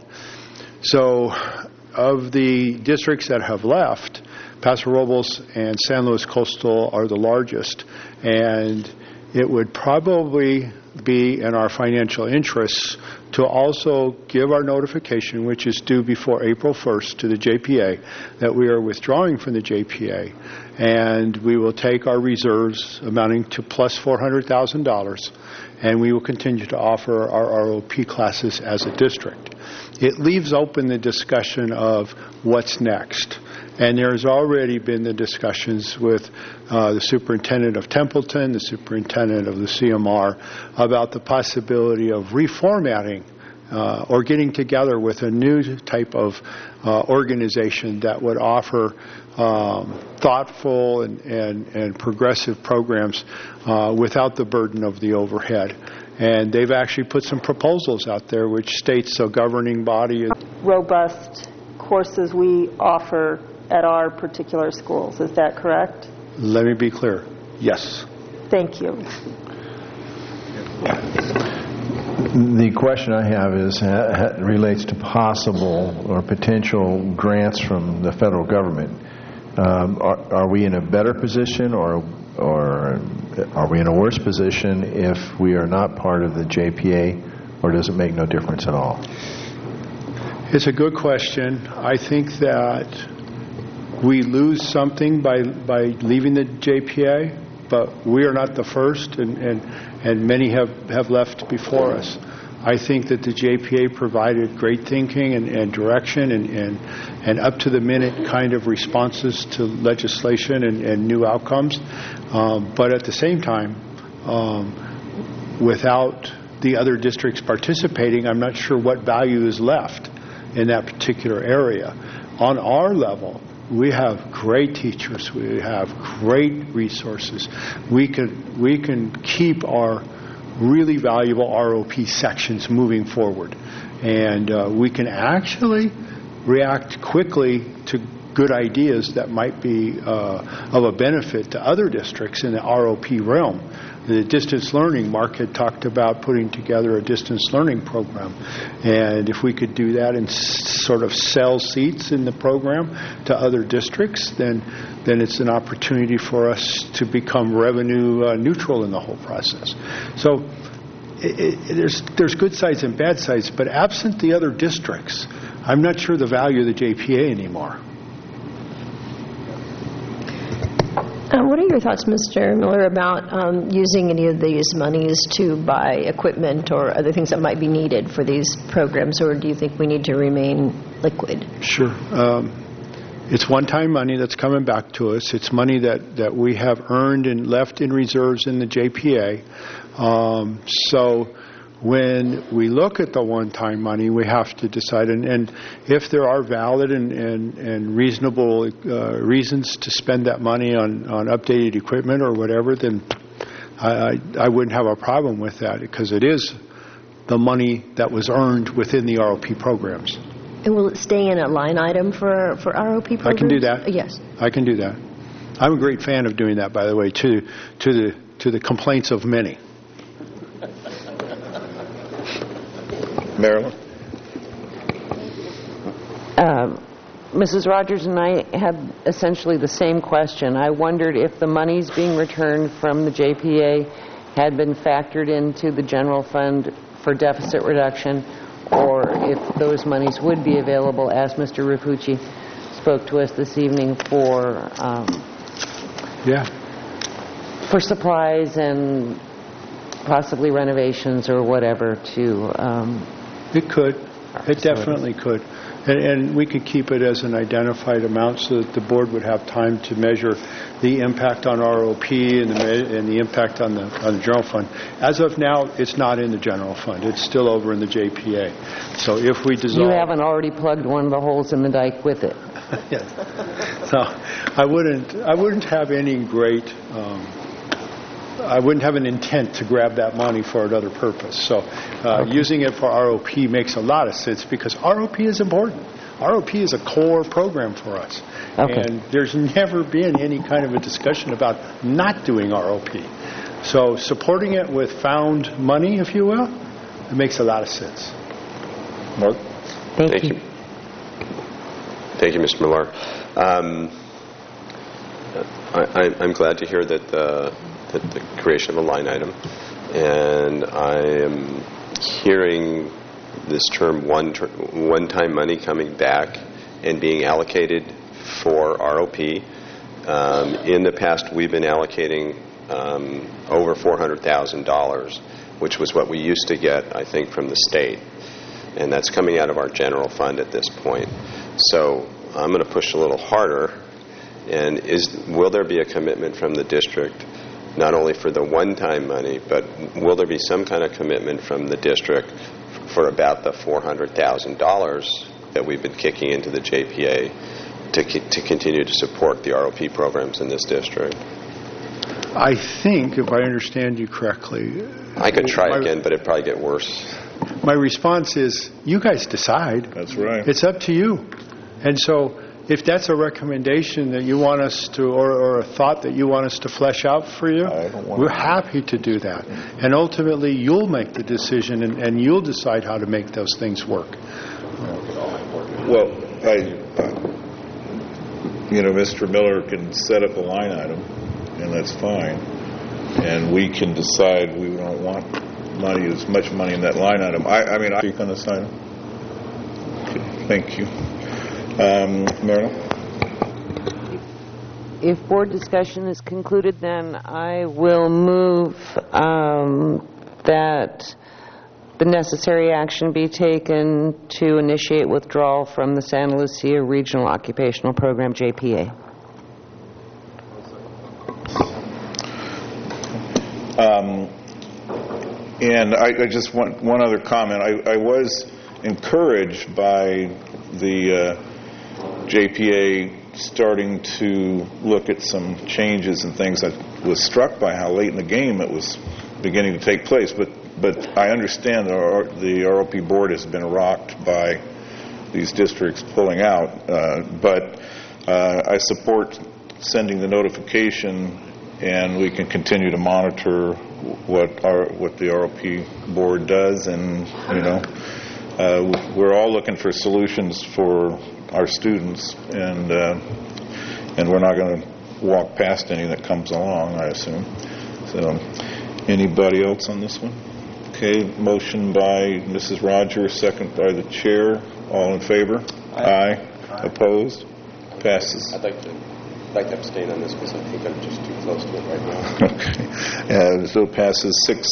So of the districts that have left, Paso Robles and San Luis Coastal are the largest, and it would probably be in our financial interests to also give our notification, which is due before April first, to the J P A, that we are withdrawing from the J P A, and we will take our reserves amounting to plus four hundred thousand dollars, and we will continue to offer our R O P classes as a district. It leaves open the discussion of what's next. And there's already been the discussions with uh, the superintendent of Templeton, the superintendent of the C M R, about the possibility of reformatting uh, or getting together with a new type of uh, organization that would offer um, thoughtful and, and, and progressive programs uh, without the burden of the overhead. And they've actually put some proposals out there which states a governing body. Robust courses we offer at our particular schools. Is that correct? Let me be clear. Yes. Thank you. The question I have is uh, relates to possible or potential grants from the federal government. Um, are, are we in a better position, or or are we in a worse position if we are not part of the J P A, or does it make no difference at all? It's a good question. I think that we lose something by by leaving the J P A, but we are not the first, and, and, and many have, have left before us. I think that the J P A provided great thinking and, and direction and, and, and up-to-the-minute kind of responses to legislation and, and new outcomes. Um, but at the same time, um, without the other districts participating, I'm not sure what value is left in that particular area. On our level, we have great teachers. We have great resources. We can we can keep our really valuable R O P sections moving forward, and uh, we can actually react quickly to good ideas that might be uh, of a benefit to other districts in the R O P realm. The distance learning, Mark had talked about putting together a distance learning program. And if we could do that and s- sort of sell seats in the program to other districts, then then it's an opportunity for us to become revenue uh, neutral in the whole process. So it, it, there's there's good sides and bad sides, but absent the other districts, I'm not sure the value of the J P A anymore. Uh, what are your thoughts, Mister Miller, about um, using any of these monies to buy equipment or other things that might be needed for these programs, or do you think we need to remain liquid? Sure. Um, it's one-time money that's coming back to us. It's money that, that we have earned and left in reserves in the J P A. Um, so when we look at the one-time money, we have to decide, and, and if there are valid and, and, and reasonable uh, reasons to spend that money on, on updated equipment or whatever, then I, I, I wouldn't have a problem with that, because it is the money that was earned within the R O P programs. And will it stay in a line item for, for R O P programs? I can do that. Yes. I can do that. I'm a great fan of doing that, by the way, to to the to the complaints of many. Marilyn? Uh, Missus Rogers and I had essentially the same question. I wondered if the monies being returned from the J P A had been factored into the general fund for deficit reduction, or if those monies would be available, as Mister Rapucci spoke to us this evening, for um, yeah, for supplies and possibly renovations or whatever to... Um, it could. It definitely could. And, and we could keep it as an identified amount so that the board would have time to measure the impact on R O P and the, and the impact on the, on the general fund. As of now, it's not in the general fund. It's still over in the J P A. So if we dissolve... You haven't already plugged one of the holes in the dike with it. Yes. So I wouldn't, I wouldn't have any great... Um, I wouldn't have an intent to grab that money for another purpose. So uh, okay. using it for R O P makes a lot of sense because R O P is important. R O P is a core program for us. Okay. And there's never been any kind of a discussion about not doing R O P. So supporting it with found money, if you will, it makes a lot of sense. Mark? Thank, Thank you. you. Thank you, Mister Millar. Um, I, I, I'm glad to hear that uh, The, the creation of a line item, and I am hearing this term one ter- one-time money coming back and being allocated for R O P. Um, in the past, we've been allocating um, over four hundred thousand dollars, which was what we used to get, I think, from the state, and that's coming out of our general fund at this point. So I'm going to push a little harder. And is will there be a commitment from the district? Not only for the one-time money, but will there be some kind of commitment from the district for about the four hundred thousand dollars that we've been kicking into the J P A to to continue to support the R O P programs in this district? I think, if I understand you correctly... I could try my, again, but it'd probably get worse. My response is, you guys decide. That's right. It's up to you. And so... if that's a recommendation that you want us to, or, or a thought that you want us to flesh out for you, we're happy to do that. And ultimately, you'll make the decision, and, and you'll decide how to make those things work. Well, I, you know, Mister Miller can set up a line item, and that's fine. And we can decide we don't want money, as much money in that line item. I, I mean, I speak on this item. Okay, thank you. Um, Marilyn? If board discussion is concluded, then I will move um, that the necessary action be taken to initiate withdrawal from the Santa Lucia Regional Occupational Program, J P A. Um, and I, I just want one other comment. I, I was encouraged by the... Uh, J P A starting to look at some changes and things. I was struck by how late in the game it was beginning to take place. But but I understand the, the R O P board has been rocked by these districts pulling out. Uh, but uh, I support sending the notification, and we can continue to monitor what our what the R O P board does. And you know, uh, we're all looking for solutions for our students, and uh, and we're not going to walk past any that comes along, I assume. So, anybody else on this one? Okay, motion by Missus Rogers, second by the chair. All in favor? Aye. Aye. Opposed? Passes. I'd like to I'd like to abstain on this because I think I'm just too close to it right now. Okay. Uh, so passes six.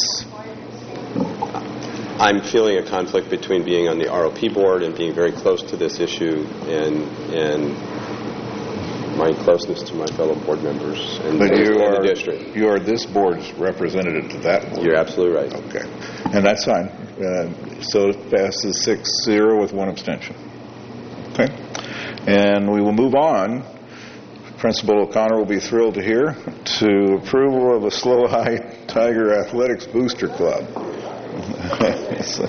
I'm feeling a conflict between being on the R O P board and being very close to this issue, and and my closeness to my fellow board members and, but you and are, the district. You are this board's representative to that board. You're absolutely right. Okay. And that's fine. Uh, so it passes six zero with one abstention. Okay. And we will move on. Principal O'Connor will be thrilled to hear to approval of a Slow High Tiger Athletics Booster Club. So.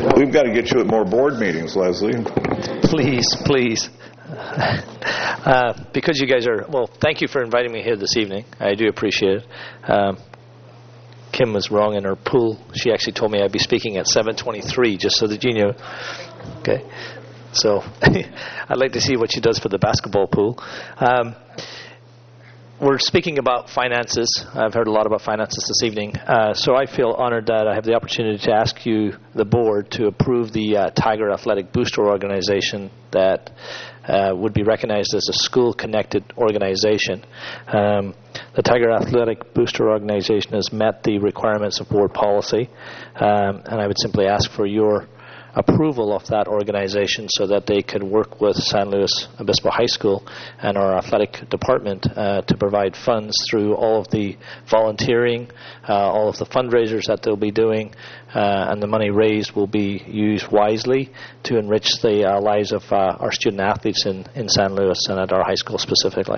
We've got to get you at more board meetings, Leslie. Please, please. Uh, because you guys are, well, thank you for inviting me here this evening. I do appreciate it. Um, Kim was wrong in her pool. She actually told me I'd be speaking at seven twenty-three, just so that you know. Okay. So I'd like to see what she does for the basketball pool. Um, we're speaking about finances. I've heard a lot about finances this evening. Uh, so I feel honored that I have the opportunity to ask you, the board, to approve the uh, Tiger Athletic Booster Organization that uh, would be recognized as a school-connected organization. Um, the Tiger Athletic Booster Organization has met the requirements of board policy, um, and I would simply ask for your approval of that organization so that they could work with San Luis Obispo High School and our athletic department uh, to provide funds through all of the volunteering, uh, all of the fundraisers that they'll be doing, uh, and the money raised will be used wisely to enrich the uh, lives of uh, our student athletes in, in San Luis and at our high school specifically.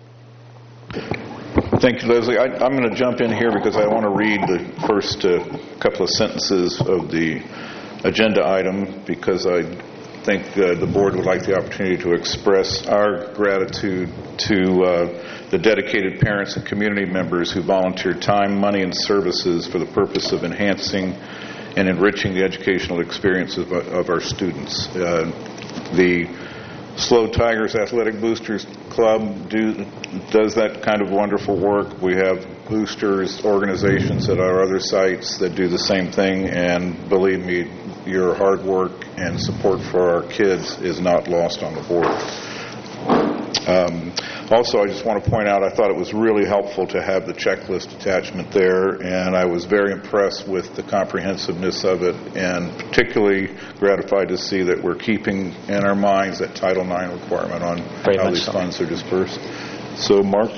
Thank you, Leslie. I, I'm going to jump in here because I want to read the first uh, couple of sentences of the agenda item, because I think uh, the board would like the opportunity to express our gratitude to uh, the dedicated parents and community members who volunteered time, money, and services for the purpose of enhancing and enriching the educational experience of, of our students. Uh, the Slow Tigers Athletic Boosters Club do, does that kind of wonderful work. We have boosters organizations at our other sites that do the same thing, and believe me, your hard work and support for our kids is not lost on the board. Um, also, I just want to point out, I thought it was really helpful to have the checklist attachment there, and I was very impressed with the comprehensiveness of it, and particularly gratified to see that we're keeping in our minds that Title nine requirement on very how these so. funds are dispersed. So, Mark,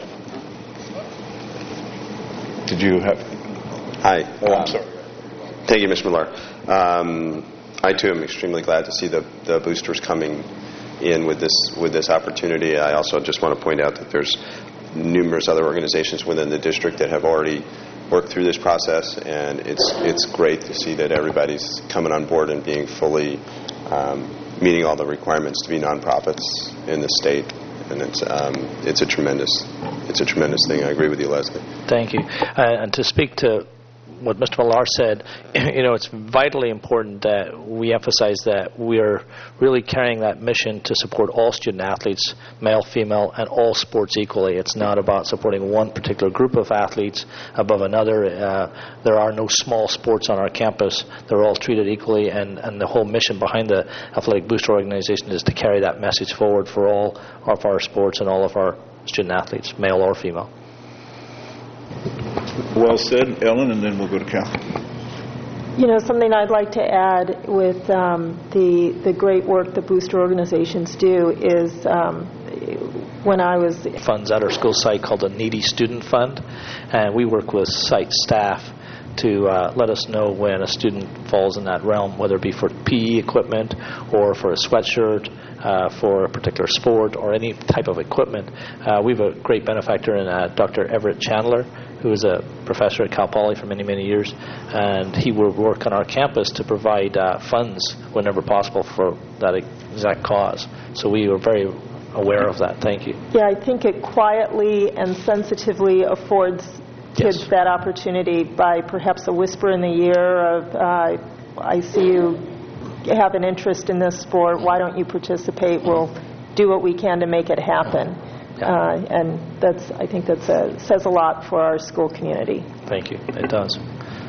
did you have... Hi. Oh, I'm sorry. Thank you, Mister Millar. Um, I, too, am extremely glad to see the, the boosters coming in with this with this opportunity. I also just want to point out that there's numerous other organizations within the district that have already worked through this process, and it's it's great to see that everybody's coming on board and being fully um, meeting all the requirements to be nonprofits in the state. And it's um, it's a tremendous it's a tremendous thing. I agree with you, Leslie. Thank you. Uh, and to speak to what Mister Millar said, you know, it's vitally important that we emphasize that we are really carrying that mission to support all student athletes, male, female, and all sports equally. It's not about supporting one particular group of athletes above another. Uh, there are no small sports on our campus. They're all treated equally, and, and the whole mission behind the Athletic Booster Organization is to carry that message forward for all of our sports and all of our student athletes, male or female. Well said, Ellen, and then we'll go to Kathy. You know, something I'd like to add with um, the the great work the booster organizations do is um, when I was... Funds at our school site called the Needy Student Fund, and we work with site staff to uh, let us know when a student falls in that realm, whether it be for P E equipment or for a sweatshirt, uh, for a particular sport, or any type of equipment. Uh, we have a great benefactor in uh, Doctor Everett Chandler, who is a professor at Cal Poly for many, many years, and he will work on our campus to provide uh, funds whenever possible for that exact cause. So we are very aware of that. Thank you. Yeah, I think it quietly and sensitively affords kids yes. that opportunity by perhaps a whisper in the ear of, uh, I see you have an interest in this sport, why don't you participate? We'll do what we can to make it happen. Uh, and that's, I think that says a lot for our school community. Thank you. It does.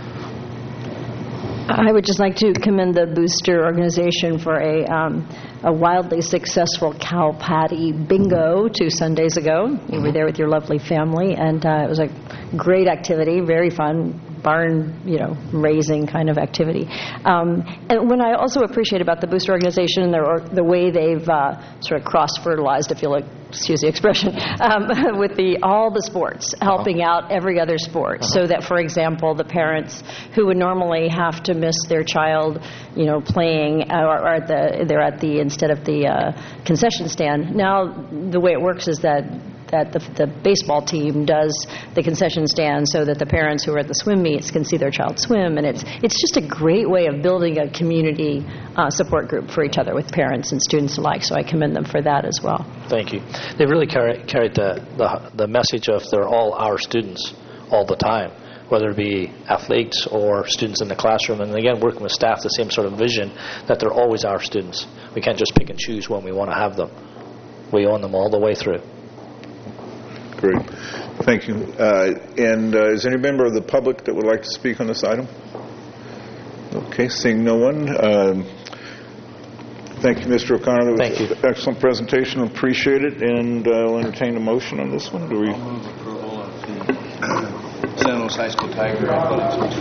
I would just like to commend the Booster organization for a um, a wildly successful cow patty bingo two Sundays ago. Mm-hmm. You were there with your lovely family, and uh, it was a great activity, very fun, barn, you know, raising kind of activity. Um, and what I also appreciate about the Booster organization and their, the way they've uh, sort of cross-fertilized, if you'll excuse the expression, um, with the all the sports, helping uh-huh. out every other sport, uh-huh. so that, for example, the parents who would normally have to miss their child, you know, playing, or, or at the they're at the instead of the uh, concession stand. Now, the way it works is that that the, the baseball team does the concession stand so that the parents who are at the swim meets can see their child swim. And it's it's just a great way of building a community uh, support group for each other with parents and students alike. So I commend them for that as well. Thank you. They really carry, carried the, the, the message of they're all our students all the time, whether it be athletes or students in the classroom. And again, working with staff, the same sort of vision that they're always our students. We can't just pick and choose when we want to have them. We own them all the way through. Great. Thank you. Uh, and uh, is there any member of the public that would like to speak on this item? Okay, seeing no one. Um, thank you, Mister O'Connor. That was thank you. An excellent presentation. Appreciate it. And uh, I'll entertain a motion on this one. Do we? I'll move approval of the San Luis High School Tiger Athletics.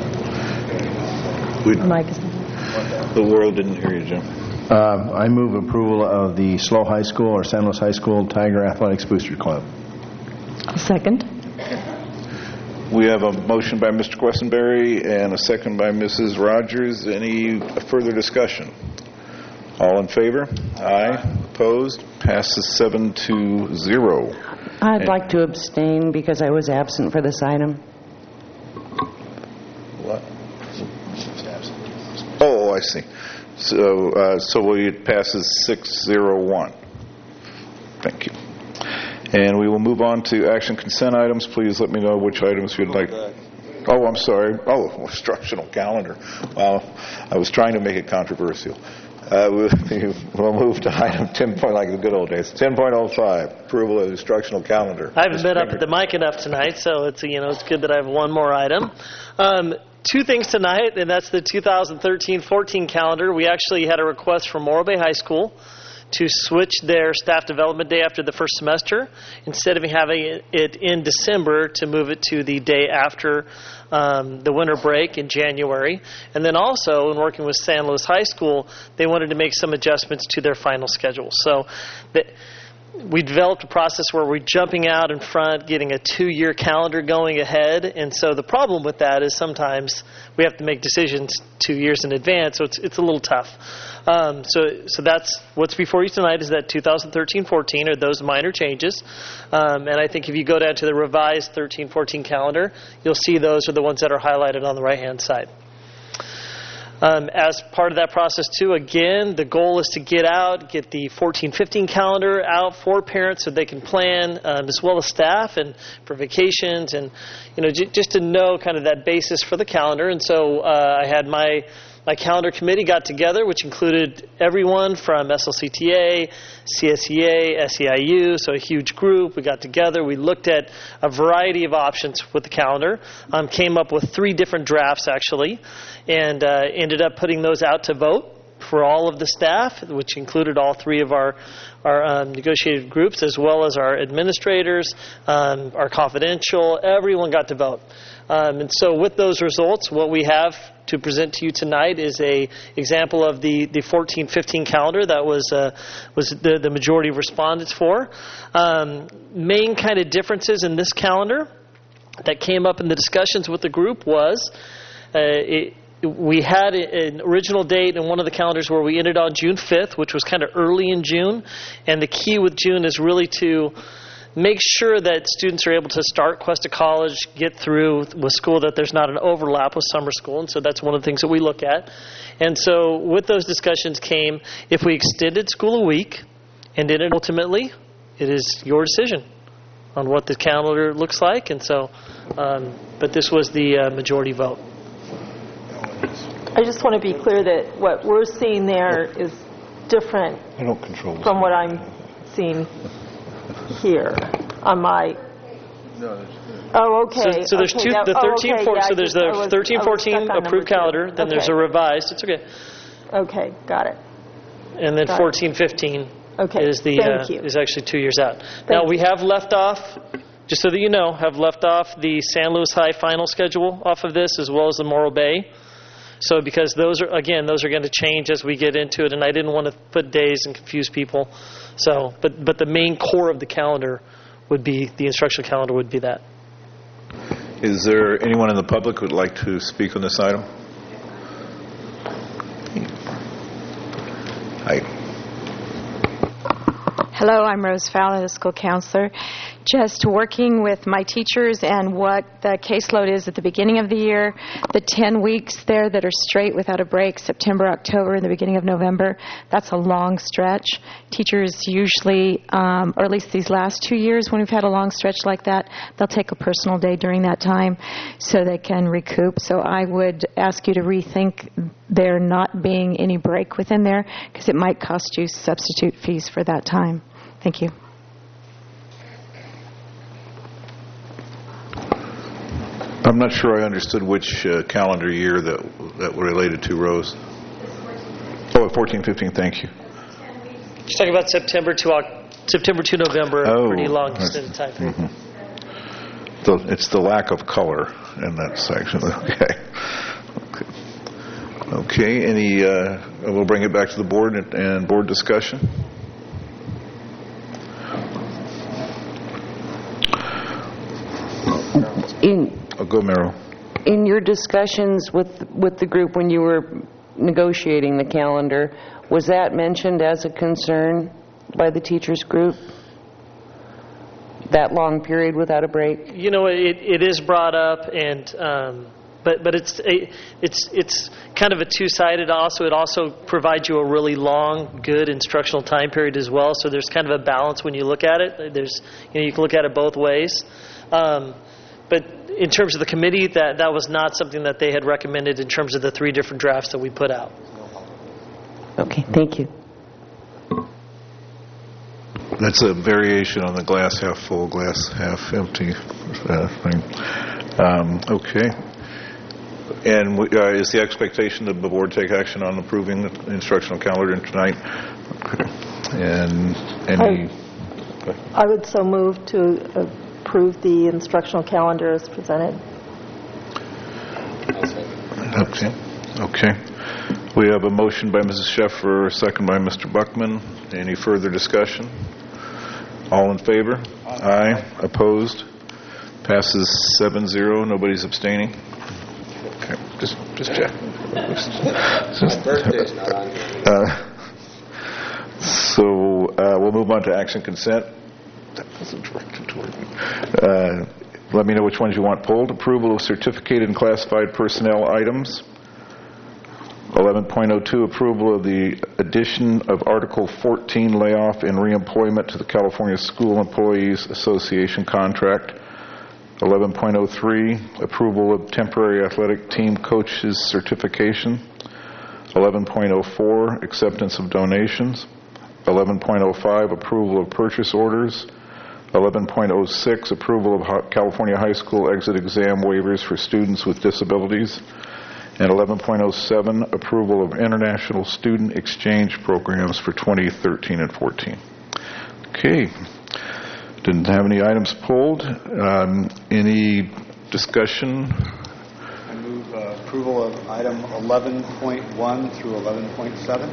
We, the world didn't hear you, Jim. Uh, I move approval of the S L O High School or San Luis High School Tiger Athletics Booster Club. Second. We have a motion by Mister Questenberry and a second by Missus Rogers. Any further discussion? All in favor? Aye. Opposed? Passes seven to zero. I'd and like to abstain because I was absent for this item. What? Oh, I see. So, uh, so it passes six zero one. Thank you. And we will move on to action consent items. Please let me know which items you'd like. Oh, I'm sorry. Oh, instructional calendar. Well, I was trying to make it controversial. Uh, we'll move to item ten point, like the good old days. ten point oh five, approval of the instructional calendar. I haven't been up at the mic enough tonight, so it's you know it's good that I have one more item. Um, two things tonight, and that's the two thousand thirteen fourteen calendar. We actually had a request from Morro Bay High School to switch their staff development day after the first semester. Instead of having it in December, to move it to the day after um, the winter break in January. And then also, in working with San Luis High School, they wanted to make some adjustments to their final schedule. So the, we developed a process where we're jumping out in front, getting a two-year calendar going ahead. And so the problem with that is sometimes we have to make decisions two years in advance, so it's it's a little tough. Um, so so that's what's before you tonight is that two thousand thirteen fourteen are those minor changes. Um, and I think if you go down to the revised thirteen fourteen calendar, you'll see those are the ones that are highlighted on the right-hand side. Um, as part of that process, too, again, the goal is to get out, get the fourteen fifteen calendar out for parents so they can plan, um, as well as staff, and for vacations, and you know, j- just to know kind of that basis for the calendar. And so uh, I had my my calendar committee got together, which included everyone from S L C T A, C S E A, S E I U, so a huge group. We got together. We looked at a variety of options with the calendar, um, came up with three different drafts, actually, and uh, ended up putting those out to vote for all of the staff, which included all three of our our um, negotiated groups, as well as our administrators, um, our confidential. Everyone got to vote. Um, and so with those results, what we have to present to you tonight is a example of the, the fourteen fifteen calendar that was uh, was the, the majority of respondents for. Um, main kind of differences in this calendar that came up in the discussions with the group was uh, it, we had an original date in one of the calendars where we ended on June fifth, which was kind of early in June. And the key with June is really to make sure that students are able to start Cuesta College, get through with school, that there's not an overlap with summer school. And so that's one of the things that we look at. And so with those discussions came, if we extended school a week and did it ultimately, it is your decision on what the calendar looks like. And so, um, but this was the uh, majority vote. I just want to be clear that what we're seeing there is different I don't control from what I'm seeing here on my. No, oh, okay. So, so there's okay, two. that, The thirteen, oh, okay, fourteen. yeah, So there's just, the was, thirteen fourteen approved calendar. Then okay. there's a revised. It's okay. Okay, got it. And then got fourteen fifteen okay. is the Thank uh, you. is actually two years out. Thank now you. we have left off, just so that you know, have left off the San Luis High final schedule off of this, as well as the Morro Bay. So because those are, again, those are going to change as we get into it, and I didn't want to put days and confuse people. So, but but the main core of the calendar would be, the instructional calendar would be that. Is there anyone in the public who would like to speak on this item? Hi. Hello, I'm Rose Fowler, the school counselor. Just working with my teachers and what the caseload is at the beginning of the year, the ten weeks there that are straight without a break, September, October, and the beginning of November, that's a long stretch. Teachers usually, um, or at least these last two years when we've had a long stretch like that, they'll take a personal day during that time so they can recoup. So I would ask you to rethink there not being any break within there because it might cost you substitute fees for that time. Thank you. I'm not sure I understood which uh, calendar year that that were related to, Rose. Oh, fourteen, fifteen, thank you. She's talking about September to Oc- September to November, Oh, a pretty long that's- extended time period. Mm-hmm. The, it's the lack of color in that section. Okay. Okay. Okay. Any? Uh, we'll bring it back to the board and, and board discussion. In Oh, go, Merrill. in your discussions with with the group when you were negotiating the calendar, was that mentioned as a concern by the teachers group? That long period without a break? You know, it, it is brought up, and um, but but it's a, it's it's kind of a two-sided. Also, it also provides you a really long, good instructional time period as well. So there's kind of a balance when you look at it. There's you know you can look at it both ways. Um, but in terms of the committee, that that was not something that they had recommended in terms of the three different drafts that we put out. Okay, thank you. That's a variation on the glass half full, glass half empty uh, thing. Um, okay. And we, uh, is the expectation that the board take action on approving the instructional calendar tonight? Okay. And any... I would so move to approve the instructional calendar as presented. Okay. Okay. We have a motion by Missus Sheffer, a second by Mister Buckman. Any further discussion? All in favor? Aye. Opposed? Passes seven zero. Nobody's abstaining? Okay. Just just check. Just, Birthday's not on here. uh, so uh, we'll move on to action consent. That wasn't directed toward me. Uh, let me know which ones you want pulled. Approval of certificated and classified personnel items. eleven point oh two, approval of the addition of Article fourteen, layoff and reemployment to the California School Employees Association contract. eleven point oh three, approval of temporary athletic team coaches certification. eleven point oh four, acceptance of donations. eleven point oh five, approval of purchase orders. eleven point oh six, approval of California high school exit exam waivers for students with disabilities. And eleven point oh seven, approval of international student exchange programs for twenty thirteen and fourteen. Okay. Didn't have any items pulled. Um, any discussion? I move uh, approval of item eleven point one through eleven point seven.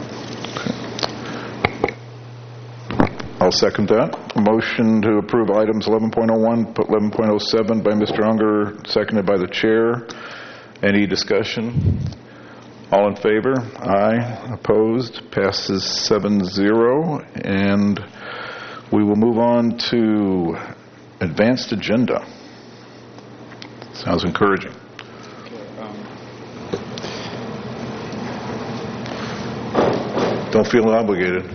I'll second that. A motion to approve items eleven point oh one, eleven point oh seven by Mister Unger, seconded by the chair. Any discussion? All in favor? Aye. Opposed? Passes seven zero. And we will move on to advanced agenda. Sounds encouraging. Don't feel obligated.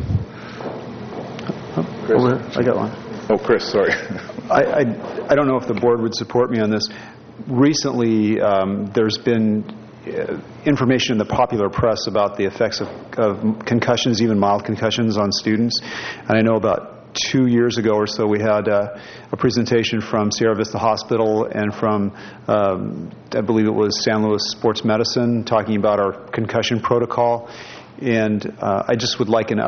Over here. I got one. Oh, Chris, sorry. I, I, I don't know if the board would support me on this. Recently, um, there's been uh, information in the popular press about the effects of, of concussions, even mild concussions, on students. And I know about two years ago or so, we had uh, a presentation from Sierra Vista Hospital and from, um, I believe it was San Luis Sports Medicine, talking about our concussion protocol. And uh, I just would like an